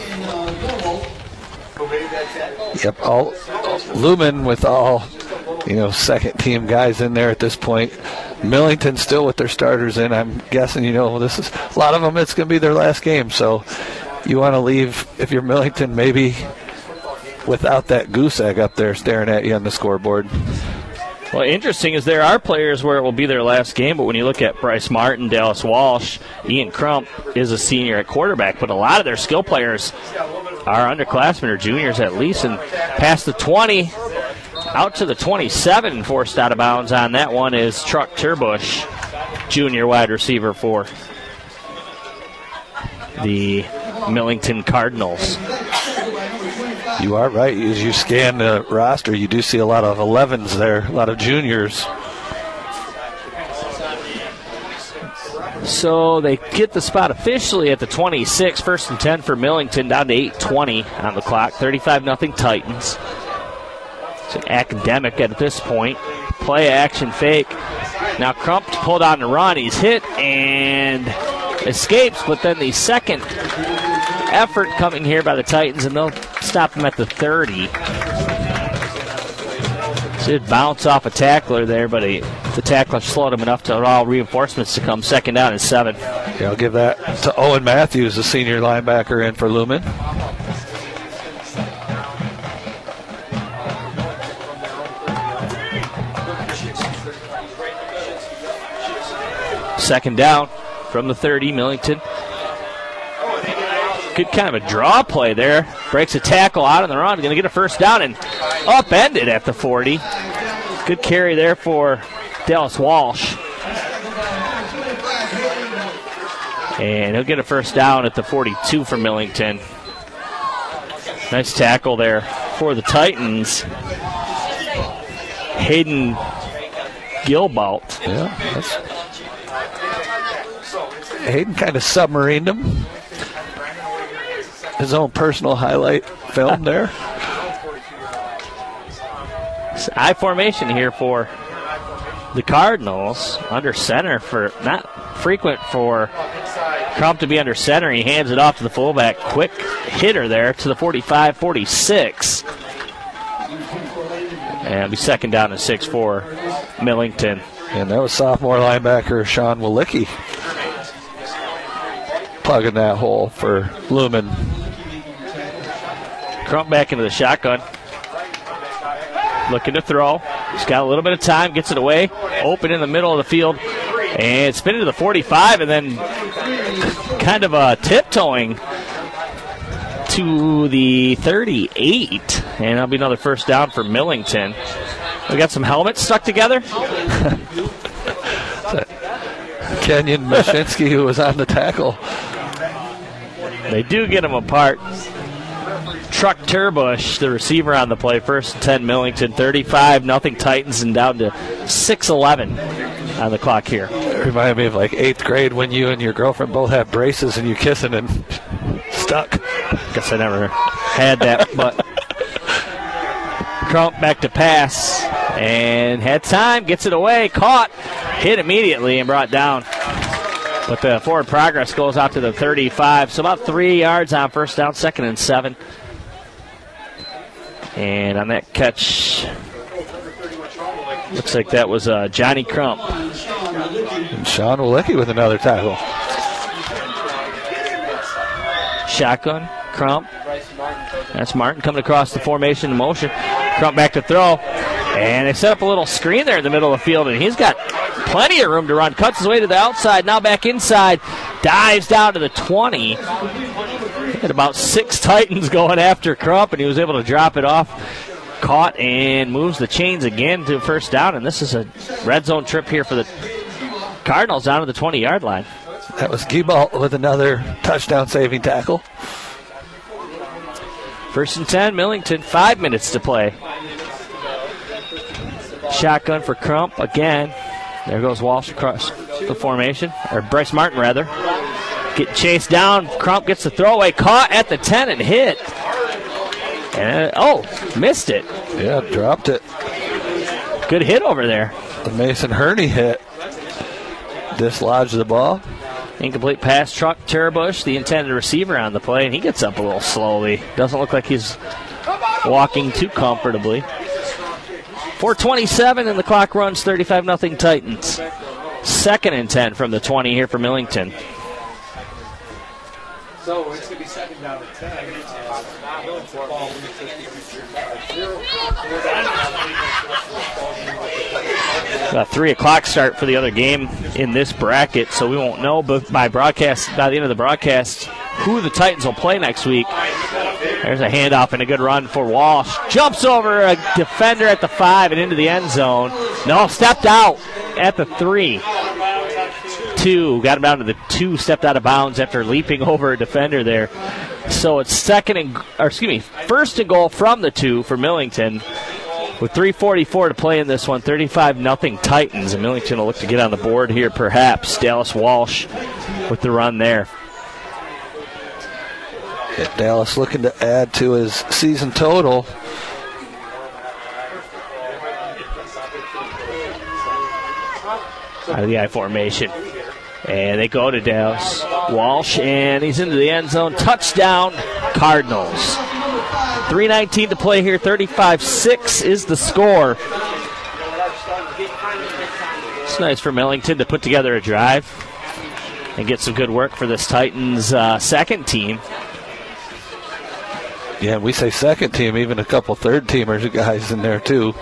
Yep, all, Lumen with all, you know, second team guys in there at this point. Millington still with their starters in. I'm guessing, you know, this is a lot of them, it's going to be their last game. So you want to leave, if you're Millington, maybe without that goose egg up there staring at you on the scoreboard. Well, interesting is there are players where it will be their last game, but when you look at Bryce Martin, Dallas Walsh, Ian Crump is a senior at quarterback, but a lot of their skill players are underclassmen or juniors at least, and past the twenty, out to the twenty-seven, forced out of bounds on that one is Truck Turbush, junior wide receiver for the Millington Cardinals. You are right. As you scan the roster, you do see a lot of elevens there, a lot of juniors. So they get the spot officially at the twenty-six, first and ten for Millington, down to eight twenty on the clock, thirty-five nothing Titans. It's an academic at this point. Play action fake. Now Crump pulled on the run. He's hit and escapes, but then the second effort coming here by the Titans, and they'll stop him at the thirty. Should bounce off a tackler there, but he, the tackler slowed him enough to allow reinforcements to come. Second down and seven. Yeah, I'll give that to Owen Matthews, the senior linebacker in for Lumen. Second down from the thirty, Millington. Good kind of a draw play there. Breaks a tackle out on the run. Going to get a first down and upended at the forty. Good carry there for Dallas Walsh. And he'll get a first down at the forty-two for Millington. Nice tackle there for the Titans. Hayden Gilbout. Yeah, that's Hayden kind of submarined him. His own personal highlight film there. I formation here for the Cardinals. Under center for, not frequent for Crump to be under center. He hands it off to the fullback. Quick hitter there to the forty-five forty-six. And it'll be second down and six for Millington. And that was sophomore linebacker Sean Walicki plugging that hole for Lumen. Crump back into the shotgun. Looking to throw. He's got a little bit of time. Gets it away. Open in the middle of the field. And spin into the forty-five and then kind of uh, tiptoeing to the thirty-eight. And that'll be another first down for Millington. We got some helmets stuck together. Kenyon Mashinsky, who was on the tackle. They do get them apart. Truck Turbush, the receiver on the play. First and ten, Millington. thirty-five nothing Titans, and down to six eleven on the clock here. It reminded me of like eighth grade when you and your girlfriend both had braces and you kissing and stuck. Guess I never had that, but Crump back to pass and had time, gets it away, caught, hit immediately and brought down. But the forward progress goes out to the thirty-five, so about three yards on first down, second and seven. And on that catch, looks like that was uh, Johnny Crump. And Sean Walicki with another tackle. Shotgun, Crump, That's Martin coming across the formation in motion. Crump back to throw. And they set up a little screen there in the middle of the field, and he's got plenty of room to run. Cuts his way to the outside, now back inside. Dives down to the twenty. Had about six Titans going after Crump, and he was able to drop it off. Caught and moves the chains again to first down, and this is a red zone trip here for the Cardinals down to the twenty-yard line. That was Giebalt with another touchdown-saving tackle. First and ten, Millington, five minutes to play. Shotgun for Crump again. There goes Walsh across the formation, or Bryce Martin rather. Get chased down. Crump gets the throwaway, caught at the ten and hit. And, oh, missed it. Yeah, dropped it. Good hit over there. The Mason Herney hit. Dislodged the ball. Incomplete pass, Truck Terbush, the intended receiver on the play, and he gets up a little slowly. Doesn't look like he's walking too comfortably. four twenty-seven, and the clock runs, thirty-five nothing Titans. Second and ten from the twenty here for Millington. So it's going to be second down to ten. A three o'clock start for the other game in this bracket, so we won't know but by broadcast by the end of the broadcast who the Titans will play next week. There's a handoff and a good run for Walsh. Jumps over a defender at the five and into the end zone. No, stepped out at the three. Two, got him down to the two, stepped out of bounds after leaping over a defender there. So it's second and, or excuse me, first and goal from the two for Millington. With three forty-four to play in this one, thirty-five nothing Titans, and Millington will look to get on the board here perhaps. Dallas Walsh with the run there. Yeah, Dallas looking to add to his season total. Out of the I formation. And they go to Dallas Walsh, and he's into the end zone. Touchdown, Cardinals. three nineteen to play here, thirty-five six is the score. It's nice for Millington to put together a drive and get some good work for this Titans uh, second team. Yeah, we say second team, even a couple third-teamers guys in there too.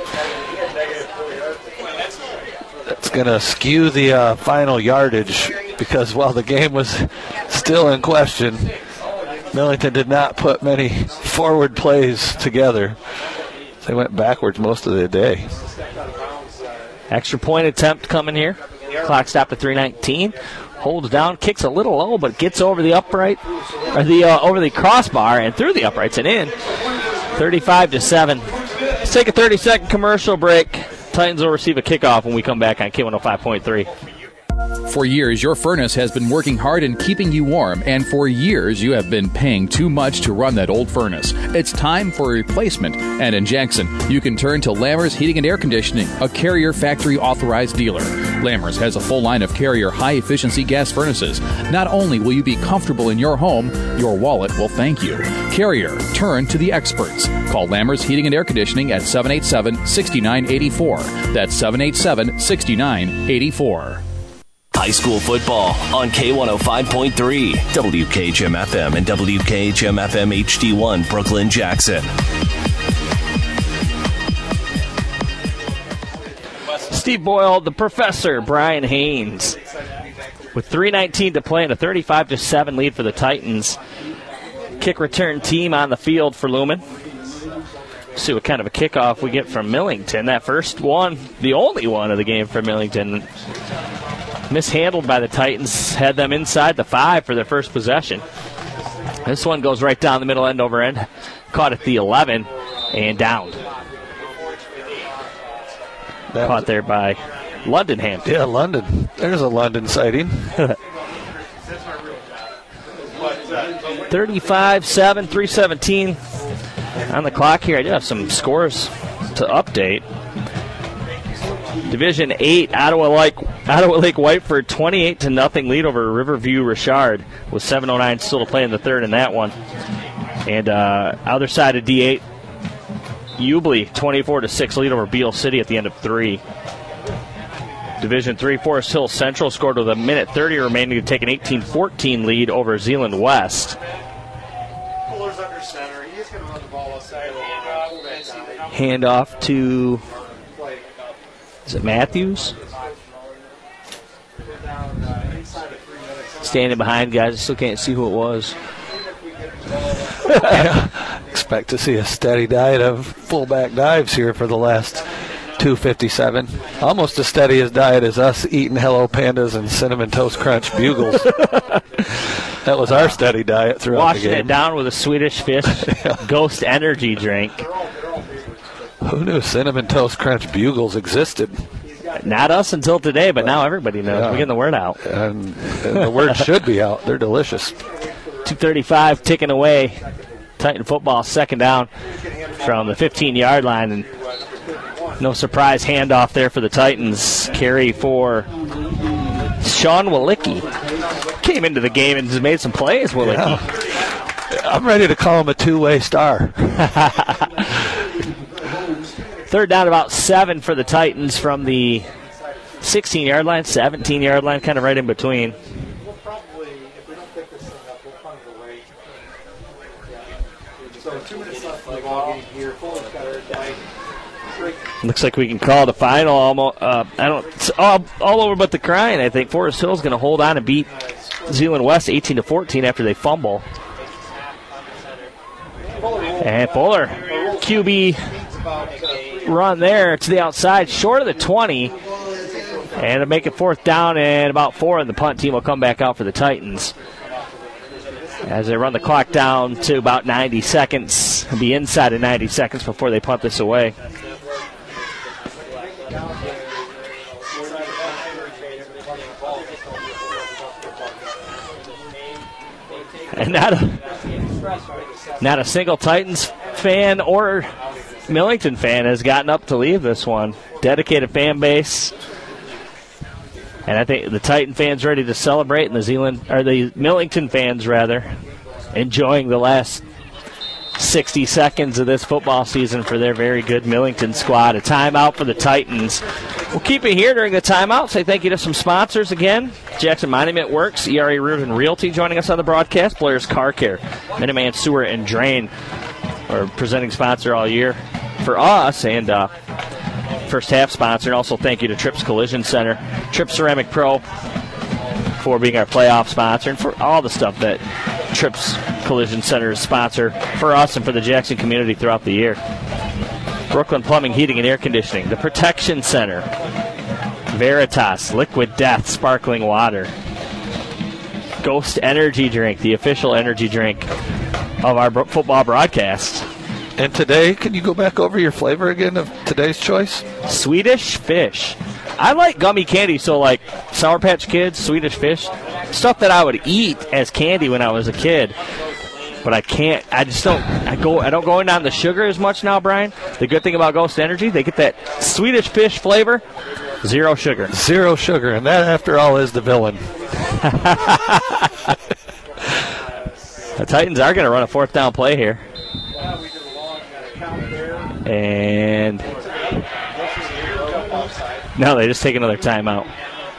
That's going to skew the uh, final yardage because while the game was still in question, Millington did not put many forward plays together. They went backwards most of the day. Extra point attempt coming here. Clock stopped at three nineteen. Holds down, kicks a little low, but gets over the upright, or the uh, over the crossbar and through the uprights and in. thirty-five to seven. Let's take a thirty-second commercial break. Titans will receive a kickoff when we come back on K one oh five point three. For years, your furnace has been working hard and keeping you warm, and for years, you have been paying too much to run that old furnace. It's time for a replacement, and in Jackson, you can turn to Lammers Heating and Air Conditioning, a Carrier factory-authorized dealer. Lammers has a full line of Carrier high-efficiency gas furnaces. Not only will you be comfortable in your home, your wallet will thank you. Carrier, turn to the experts. Call Lammers Heating and Air Conditioning at seven eight seven, six nine eight four. That's seven eight seven, six nine eight four. High school football on K one oh five point three, W K H M F M and W K H M F M H D one, Brooklyn, Jackson. Steve Boyle, the professor, Brian Haynes. With three nineteen to play and a thirty-five to seven lead for the Titans. Kick return team on the field for Lumen. See what kind of a kickoff we get from Millington. That first one, the only one of the game for Millington. Mishandled by the Titans, had them inside the five for their first possession. This one goes right down the middle, end over end. Caught at the eleven and downed. That Caught there by London Hampton. Yeah, London. There's a London sighting. thirty-five seven, three seventeen on the clock here. I do have some scores to update. Division eight, Ottawa Lake, Ottawa Lake Whiteford, twenty-eight to nothing lead over Riverview Richard with seven oh nine still to play in the third in that one. And uh, other side of D eight, Ubley, twenty-four to six lead over Beale City at the end of three. Division three, Forest Hill Central scored with a minute thirty remaining to take an eighteen fourteen lead over Zeeland West. Fuller's under center. He's Handoff to, is it Matthews? Standing behind, guys. I still can't see who it was. Yeah. Expect to see a steady diet of fullback dives here for the last two fifty-seven. Almost as steady as diet as us eating Hello Pandas and Cinnamon Toast Crunch Bugles. That was our steady diet throughout Washing the game. it down with a Swedish Fish Yeah. Ghost Energy drink. Who knew Cinnamon Toast Crunch Bugles existed? Not us until today, but now everybody knows. Yeah. We're getting the word out. And, and the word should be out. They're delicious. two thirty-five ticking away. Titan football, second down from the fifteen-yard line. And no surprise handoff there for the Titans. Carry for Sean Walicki. Came into the game and has made some plays, Walicki. Yeah. I'm ready to call him a two-way star. Third down, about seven for the Titans from the sixteen-yard line, seventeen-yard line, kind of right in between. Looks like we can call the final. Almost, uh, I don't. It's all, all over but the crying. I think Forest Hill's going to hold on and beat Zeeland West eighteen to fourteen after they fumble. And Fuller, Q B run there to the outside, short of the twenty, and it'll make it fourth down and about four, and the punt team will come back out for the Titans. As they run the clock down to about ninety seconds, it'll be inside of ninety seconds before they punt this away. And not a, not a single Titans fan or Millington fan has gotten up to leave this one. Dedicated fan base. And I think the Titan fans ready to celebrate, and the Zeeland, or the Millington fans rather, enjoying the last sixty seconds of this football season for their very good Millington squad. A timeout for the Titans. We'll keep it here during the timeout. Say thank you to some sponsors again. Jackson Monument Works, E R A Reardon Realty joining us on the broadcast. Blair's Car Care, Minuteman Sewer and Drain, our presenting sponsor all year for us, and uh, first half sponsor. And also thank you to Trips Collision Center, Trips Ceramic Pro for being our playoff sponsor, and for all the stuff that Trips Collision Center is sponsor for us and for the Jackson community throughout the year. Brooklyn Plumbing, Heating, and Air Conditioning, the Protection Center, Veritas, Liquid Death, Sparkling Water, Ghost Energy Drink, the official energy drink of our bro- football broadcast. And today, can you go back over your flavor again of today's choice? Swedish Fish. I like gummy candy, so like Sour Patch Kids, Swedish Fish, stuff that I would eat as candy when I was a kid. But I can't. I just don't. I go. I don't go in on the sugar as much now, Brian. The good thing about Ghost Energy, they get that Swedish Fish flavor, zero sugar. Zero sugar, and that, after all, is the villain. The Titans are going to run a fourth down play here, and no, they just take another timeout.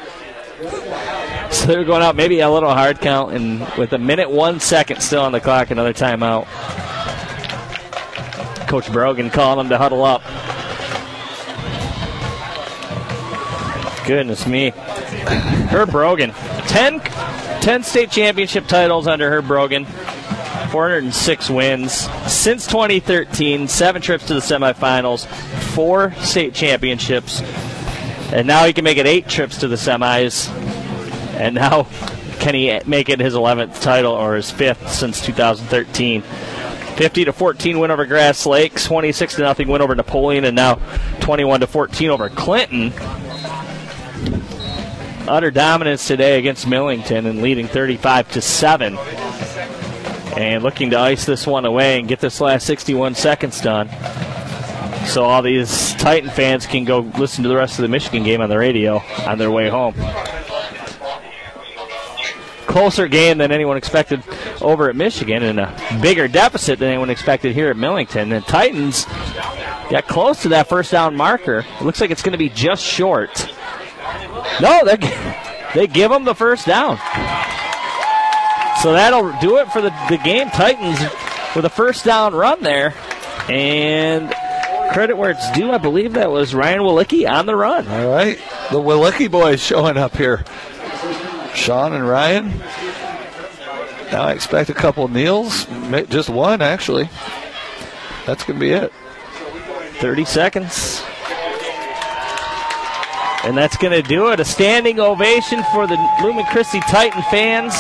So they're going out maybe a little hard count, and with a minute one second still on the clock, another timeout. Coach Brogan calling them to huddle up. Goodness me. Herb Brogan. ten, ten state championship titles under Herb Brogan. four hundred six wins. Since twenty thirteen, seven trips to the semifinals, four state championships. And now he can make it eight trips to the semis. And now, can he make it his eleventh title or his fifth since two thousand thirteen? fifty to fourteen win over Grass Lake, twenty-six to nothing win over Napoleon, and now twenty-one to fourteen over Clinton. Utter dominance today against Millington and leading thirty-five to seven. And looking to ice this one away and get this last sixty-one seconds done. So all these Titan fans can go listen to the rest of the Michigan game on the radio on their way home. Closer game than anyone expected over at Michigan, and a bigger deficit than anyone expected here at Millington. And Titans got close to that first down marker. It looks like it's going to be just short. No, they give them the first down. So that'll do it for the, the game. Titans with a first down run there. And credit where it's due, I believe that was Ryan Walicki on the run. All right. The Walicki boys showing up here. Sean and Ryan. Now I expect a couple kneels. Just one, actually. That's going to be it. thirty seconds. And that's going to do it. A standing ovation for the Lumen Christi Titan fans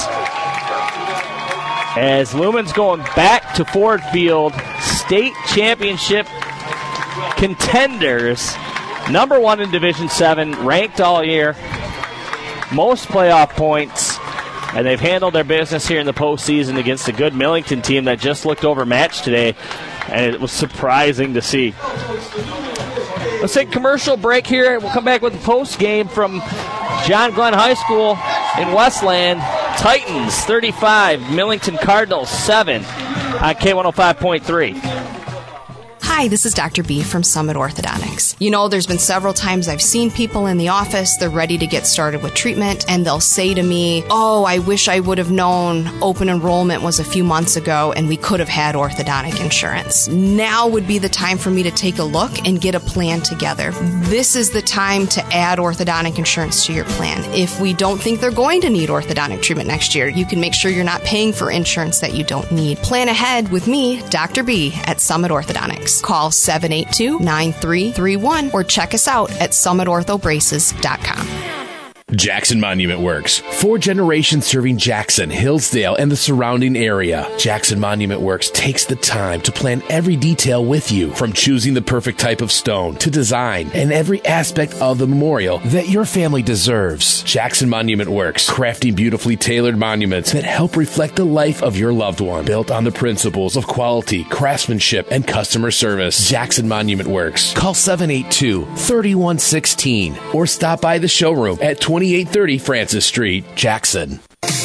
as Lumen's going back to Ford Field, state championship contenders, number one in Division seven, ranked all year, most playoff points, and they've handled their business here in the postseason against a good Millington team that just looked overmatched today, and it was surprising to see. Let's take a commercial break here. We'll come back with the post game from John Glenn High School in Westland. Titans thirty-five, Millington Cardinals seven on K one oh five point three. Hi, this is Doctor B from Summit Orthodontics. You know, there's been several times I've seen people in the office, they're ready to get started with treatment, and they'll say to me, oh, I wish I would have known open enrollment was a few months ago and we could have had orthodontic insurance. Now would be the time for me to take a look and get a plan together. This is the time to add orthodontic insurance to your plan. If we don't think they're going to need orthodontic treatment next year, you can make sure you're not paying for insurance that you don't need. Plan ahead with me, Doctor B, at Summit Orthodontics. Call seven eight two, nine three three one or check us out at summit ortho braces dot com. Jackson Monument Works. Four generations serving Jackson, Hillsdale, and the surrounding area. Jackson Monument Works takes the time to plan every detail with you, from choosing the perfect type of stone to design and every aspect of the memorial that your family deserves. Jackson Monument Works, crafting beautifully tailored monuments that help reflect the life of your loved one, built on the principles of quality, craftsmanship, and customer service. Jackson Monument Works. Call seven eight two, three one one six or stop by the showroom at twenty-eight thirty Francis Street, Jackson.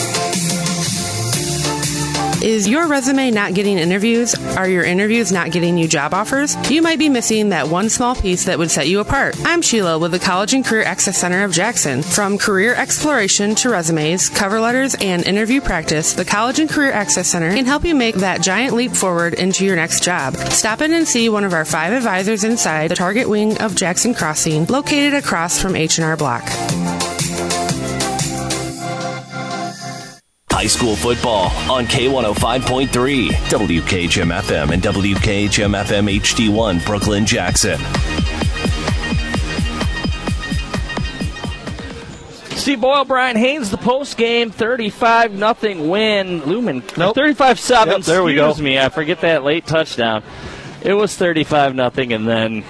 Is your resume not getting interviews? Are your interviews not getting you job offers? You might be missing that one small piece that would set you apart. I'm Sheila with the College and Career Access Center of Jackson. From career exploration to resumes, cover letters, and interview practice, the College and Career Access Center can help you make that giant leap forward into your next job. Stop in and see one of our five advisors inside the Target Wing of Jackson Crossing, located across from H and R Block. High school football on K one oh five point three, W K H M F M and W K H M F M H D one, Brooklyn, Jackson. Steve Boyle, Brian Haynes, the post game, thirty-five nothing win. Lumen, nope. thirty-five seven. Yep, there we go. Excuse me, I forget that late touchdown. It was thirty-five nothing, and then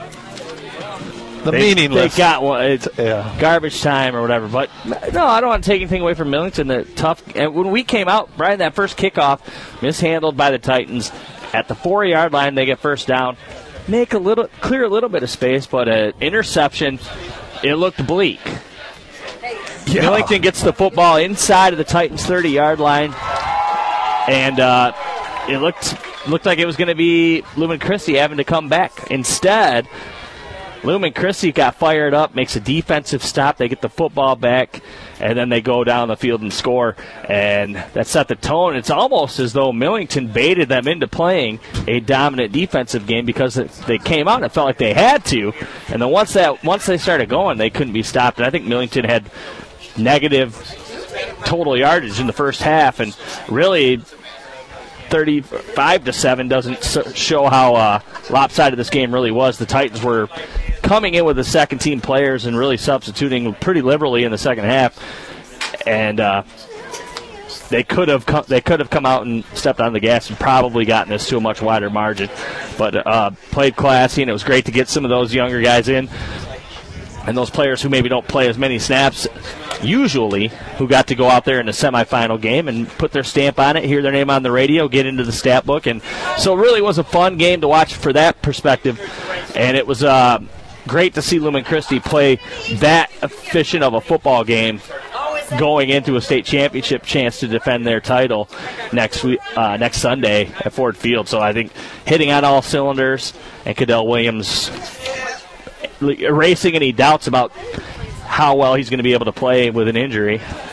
the they, meaningless. They got one. It's yeah. garbage time or whatever. But no, I don't want to take anything away from Millington. The tough. And when we came out, Brian, that first kickoff mishandled by the Titans at the four-yard line. They get first down, make a little clear a little bit of space, but an interception. It looked bleak. Yeah. Millington gets the football inside of the Titans' thirty-yard line, and uh, it looked looked like it was going to be Lumen Christi having to come back. Instead, Lumen Christi got fired up, makes a defensive stop. They get the football back, and then they go down the field and score. And that set the tone. It's almost as though Millington baited them into playing a dominant defensive game because they came out and it felt like they had to. And then once that once they started going, they couldn't be stopped. And I think Millington had negative total yardage in the first half, and really thirty-five to seven doesn't show how uh, lopsided this game really was. The Titans were coming in with the second team players and really substituting pretty liberally in the second half, and uh, they could have come, they could have come out and stepped on the gas and probably gotten this to a much wider margin, but uh, played classy, and it was great to get some of those younger guys in and those players who maybe don't play as many snaps usually, who got to go out there in the semifinal game and put their stamp on it, hear their name on the radio, get into the stat book. And so it really was a fun game to watch for that perspective. And it was uh, great to see Lumen Christi play that efficient of a football game going into a state championship chance to defend their title next week, uh, next Sunday at Ford Field. So I think hitting on all cylinders, and Cadell Williams erasing any doubts about how well he's going to be able to play with an injury.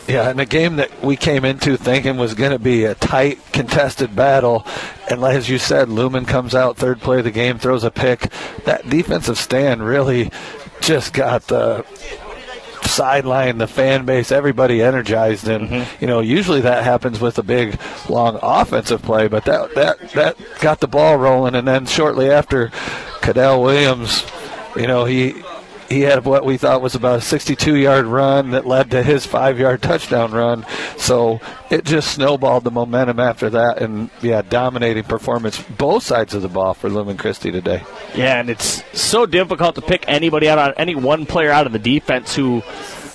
Yeah, and a game that we came into thinking was going to be a tight, contested battle. And as you said, Lumen comes out, third play of the game, throws a pick. That defensive stand really just got the sideline, the fan base, everybody energized. And, mm-hmm. you know, usually that happens with a big, long offensive play. But that, that, that got the ball rolling. And then shortly after, Cadell Williams, you know, he – he had what we thought was about a sixty-two-yard run that led to his five-yard touchdown run. So it just snowballed the momentum after that. And, yeah, dominating performance both sides of the ball for Lumen Christi today. Yeah, and it's so difficult to pick anybody out, any one player out of the defense who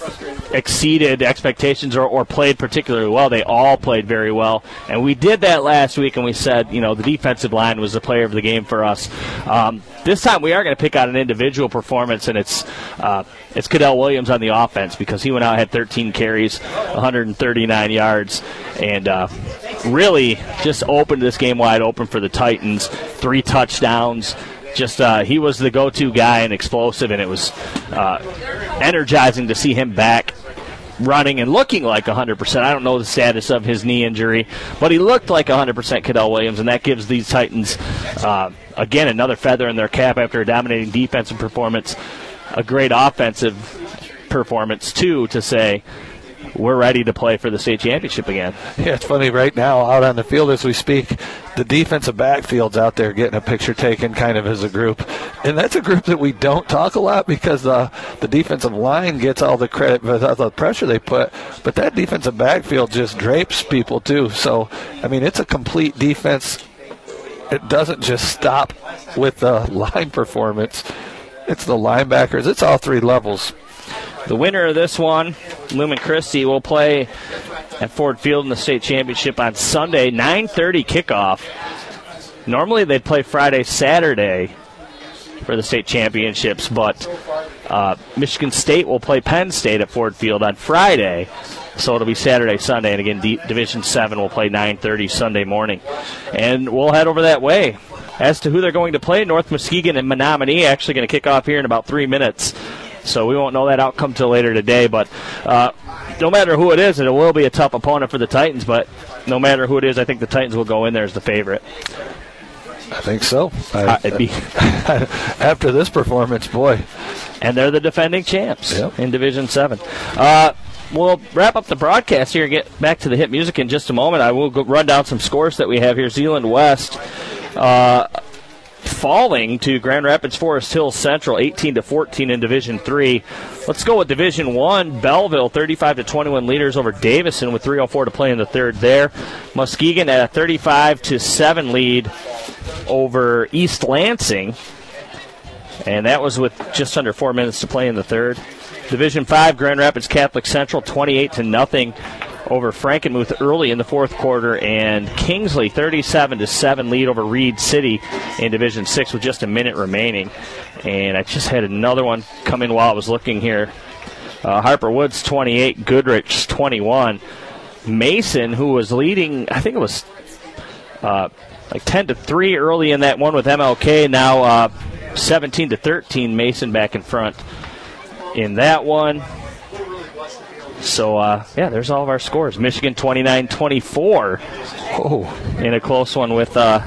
exceeded expectations or, or played particularly well. They all played very well. And we did that last week, and we said, you know, the defensive line was the player of the game for us. Um, this time we are going to pick out an individual performance, and it's uh, it's Cadell Williams on the offense because he went out, had thirteen carries, one hundred thirty-nine yards, and uh, really just opened this game wide open for the Titans. Three touchdowns. Just uh, he was the go-to guy and explosive, and it was uh, energizing to see him back running and looking like one hundred percent. I don't know the status of his knee injury, but he looked like one hundred percent Cadell Williams, and that gives these Titans, uh, again, another feather in their cap after a dominating defensive performance, a great offensive performance, too, to say, we're ready to play for the state championship again. Yeah, it's funny right now out on the field as we speak, the defensive backfield's out there getting a picture taken kind of as a group. And that's a group that we don't talk a lot because uh, the defensive line gets all the credit for the pressure they put. But that defensive backfield just drapes people too. So, I mean, it's a complete defense. It doesn't just stop with the line performance. It's the linebackers. It's all three levels. The winner of this one, Lumen Christi, will play at Ford Field in the state championship on Sunday, nine thirty kickoff. Normally they'd play Friday, Saturday for the state championships, but uh, Michigan State will play Penn State at Ford Field on Friday, so it'll be Saturday, Sunday, and again, D- Division seven will play nine thirty Sunday morning. And we'll head over that way. As to who they're going to play, North Muskegon and Menominee actually going to kick off here in about three minutes. So we won't know that outcome till later today. But uh, no matter who it is, it will be a tough opponent for the Titans. But no matter who it is, I think the Titans will go in there as the favorite. I think so. I, uh, it'd be after this performance, boy. And they're the defending champs yep. in Division seven. Uh, we'll wrap up the broadcast here and get back to the hit music in just a moment. I will go run down some scores that we have here. Zeeland West uh, falling to Grand Rapids Forest Hills Central, eighteen to fourteen in Division three. Let's go with Division one. Belleville, thirty-five to twenty-one leaders over Davison with three oh four to play in the third there. Muskegon at a thirty-five to seven lead over East Lansing, and that was with just under four minutes to play in the third. Division five, Grand Rapids Catholic Central, twenty-eight to nothing over Frankenmuth early in the fourth quarter, and Kingsley thirty-seven to seven lead over Reed City in Division six with just a minute remaining. And I just had another one come in while I was looking here. Uh, Harper Woods twenty-eight, Goodrich twenty-one. Mason, who was leading, I think it was uh, like ten to three early in that one with M L K, now uh, seventeen to thirteen, Mason back in front in that one. So, uh, yeah, there's all of our scores. Michigan twenty-nine twenty-four oh, in a close one with uh,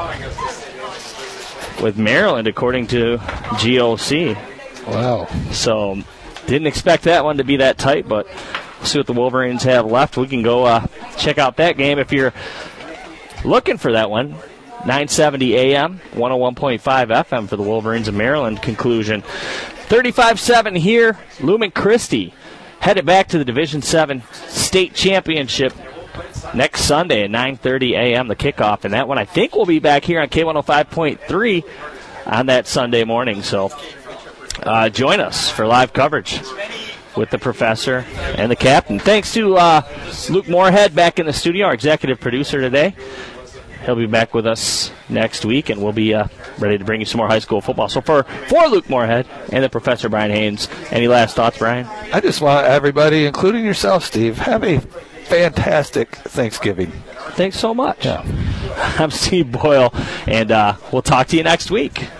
with Maryland, according to G O C. Wow. So, didn't expect that one to be that tight, but we'll see what the Wolverines have left. We can go uh, check out that game if you're looking for that one. nine seventy A M, one oh one point five F M for the Wolverines of Maryland conclusion. thirty-five seven here, Lumen Christi headed back to the Division seven state championship next Sunday at nine thirty A M, the kickoff. And that one I think will be back here on K one oh five point three on that Sunday morning. So uh, join us for live coverage with the professor and the captain. Thanks to uh, Luke Moorhead back in the studio, our executive producer today. He'll be back with us next week, and we'll be uh, ready to bring you some more high school football. So for, for Luke Moorhead and the Professor Brian Haynes, any last thoughts, Brian? I just want everybody, including yourself, Steve, have a fantastic Thanksgiving. Thanks so much. Yeah. I'm Steve Boyle, and uh, we'll talk to you next week.